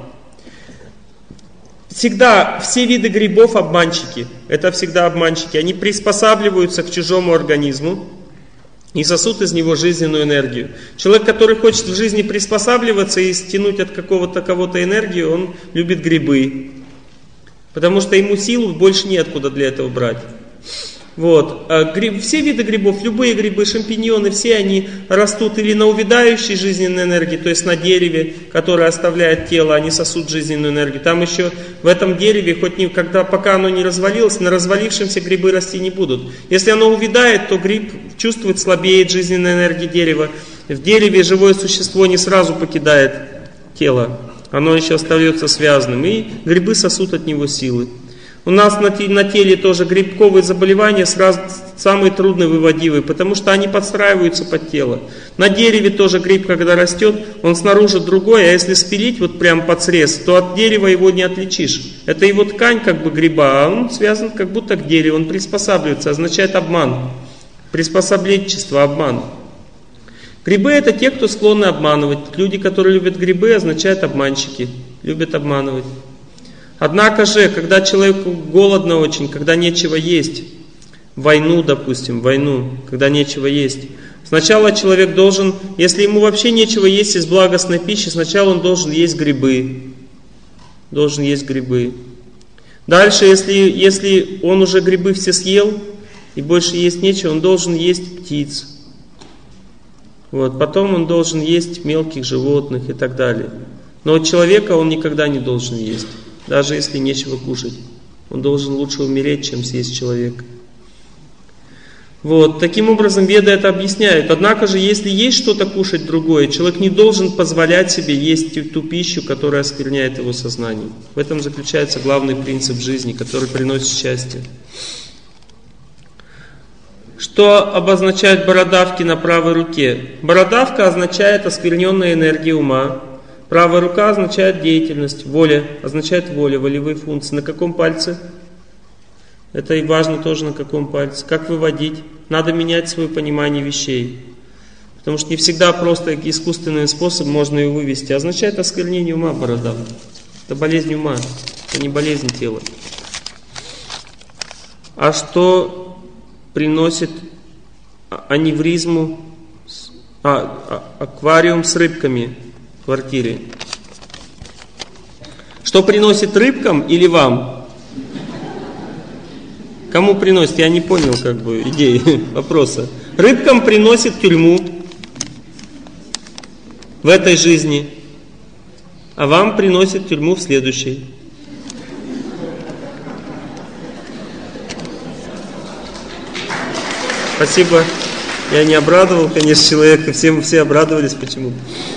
Всегда, все виды грибов обманщики. Это всегда обманщики. Они приспосабливаются к чужому организму и сосут из него жизненную энергию. Человек, который хочет в жизни приспосабливаться и стянуть от какого-то кого-то энергию, он любит грибы. Потому что ему силу больше неоткуда для этого брать. Вот. Все виды грибов, любые грибы, шампиньоны, все они растут или на увядающей жизненной энергии, то есть на дереве, которое оставляет тело, они сосут жизненную энергию. Там еще в этом дереве, пока оно не развалилось, на развалившемся грибы расти не будут. Если оно увядает, то гриб чувствует, слабеет жизненная энергия дерева. В дереве живое существо не сразу покидает тело, оно еще остается связанным, и грибы сосут от него силы. У нас на теле тоже грибковые заболевания самые трудные выводимые, потому что они подстраиваются под тело. На дереве тоже гриб, когда растет, он снаружи другой, а если спилить вот прям под срез, то от дерева его не отличишь. Это его ткань как бы гриба, а он связан как будто к дереву, он приспосабливается, означает обман. Приспособленчество, обман. Грибы это те, кто склонны обманывать. Люди, которые любят грибы, означают обманщики, любят обманывать. Однако же, когда человеку голодно очень, когда нечего есть, войну, допустим, войну, когда нечего есть. Сначала человек должен, если ему вообще нечего есть из благостной пищи, сначала он должен есть грибы. Должен есть грибы. Дальше, если он уже грибы все съел, и больше есть нечего, он должен есть птиц. Вот, потом он должен есть мелких животных и так далее. Но человека он никогда не должен есть, даже если нечего кушать. Он должен лучше умереть, чем съесть человека. Вот, таким образом веды это объясняют. Однако же, если есть что-то кушать другое, человек не должен позволять себе есть ту пищу, которая оскверняет его сознание. В этом заключается главный принцип жизни, который приносит счастье. Что обозначает бородавки на правой руке? Бородавка означает оскверненная энергия ума. Правая рука означает деятельность, воля, означает воля, волевые функции. На каком пальце? Это и важно тоже на каком пальце. Как выводить? Надо менять свое понимание вещей. Потому что не всегда просто искусственным способом можно ее вывести. Означает осквернение ума бородавка. Это болезнь ума, это не болезнь тела. А что приносит аневризму, аквариум с рыбками в квартире? Что приносит рыбкам или вам? Кому приносит? Я не понял идеи вопроса. Рыбкам приносит тюрьму в этой жизни, а вам приносит тюрьму в следующей. Спасибо. Я не обрадовал, конечно, человека. Все обрадовались почему-то.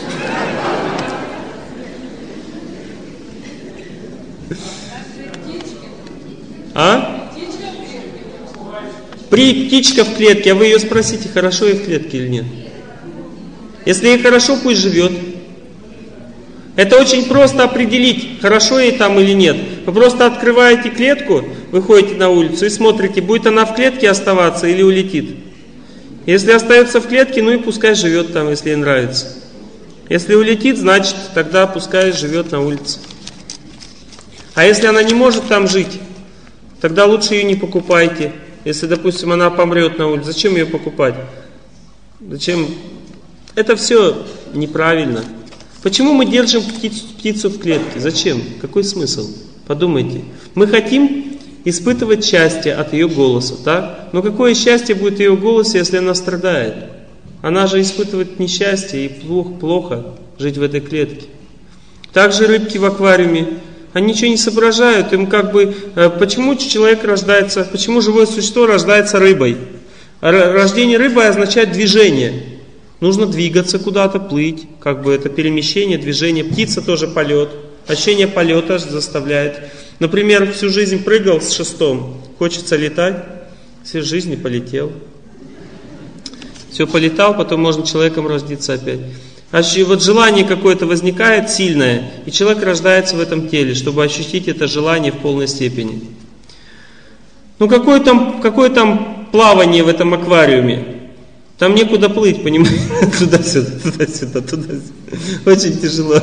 Птичка в клетке, а вы ее спросите, хорошо ей в клетке или нет. Если ей хорошо, пусть живет. Это очень просто определить, хорошо ей там или нет. Вы просто открываете клетку, выходите на улицу и смотрите, будет она в клетке оставаться или улетит. Если остается в клетке, ну и пускай живет там, если ей нравится. Если улетит, значит, тогда пускай живет на улице. А если она не может там жить, тогда лучше ее не покупайте. Если, допустим, она помрет на улице, зачем ее покупать? Зачем? Это все неправильно. Почему мы держим птицу в клетке? Зачем? Какой смысл? Подумайте. Мы хотим испытывать счастье от ее голоса, да? Но какое счастье будет в ее голосе, если она страдает? Она же испытывает несчастье и плохо жить в этой клетке. Также рыбки в аквариуме. Они ничего не соображают, им почему человек рождается, почему живое существо рождается рыбой? Рождение рыбой означает движение. Нужно двигаться куда-то, плыть, это перемещение, движение. Птица тоже полет, ощущение полета заставляет. Например, всю жизнь прыгал с шестом, хочется летать, всю жизнь не полетел. Все полетал, потом можно человеком родиться опять. А вот желание какое-то возникает сильное, и человек рождается в этом теле, чтобы ощутить это желание в полной степени. Ну какое там плавание в этом аквариуме? Там некуда плыть, понимаете? Туда-сюда, туда-сюда, туда-сюда. Очень тяжело.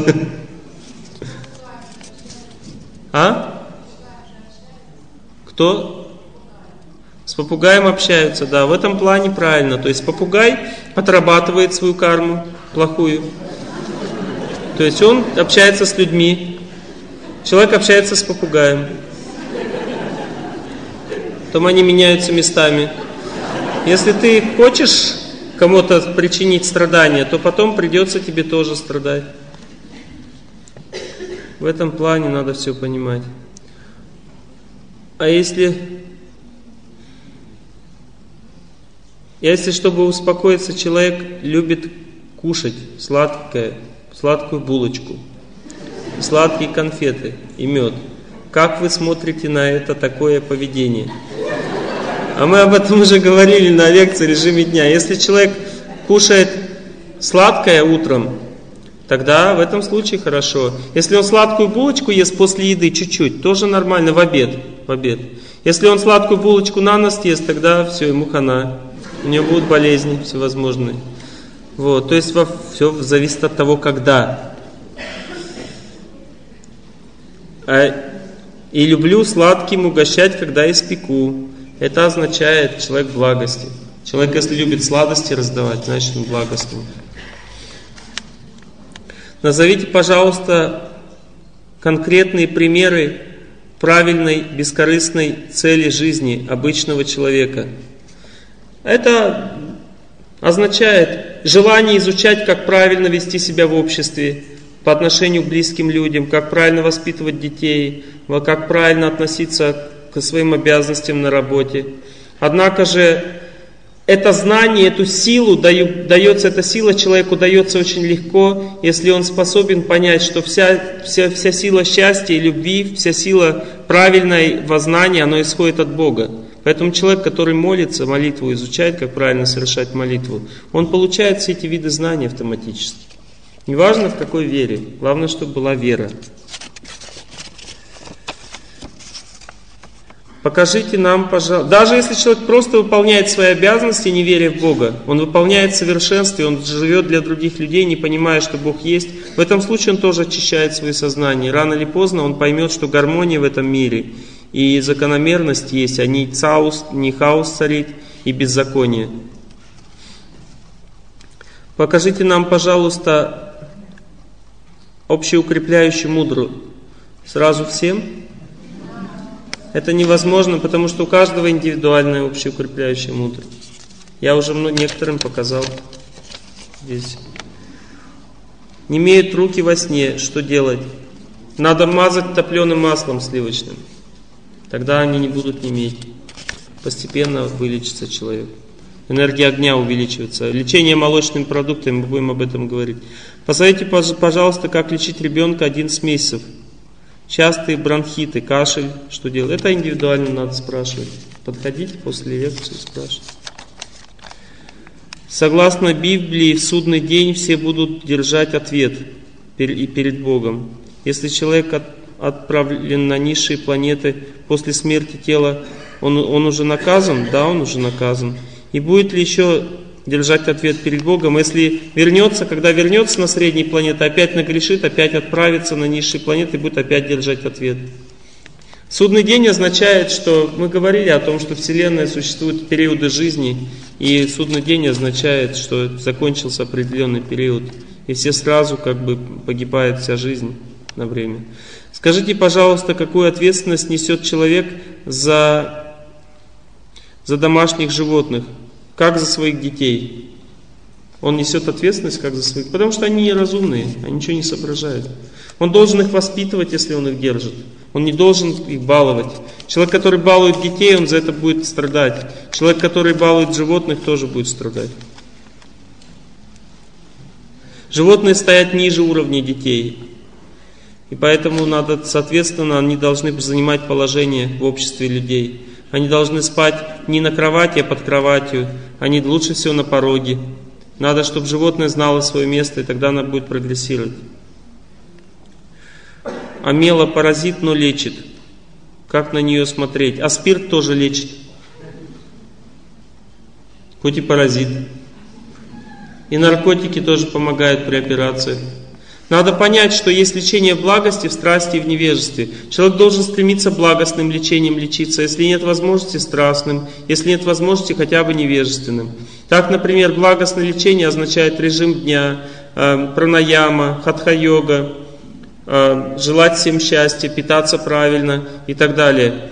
Кто? С попугаем общаются, да, в этом плане правильно. То есть попугай отрабатывает свою карму плохую. То есть он общается с людьми. Человек общается с попугаем. Потом они меняются местами. Если ты хочешь кому-то причинить страдания, то потом придется тебе тоже страдать. В этом плане надо все понимать. А если чтобы успокоиться, человек любит кушать сладкую булочку, сладкие конфеты и мед. Как вы смотрите на это такое поведение? А мы об этом уже говорили на лекции «Режиме дня». Если человек кушает сладкое утром, тогда в этом случае хорошо. Если он сладкую булочку ест после еды чуть-чуть, тоже нормально, в обед. Если он сладкую булочку на ночь ест, тогда все, ему хана. У него будут болезни всевозможные. Вот, то есть все зависит от того, когда. И люблю сладким угощать, когда испеку. это означает человек благости. Человек, если любит сладости раздавать, значит он благостный. Назовите, пожалуйста, конкретные примеры правильной, бескорыстной цели жизни обычного человека. Это означает желание изучать, как правильно вести себя в обществе, по отношению к близким людям, как правильно воспитывать детей, как правильно относиться к своим обязанностям на работе. Однако же это знание, эту силу дается, эта сила человеку дается очень легко, если он способен понять, что вся сила счастья и любви, вся сила правильного знания, оно исходит от Бога. Поэтому человек, который молится, молитву изучает, как правильно совершать молитву, он получает все эти виды знаний автоматически. Неважно в какой вере, главное, чтобы была вера. Покажите нам, пожалуйста, даже если человек просто выполняет свои обязанности, не веря в Бога, он выполняет в совершенстве, он живет для других людей, не понимая, что Бог есть, в этом случае он тоже очищает свое сознание. Рано или поздно он поймет, что гармония в этом мире и закономерность есть, а не хаос царит и беззаконие. Покажите нам, пожалуйста, общеукрепляющую мудру. Сразу всем? Это невозможно, потому что у каждого индивидуальная общеукрепляющая мудрость. Я уже некоторым показал здесь. Не имеют руки во сне, что делать? Надо мазать топленым маслом сливочным. Тогда они не будут неметь. Постепенно вылечится человек. Энергия огня увеличивается. Лечение молочными продуктами, мы будем об этом говорить. Посоветуйте, пожалуйста, как лечить ребенка 11 месяцев. Частые бронхиты, кашель, что делать? Это индивидуально надо спрашивать. Подходите после лекции, спрашивать. Согласно Библии, в судный день все будут держать ответ перед Богом. Если человек отправлен на низшие планеты после смерти тела, он уже наказан? Да, он уже наказан. И будет ли еще держать ответ перед Богом? Если вернется, когда вернется на средние планеты, опять нагрешит, опять отправится на низшие планеты и будет опять держать ответ. Судный день означает, что мы говорили о том, что Вселенная существует периоды жизни, и судный день означает, что закончился определенный период, и все сразу погибает вся жизнь на время. Скажите, пожалуйста, какую ответственность несет человек за домашних животных? Как за своих детей? Он несет ответственность как за своих, потому что они неразумные, они ничего не соображают. Он должен их воспитывать, если он их держит. Он не должен их баловать. Человек, который балует детей, он за это будет страдать. Человек, который балует животных, тоже будет страдать. Животные стоят ниже уровня детей. И поэтому соответственно, они должны занимать положение в обществе людей. Они должны спать не на кровати, а под кроватью. Они лучше всего на пороге. Надо, чтобы животное знало свое место, и тогда оно будет прогрессировать. Амела паразит, но лечит. Как на нее смотреть? А спирт тоже лечит. Хоть и паразит. И наркотики тоже помогают при операциях. Надо понять, что есть лечение в благости, в страсти и в невежестве. Человек должен стремиться благостным лечением лечиться, если нет возможности страстным, если нет возможности хотя бы невежественным. Так, например, благостное лечение означает режим дня, пранаяма, хатха-йога, желать всем счастья, питаться правильно и так далее.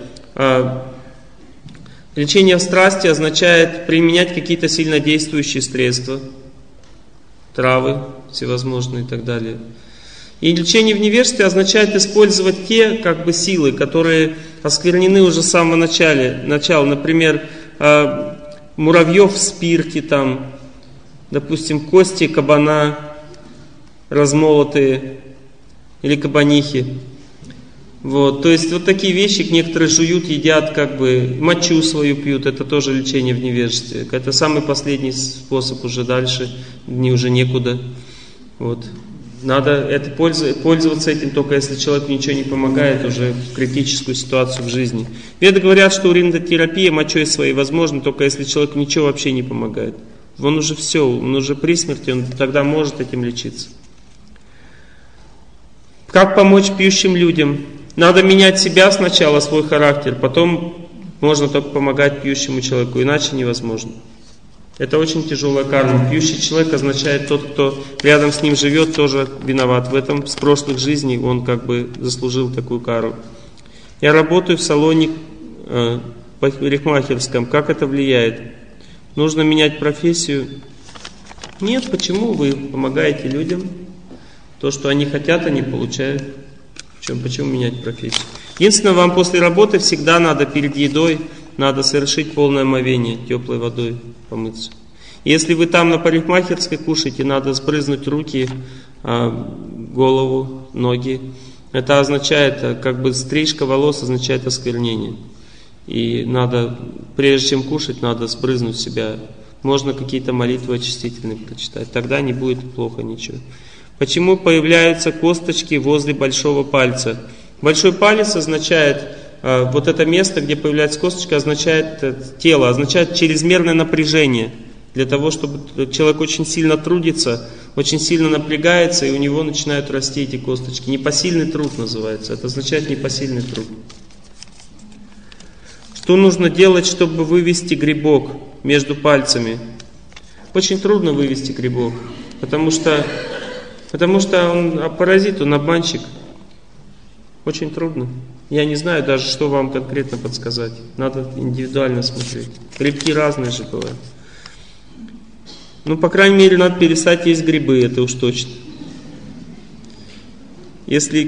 Лечение в страсти означает применять какие-то сильнодействующие средства, травы всевозможные и так далее. И лечение в невежестве означает использовать те силы, которые осквернены уже с самого начала. Например, муравьев в спирте, допустим, кости кабана размолотые или кабанихи. То есть такие вещи некоторые жуют, едят, мочу свою пьют, это тоже лечение в невежестве. Это самый последний способ, уже дальше уже некуда. Надо пользоваться этим только если человеку ничего не помогает уже в критическую ситуацию в жизни. Веды говорят, что уринотерапия мочой своей возможна только если человеку ничего вообще не помогает. Он уже все, он уже при смерти, он тогда может этим лечиться. Как помочь пьющим людям? Надо менять себя сначала, свой характер, потом Можно только помогать пьющему человеку, иначе невозможно. Это очень тяжелая карма. Пьющий человек означает тот, кто рядом с ним живет, тоже виноват в этом. С прошлых жизней он как бы заслужил такую кару. Я работаю в салоне парикмахерском. Как это влияет? Нужно менять профессию? Нет, почему? Вы помогаете людям. То, что они хотят, они получают. Почему менять профессию? Единственное, вам после работы всегда надо перед едой надо совершить полное омовение, теплой водой помыться. Если вы там на парикмахерской кушаете, надо сбрызнуть руки, голову, ноги. Это означает, как бы стрижка волос означает осквернение. И надо, прежде чем кушать, надо сбрызнуть себя. Можно какие-то молитвы очистительные прочитать, тогда не будет плохо ничего. Почему появляются косточки возле большого пальца? Большой палец означает, вот это место, где появляется косточка, означает тело, означает чрезмерное напряжение. Для того, чтобы человек очень сильно трудится, очень сильно напрягается, и у него начинают расти эти косточки. Непосильный труд называется, это означает непосильный труд. Что нужно делать, чтобы вывести грибок между пальцами? Очень трудно вывести грибок, потому что он паразит, он обманщик. Очень трудно. Я не знаю даже, что вам конкретно подсказать. Надо индивидуально смотреть. Грибки разные же бывают. Ну, по крайней мере, надо перестать есть грибы, это уж точно. Если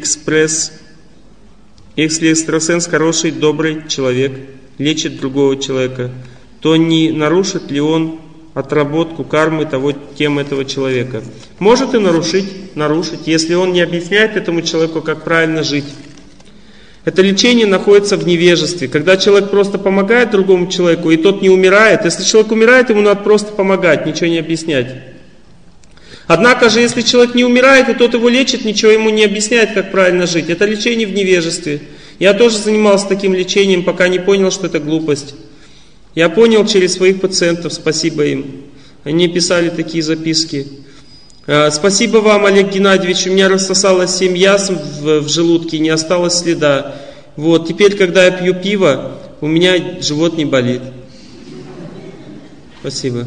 экстрасенс хороший, добрый человек, лечит другого человека, то не нарушит ли он отработку кармы темы этого человека? Может и нарушить, если он не объясняет этому человеку, как правильно жить. Это лечение находится в невежестве. Когда человек просто помогает другому человеку, и тот не умирает, если человек умирает, ему надо просто помогать, ничего не объяснять. Однако же, если человек не умирает, и тот его лечит, ничего ему не объясняет, как правильно жить. Это лечение в невежестве. Я тоже занимался таким лечением, пока не понял, что это глупость. Я понял через своих пациентов, спасибо им. Они писали такие записки. Спасибо вам, Олег Геннадьевич, у меня рассосалась 7 язв в желудке, не осталось следа. Вот, теперь, когда я пью пиво, у меня живот не болит. Спасибо.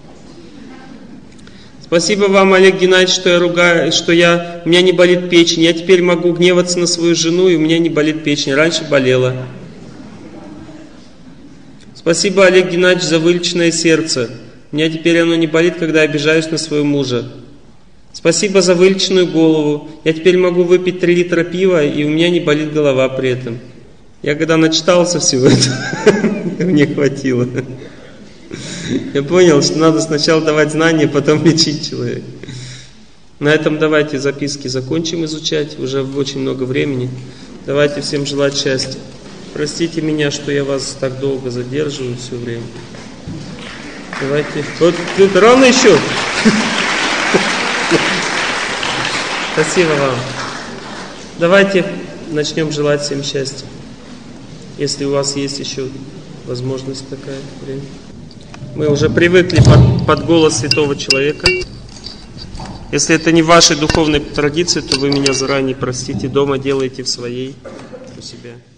Спасибо вам, Олег Геннадьевич, что у меня не болит печень. Я теперь могу гневаться на свою жену, и у меня не болит печень. Раньше болела. Спасибо, Олег Геннадьевич, за вылеченное сердце. У меня теперь оно не болит, когда я обижаюсь на своего мужа. Спасибо за вылеченную голову. Я теперь могу выпить 3 литра пива, и у меня не болит голова при этом. Я когда начитался всего этого, мне хватило. Я понял, что надо сначала давать знания, потом лечить человека. На этом давайте записки закончим изучать. Уже очень много времени. Давайте всем желать счастья. Простите меня, что я вас так долго задерживаю все время. Давайте. Вот тут ровно еще. Спасибо вам. Давайте начнем желать всем счастья. Если у вас есть еще возможность такая, время. Мы уже привыкли под голос святого человека. Если это не в вашей духовной традиции, то вы меня заранее простите. Дома делайте в своей, у себя.